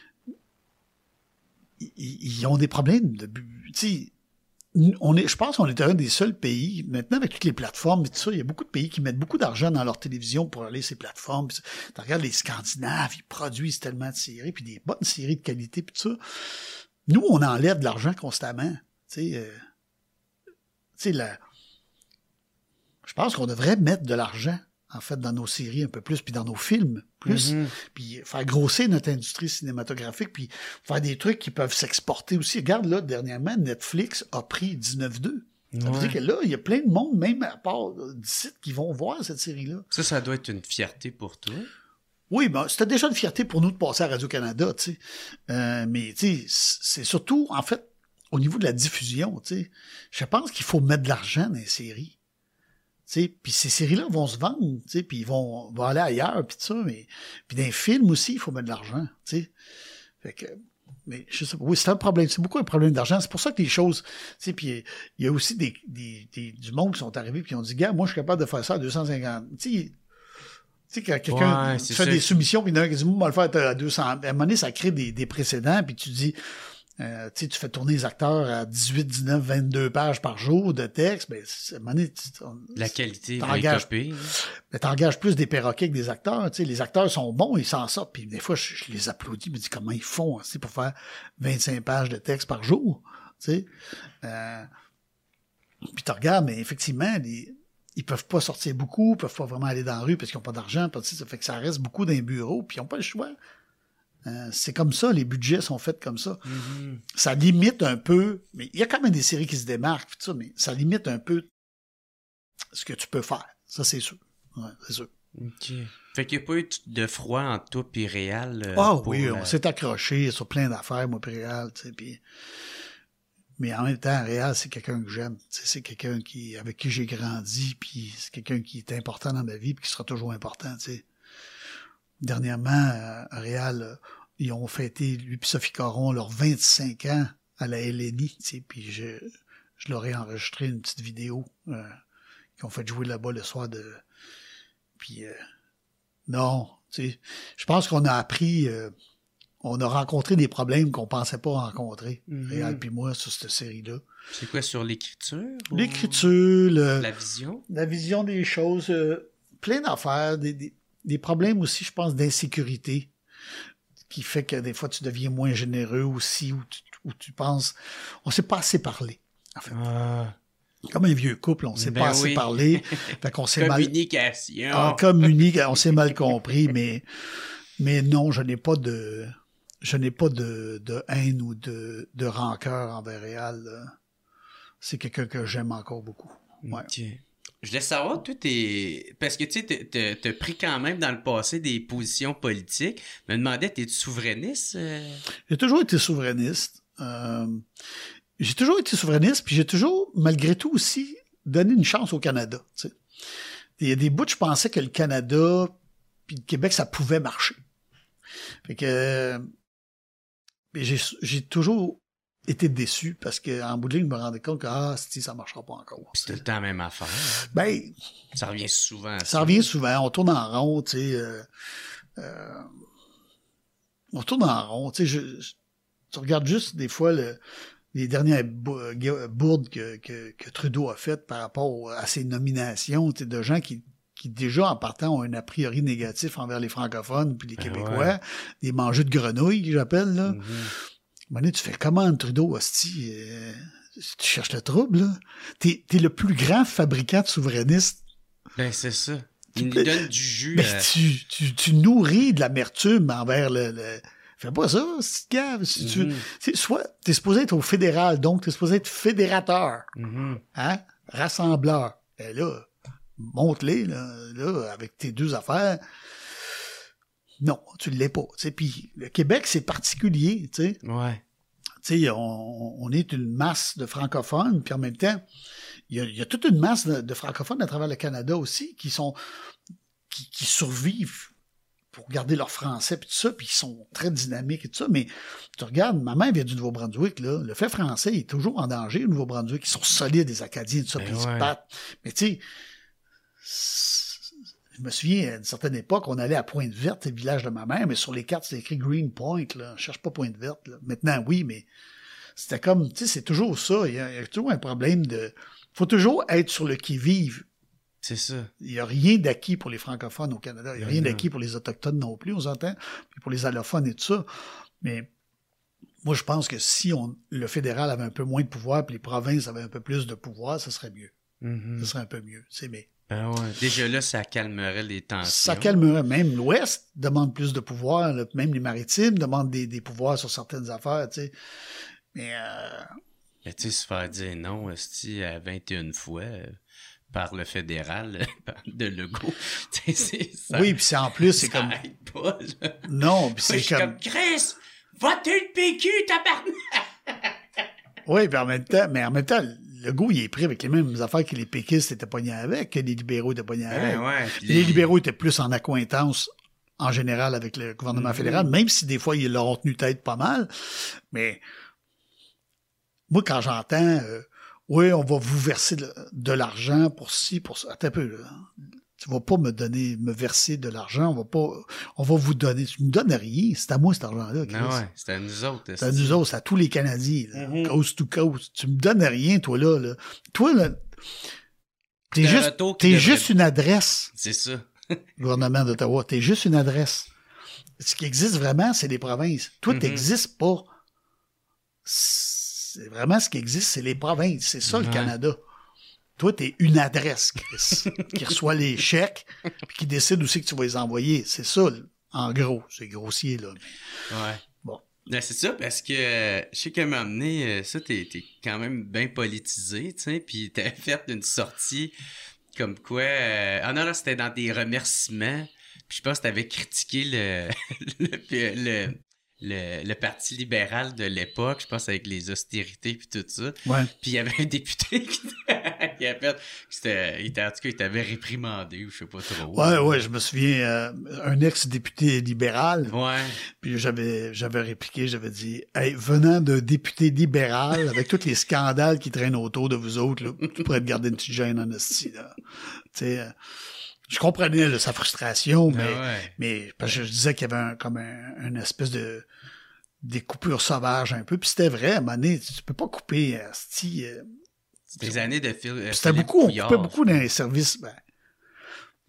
ils, ils ont des problèmes de. Tu sais, on est, je pense qu'on est un des seuls pays, maintenant avec toutes les plateformes et tout ça, il y a beaucoup de pays qui mettent beaucoup d'argent dans leur télévision pour aller sur ces plateformes. Tu regardes les Scandinaves, ils produisent tellement de séries, puis des bonnes séries de qualité, puis tout ça. Nous, on enlève de l'argent constamment. Tu sais, euh, tu sais, la... je pense qu'on devrait mettre de l'argent, en fait, dans nos séries un peu plus, puis dans nos films plus, mm-hmm. puis faire grossir notre industrie cinématographique, puis faire des trucs qui peuvent s'exporter aussi. Regarde, là, dernièrement, Netflix a pris dix-neuf deux. Ça ouais. veut dire que là, il y a plein de monde, même à part d'ici, qui vont voir cette série-là. Ça, ça doit être une fierté pour toi. Oui, ben, c'était déjà une fierté pour nous de passer à Radio-Canada, tu sais. Euh, mais, tu sais, c'est surtout, en fait, au niveau de la diffusion, tu sais. Je pense qu'il faut mettre de l'argent dans les séries. Puis ces séries-là vont se vendre, puis ils vont, vont aller ailleurs, puis tout ça, mais puis dans les films aussi, il faut mettre de l'argent, tu sais. Fait que, mais je sais pas, oui, c'est un problème, c'est beaucoup un problème d'argent, c'est pour ça que les choses, tu sais, puis il y a aussi des, des, des, du monde qui sont arrivés puis qui ont dit, gars, moi, je suis capable de faire ça à deux cent cinquante, tu sais, tu sais, quand quelqu'un ouais, fait des soumissions, puis il y en a qui dit, moi, on va le faire à deux cents, à un moment donné, ça crée des, des précédents, puis tu dis, Euh, tu sais, tu fais tourner les acteurs à dix-huit, dix-neuf, vingt-deux pages par jour de texte, ben, à un moment donné, tu, la qualité, t'engages, ben, t'engages plus des perroquets que des acteurs, tu sais, les acteurs sont bons, ils s'en sortent, puis des fois, je, je les applaudis, je me dis comment ils font, tu sais, pour faire vingt-cinq pages de texte par jour, tu sais. Euh, puis tu regardes, mais effectivement, les, ils peuvent pas sortir beaucoup, ils peuvent pas vraiment aller dans la rue parce qu'ils ont pas d'argent, parce que ça fait que ça reste beaucoup dans les bureaux, puis ils ont pas le choix. Euh, c'est comme ça, les budgets sont faits comme ça. Mm-hmm. Ça limite un peu, mais il y a quand même des séries qui se démarquent, tout ça, mais ça limite un peu ce que tu peux faire. Ça, c'est sûr. Ouais, c'est sûr. OK. Fait qu'il n'y a pas eu de froid entre toi et Réal. Euh, ah oui, la... on s'est accroché sur plein d'affaires, moi et Réal, tu sais, puis... Mais en même temps, Réal, c'est quelqu'un que j'aime. Tu sais, c'est quelqu'un qui, avec qui j'ai grandi, puis c'est quelqu'un qui est important dans ma vie, puis qui sera toujours important, tu sais. Dernièrement, à Réal, euh, ils ont fêté, lui et Sophie Caron, leurs vingt-cinq ans à la L N I, tu sais, puis je, je leur ai enregistré une petite vidéo euh, qu'ils ont fait jouer là-bas le soir de... Puis, euh, non, tu sais, je pense qu'on a appris, euh, on a rencontré des problèmes qu'on pensait pas rencontrer, mm-hmm. Réal puis moi, sur cette série-là. C'est quoi, sur l'écriture? L'écriture, le, la vision? La vision des choses, euh, plein d'affaires, des... des Des problèmes aussi, je pense, d'insécurité, qui fait que des fois, tu deviens moins généreux aussi, ou tu, ou tu penses... On ne sait pas assez parler, en fait. Ah. comme un vieux couple, on s'est Ben pas assez oui. parlé. Fait qu'on s'est mal... Communication. En communique, on s'est mal compris, mais, mais non, je n'ai pas de, je n'ai pas de, de haine ou de, de rancœur envers Réal. là. C'est quelqu'un que j'aime encore beaucoup. Ouais. Ok. Je voulais savoir, toi, t'es... Parce que, tu sais, t'as- t'as t'as pris quand même dans le passé des positions politiques. Je me demandais, t'es-tu souverainiste? euh? J'ai toujours été souverainiste. Euh, j'ai toujours été souverainiste, puis j'ai toujours, malgré tout aussi, donné une chance au Canada. Tu sais. Il y a des bouts, je pensais que le Canada puis le Québec, ça pouvait marcher. Fait que euh, j'ai, j'ai toujours été déçu parce qu'en bout de ligne, je me rendais compte que ah, si, ça marchera pas encore. C'est tout le temps la même affaire. hein. Ben, Ça revient souvent à ça revient souvent, on tourne en rond, tu sais. Euh, euh, on tourne en rond, tu sais. Je, je- tu regardes juste des fois le, les dernières bou- euh, bourdes que, que, que Trudeau a faites par rapport à ses nominations, tu sais, de gens qui, qui déjà en partant ont un a priori négatif envers les francophones puis les Ben Québécois, ouais. des mangeux de grenouilles, que j'appelle, là. Mhm. À un moment donné, tu fais comment, Trudeau, hostie, euh, tu cherches le trouble, là. T'es, t'es le plus grand fabricant de souverainistes. Ben, c'est ça. Il nous Ben, donne du jus. Mais euh, tu, tu, tu nourris de l'amertume envers le... le... Fais pas ça, c'est gave. Si tu, Mhm. c'est- soit t'es supposé être au fédéral, donc t'es supposé être fédérateur, mhm. hein, rassembleur. Et là, monte-les, là, là, avec tes deux affaires. Non, tu l'es pas. Tu sais, puis le Québec, c'est particulier, tu sais. Ouais. Tu sais, on, on est une masse de francophones, puis en même temps, il y a, il y a toute une masse de, de francophones à travers le Canada aussi qui sont qui, qui survivent pour garder leur français puis tout ça, puis ils sont très dynamiques et tout ça. Mais tu regardes, ma mère vient du Nouveau-Brunswick, là, le fait français est toujours en danger au Nouveau-Brunswick. Ils sont solides, les Acadiens, tout ça, Ben puis ils se ouais. battent. Mais tu sais, c'est- je me souviens, à une certaine époque, on allait à Pointe-Verte, le village de ma mère, mais sur les cartes, c'était écrit Green Point, là. Je cherche pas Pointe-Verte, là. Maintenant, oui, mais c'était comme, tu sais, c'est toujours ça. Il y, a, il y a toujours un problème de... faut toujours être sur le qui-vive. C'est ça. Il n'y a rien d'acquis pour les francophones au Canada. Il n'y a rien Non. d'acquis pour les Autochtones non plus, on s'entend. Puis pour les allophones et tout ça. Mais moi, je pense que si on, le fédéral avait un peu moins de pouvoir, puis les provinces avaient un peu plus de pouvoir, ça serait mieux. Mhm. Ça serait un peu mieux. Tu sais, mais Ben ouais. Déjà là, ça calmerait les tensions. ça calmerait. Même l'Ouest demande plus de pouvoir. Là. Même les maritimes demandent des, des pouvoirs sur certaines affaires. Tu sais. Mais euh, Mais tu sais, se faire dire non, esti, à vingt et une fois euh, par le fédéral de Legault. Tu sais, c'est ça. oui, puis c'est en plus, c'est ça comme... aide pas, là. Non, puis Moi, je c'est suis comme... comme Chris, votez le P Q, tabarnak! Oui, puis en même temps, mais en même temps, le goût, il est pris avec les mêmes affaires que les péquistes étaient pognés avec, que les libéraux étaient pognés avec. Ben ouais. puis Les libéraux étaient plus en accointance, en général, avec le gouvernement Mhm. fédéral, même si des fois, ils leur ont tenu tête pas mal. Mais moi, quand j'entends, euh, oui, on va vous verser de, de l'argent pour ci, pour ça. Attends un peu, là. Tu vas pas me donner, me verser de l'argent, on va pas, on va vous donner. Tu me donnes rien, c'est à moi cet argent-là, Chris. Non, ouais, c'est à nous autres. C'est à nous autres, c'est à tous les Canadiens, là, Mhm. coast to coast. Tu me donnes rien, toi, là. là. Toi, là, t'es C'est un juste, retour qui t'es devrait- juste une adresse, C'est ça. gouvernement d'Ottawa. T'es juste une adresse. Ce qui existe vraiment, c'est les provinces. Toi, Mhm. t'existes pas. C'est vraiment ce qui existe, c'est les provinces. C'est ça, le Ouais. Canada. Toi, t'es une adresse, Chris, qui reçoit les chèques, puis qui décide aussi que tu vas les envoyer. C'est ça, en gros. C'est grossier, là. Ouais. Bon. Ben, c'est ça, parce que euh, je sais qu'à un moment donné, euh, ça, t'es, t'es quand même bien politisé, tu sais, puis t'avais fait une sortie comme quoi... euh, Ah non, là, c'était dans des remerciements, puis je pense que t'avais critiqué le, le, le, le, le Parti libéral de l'époque, je pense, avec les austérités puis tout ça. Ouais. Puis il y avait un député qui, qui a fait... C'était, il était, en tout cas, il t'avait réprimandé, ou je sais pas trop. Ouais, ouais, je me souviens, euh, un ex-député libéral, Ouais. puis j'avais j'avais répliqué, j'avais dit « Hey, venant d'un député libéral, avec tous les scandales qui traînent autour de vous autres, là, tu pourrais te garder une petite gêne en esti, là. » Tu sais, euh, je comprenais là, sa frustration, mais, Ah ouais. mais parce que je disais qu'il y avait un, comme un, une espèce de des coupures sauvages un peu, puis c'était vrai, à un moment donné, tu peux pas couper, esti, euh, C'était des années de fil. euh, c'était Philippe beaucoup, on Couillard, coupait beaucoup dans les services, ben,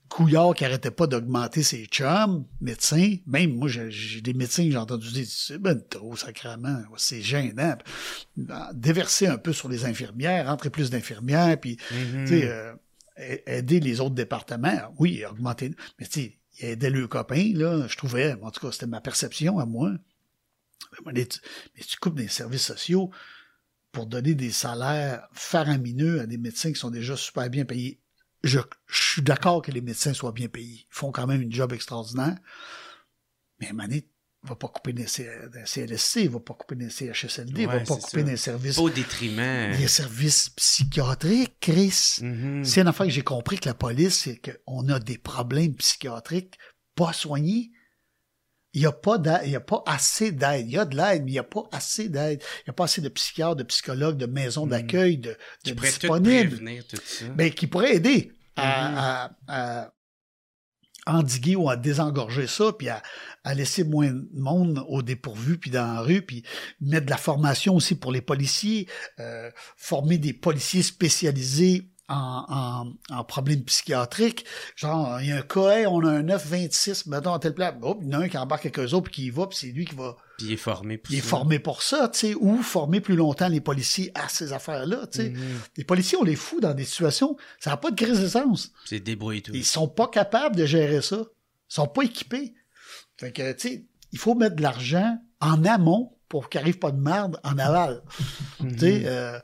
Couillard qui arrêtait pas d'augmenter ses chums, médecins. Même moi, j'ai, j'ai des médecins que j'ai entendu dire, c'est ben trop sacrément, c'est gênant. Déverser un peu sur les infirmières, rentrer plus d'infirmières, puis mm-hmm. tu sais, euh, aider les autres départements. Oui, augmenter, mais tu sais, il aidait le copain, là, je trouvais, en tout cas, c'était ma perception à moi. Mais tu, mais tu coupes des services sociaux pour donner des salaires faramineux à des médecins qui sont déjà super bien payés. Je, je suis d'accord que les médecins soient bien payés. Ils font quand même une job extraordinaire. Mais à un moment donné, il ne va pas couper des C L S C, il ne va pas couper des C H S L D, il ne ouais, va pas couper des services... Pas au détriment. Des services psychiatriques, Chris. Mm-hmm. C'est une affaire que j'ai compris que la police, c'est qu'on a des problèmes psychiatriques pas soignés. Il n'y a pas d'aide, il y a pas assez d'aide. Il y a de l'aide, mais il n'y a pas assez d'aide. Il n'y a pas assez de psychiatres, de psychologues, de maisons mmh. d'accueil, de, de disponibles. Tout tout ça. Ben, qui pourraient aider mmh. à, à, à endiguer ou à désengorger ça, puis à, à laisser moins de monde au dépourvu, puis dans la rue, puis mettre de la formation aussi pour les policiers, euh, former des policiers spécialisés En, en, en problèmes psychiatriques. Genre, il y a un cas, hey, on a un neuf vingt-six, mettons, à telle place. Oh, il y en a un qui embarque avec eux autres, puis qui y va, puis c'est lui qui va... Puis il est formé pour il ça. Il est formé pour ça, tu sais, ou former plus longtemps les policiers à ces affaires-là, tu sais. Mm-hmm. Les policiers, on les fout dans des situations, ça n'a pas de crise d'essence. C'est débrouillé tout. Ils sont pas capables de gérer ça. Ils sont pas équipés. Fait que, tu sais, il faut mettre de l'argent en amont pour qu'il n'arrive pas de merde en aval. Mm-hmm. Tu sais, euh,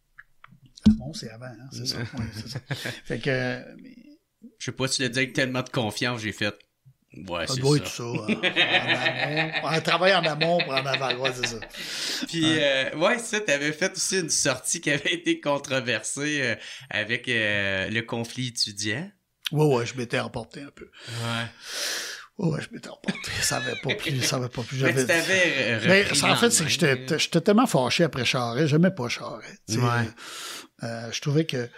Bon, c'est avant, hein, c'est ça. Ouais, c'est ça. Fait que. Mais... Je sais pas si tu le dis avec tellement de confiance, j'ai fait. Ouais, ça c'est doit ça. Être ça hein. en amont. On travaille en amont pour en aval, ouais, c'est ça. Puis, ouais, euh, ouais ça, t'avais fait aussi une sortie qui avait été controversée euh, avec euh, le conflit étudiant. Ouais, ouais, je m'étais emporté un peu. Ouais. Oh ouais, je m'étais emporté. Ça n'avait pas plus. Ça n'avait pas plus. J'avais... Mais tu t'avais repris. Mais ça, en fait, c'est que j'étais, j'étais tellement fâché après Charest. J'aimais pas Charest. Ouais. Euh, je trouvais que.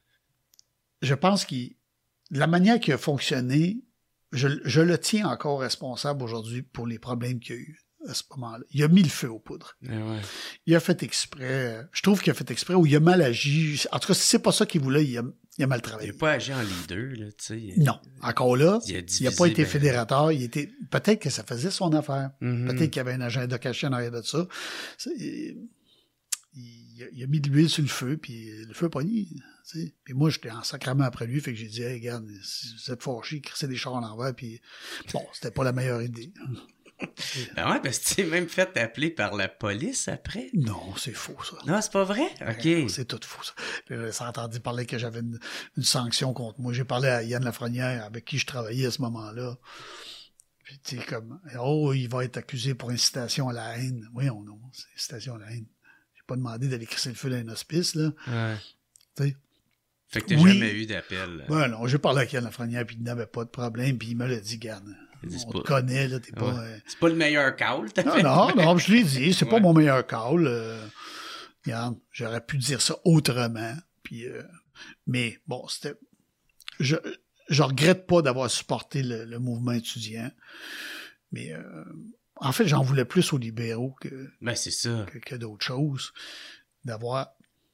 Je pense que la manière qu'il a fonctionné, je, je le tiens encore responsable aujourd'hui pour les problèmes qu'il y a eu à ce moment-là. Il a mis le feu aux poudres. Ouais. Il a fait exprès. Je trouve qu'il a fait exprès ou il a mal agi. En tout cas, si c'est pas ça qu'il voulait, il a, il a mal travaillé. Il n'a pas agi en leader, là, tu sais. Non. Encore là, il n'a pas été ben... fédérateur. Il était, peut-être que ça faisait son affaire. Mm-hmm. Peut-être qu'il y avait un agenda caché en arrière de ça. Il, il, il a mis de l'huile sur le feu, puis le feu a pogné. Puis moi, j'étais en sacrament après lui, fait que j'ai dit, hey, regarde, si vous êtes fâchés, crissez des chars en l'envers, puis bon, c'était pas la meilleure idée. Ben ouais, parce que tu t'es même fait appeler par la police après. Non, c'est faux, ça. Non, c'est pas vrai? OK. Ouais, c'est tout faux, ça. J'ai entendu parler que j'avais une, une sanction contre moi. J'ai parlé à Yann Lafrenière, avec qui je travaillais à ce moment-là. Puis tu sais, comme, oh, il va être accusé pour incitation à la haine. Oui, non, non, c'est incitation à la haine. J'ai pas demandé d'aller crisser le feu dans un hospice, là. Ouais. Tu sais. Fait que t'as oui. jamais eu d'appel. Ben non, j'ai parlé à Yann Lafrenière, puis il n'avait pas de problème, puis il me l'a dit, garde. On te connaît, là, t'es pas... Ouais. Euh... C'est pas le meilleur call, t'as non, fait. Non, non, je l'ai dit, c'est ouais. pas mon meilleur call. Euh... Regarde, j'aurais pu dire ça autrement, puis... Euh... Mais, bon, c'était... Je, je regrette pas d'avoir supporté le, le mouvement étudiant, mais... Euh... En fait, j'en voulais plus aux libéraux que... Ben, c'est ça. Que, que d'autres choses. D'avoir...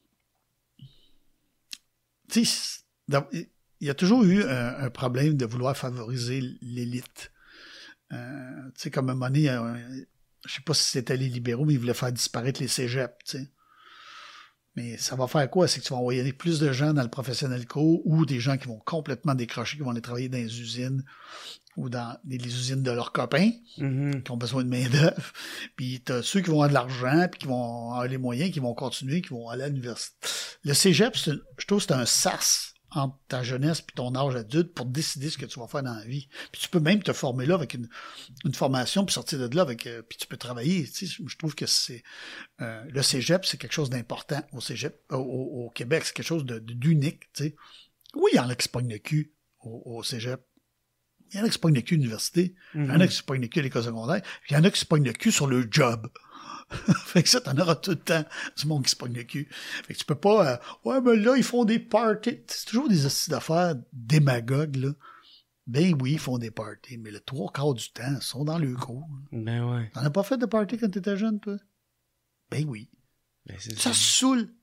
Tu sais, il y a toujours eu un, un problème de vouloir favoriser l'élite. Euh, tu sais, comme à un moment donné, euh, je sais pas si c'était les libéraux, mais ils voulaient faire disparaître les cégeps, tu sais. Mais ça va faire quoi? C'est que tu vas envoyer plus de gens dans le professionnel co ou des gens qui vont complètement décrocher, qui vont aller travailler dans les usines ou dans les, les usines de leurs copains, mm-hmm. qui ont besoin de main-d'œuvre. Puis t'as ceux qui vont avoir de l'argent, puis qui vont avoir les moyens, qui vont continuer, qui vont aller à l'université. Le cégep, c'est, je trouve que c'est un sas entre ta jeunesse et ton âge adulte pour décider ce que tu vas faire dans la vie. Puis tu peux même te former là avec une, une formation, puis sortir de là avec, euh, puis tu peux travailler. Tu sais, je trouve que c'est euh, le cégep, c'est quelque chose d'important au cégep, au, au, au Québec, c'est quelque chose de, de, d'unique. Tu sais. Oui, il y en a qui se pognent le cul au, au cégep. Il y en a qui se pognent le cul à l'université. Mm-hmm. Il y en a qui se pognent le cul à l'école secondaire. Il y en a qui se pognent le cul sur le job. Fait que ça, t'en auras tout le temps du monde qui se pogne le cul. Fait que tu peux pas... Euh, ouais, mais là, ils font des parties. C'est toujours des astuces d'affaires démagogues, là. Ben oui, ils font des parties, mais le trois quarts du temps, ils sont dans le cours. Ben ouais. T'en as pas fait de party quand t'étais jeune, toi? Ben oui. Ben c'est ça ça. saoule.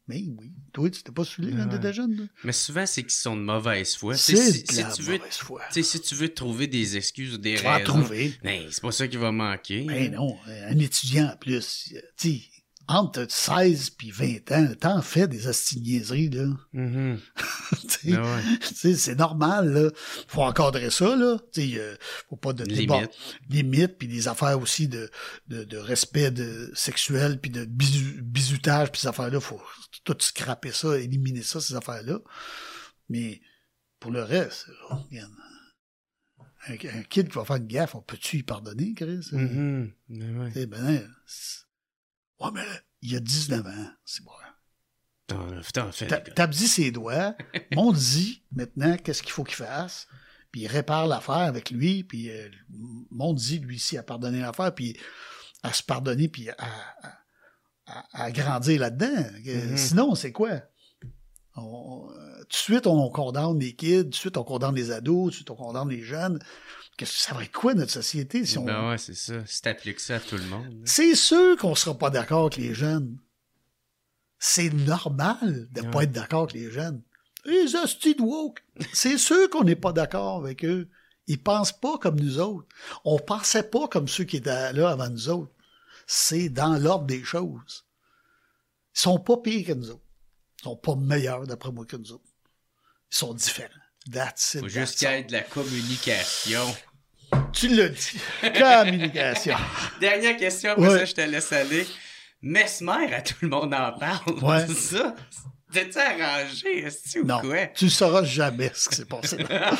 Mais oui. Toi, tu t'es pas saoulé quand t'étais jeune, là? Mais souvent, c'est qu'ils sont de mauvaise foi. C'est si, de si la tu veux, mauvaise foi. si tu veux trouver des excuses ou des Tu vas en raisons... trouver. Ben, c'est pas ça qui va manquer. Ben non, un étudiant en plus, tu sais, entre seize puis vingt ans, t'en fais des astiniaiseries, là. Mm-hmm. Tu sais, Ah ouais. tu sais, c'est normal, là. Faut encadrer ça, là. Tu sais, euh, faut pas de Limite. bon, limites, puis des affaires aussi de, de, de respect de, sexuel, puis de bisu, bisutage, puis ces affaires-là, faut tout scraper ça, éliminer ça, ces affaires-là. Mais pour le reste, regarde, un, un kid qui va faire une gaffe, on peut-tu y pardonner, Chris? Mm-hmm. Ouais. Eh ben, c'est... Ouais, mais il y a dix-neuf ans, c'est bon. T'en, t'en fais, T'a- T'as-dit ses doigts, m'ont dit maintenant qu'est-ce qu'il faut qu'il fasse, puis il répare l'affaire avec lui, puis euh, m'ont dit lui aussi à pardonner l'affaire, puis à se pardonner, puis à, à, à, à grandir là-dedans. Mm-hmm. Sinon, c'est quoi? On, euh, tout de suite, on condamne les kids, tout de suite, on condamne les ados, tout de suite, on condamne les jeunes. Qu'est-ce que ça va être quoi, notre société? Si on... Ben ouais, c'est ça. Si t'appliques ça à tout le monde. Là. C'est sûr qu'on sera pas d'accord avec les jeunes. C'est normal de ouais. pas être d'accord avec les jeunes. Les hosties de woke. C'est sûr qu'on n'est pas d'accord avec eux. Ils pensent pas comme nous autres. On pensait pas comme ceux qui étaient là avant nous autres. C'est dans l'ordre des choses. Ils sont pas pires que nous autres. Ils sont pas meilleurs, d'après moi, que nous autres. Ils sont différents. That's it. Faut juste qu'il y ait de la communication. Tu l'as dit. Communication. Dernière question, après ouais. ça, je te laisse aller. Mesmer, à tout le monde en parle. Ouais. C'est ça? T'es-tu arrangé, est-ce ou non, quoi? tu ne sauras jamais ce qui s'est passé là.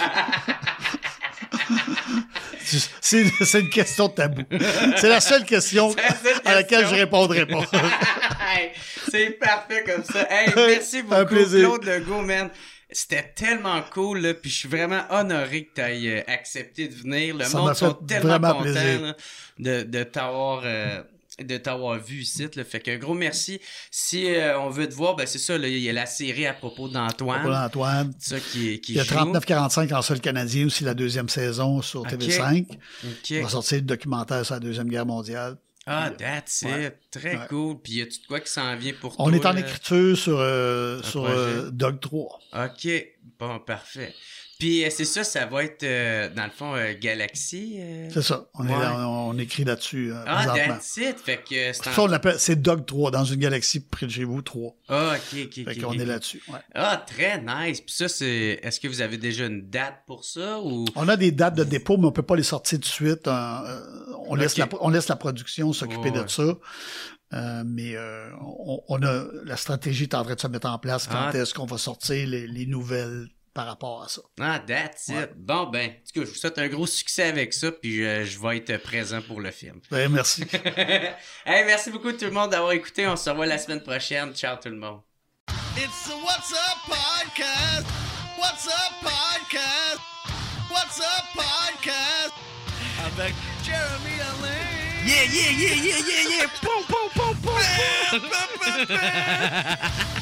c'est, c'est une question de tabou. C'est la seule question la seule à laquelle question. je répondrai pas. C'est parfait comme ça. Hey, merci beaucoup, Un plaisir. Claude Legault, man. C'était tellement cool, là, puis je suis vraiment honoré que tu aies accepté de venir. Le Ça monde m'a sont fait tellement vraiment contents plaisir. là, de, de t'avoir... Euh, de t'avoir vu ici. Là. Fait qu'un gros merci. Si euh, on veut te voir, ben c'est ça, là, il y a la série à propos d'Antoine. Pour Antoine. Ça qui, qui Il y a joue. trente-neuf quarante-cinq en sol canadien aussi, la deuxième saison sur Ok. T V cinq. OK. On va sortir le documentaire sur la Deuxième Guerre mondiale. Ah, that's Ouais. it. Très Ouais. cool. Puis y a-tu de quoi qui s'en vient pour On toi? est en là? écriture sur, euh, sur projet. euh, Dog trois. OK. Bon, parfait. Puis euh, c'est ça, ça va être, euh, dans le fond, euh, Galaxy. euh? C'est ça. On, est Ouais. là, on, on écrit là-dessus euh, Ah, présentement. that's it. Fait que c'est Ça, en... on l'appelle, c'est Dog trois, dans une galaxie près de chez vous, trois. Ah, OK, OK, Fait OK. qu'on ok. est là-dessus. Ouais. Ah, très nice. Puis ça, c'est... Est-ce que vous avez déjà une date pour ça ou... On a des dates de dépôt, mais on peut pas les sortir tout de suite. Euh, on, laisse Ok. la, on laisse la production s'occuper Ouais. de ça. Euh, mais euh, on, on a la stratégie est en train de se mettre en place. Quand Ah. est-ce qu'on va sortir les, les nouvelles par rapport à ça? Ah, that's it. Ouais. Bon, ben, en tout cas, je vous souhaite un gros succès avec ça, puis euh, je vais être présent pour le film. Ben, merci. Hey, merci beaucoup tout le monde d'avoir écouté. On se revoit la semaine prochaine. Ciao tout le monde. It's the What's Up Podcast. What's Up Podcast. What's Up Podcast. Avec Jeremy Alain. Yeah, yeah, yeah, yeah, yeah, yeah. Boum, boum, boum, boum, boum.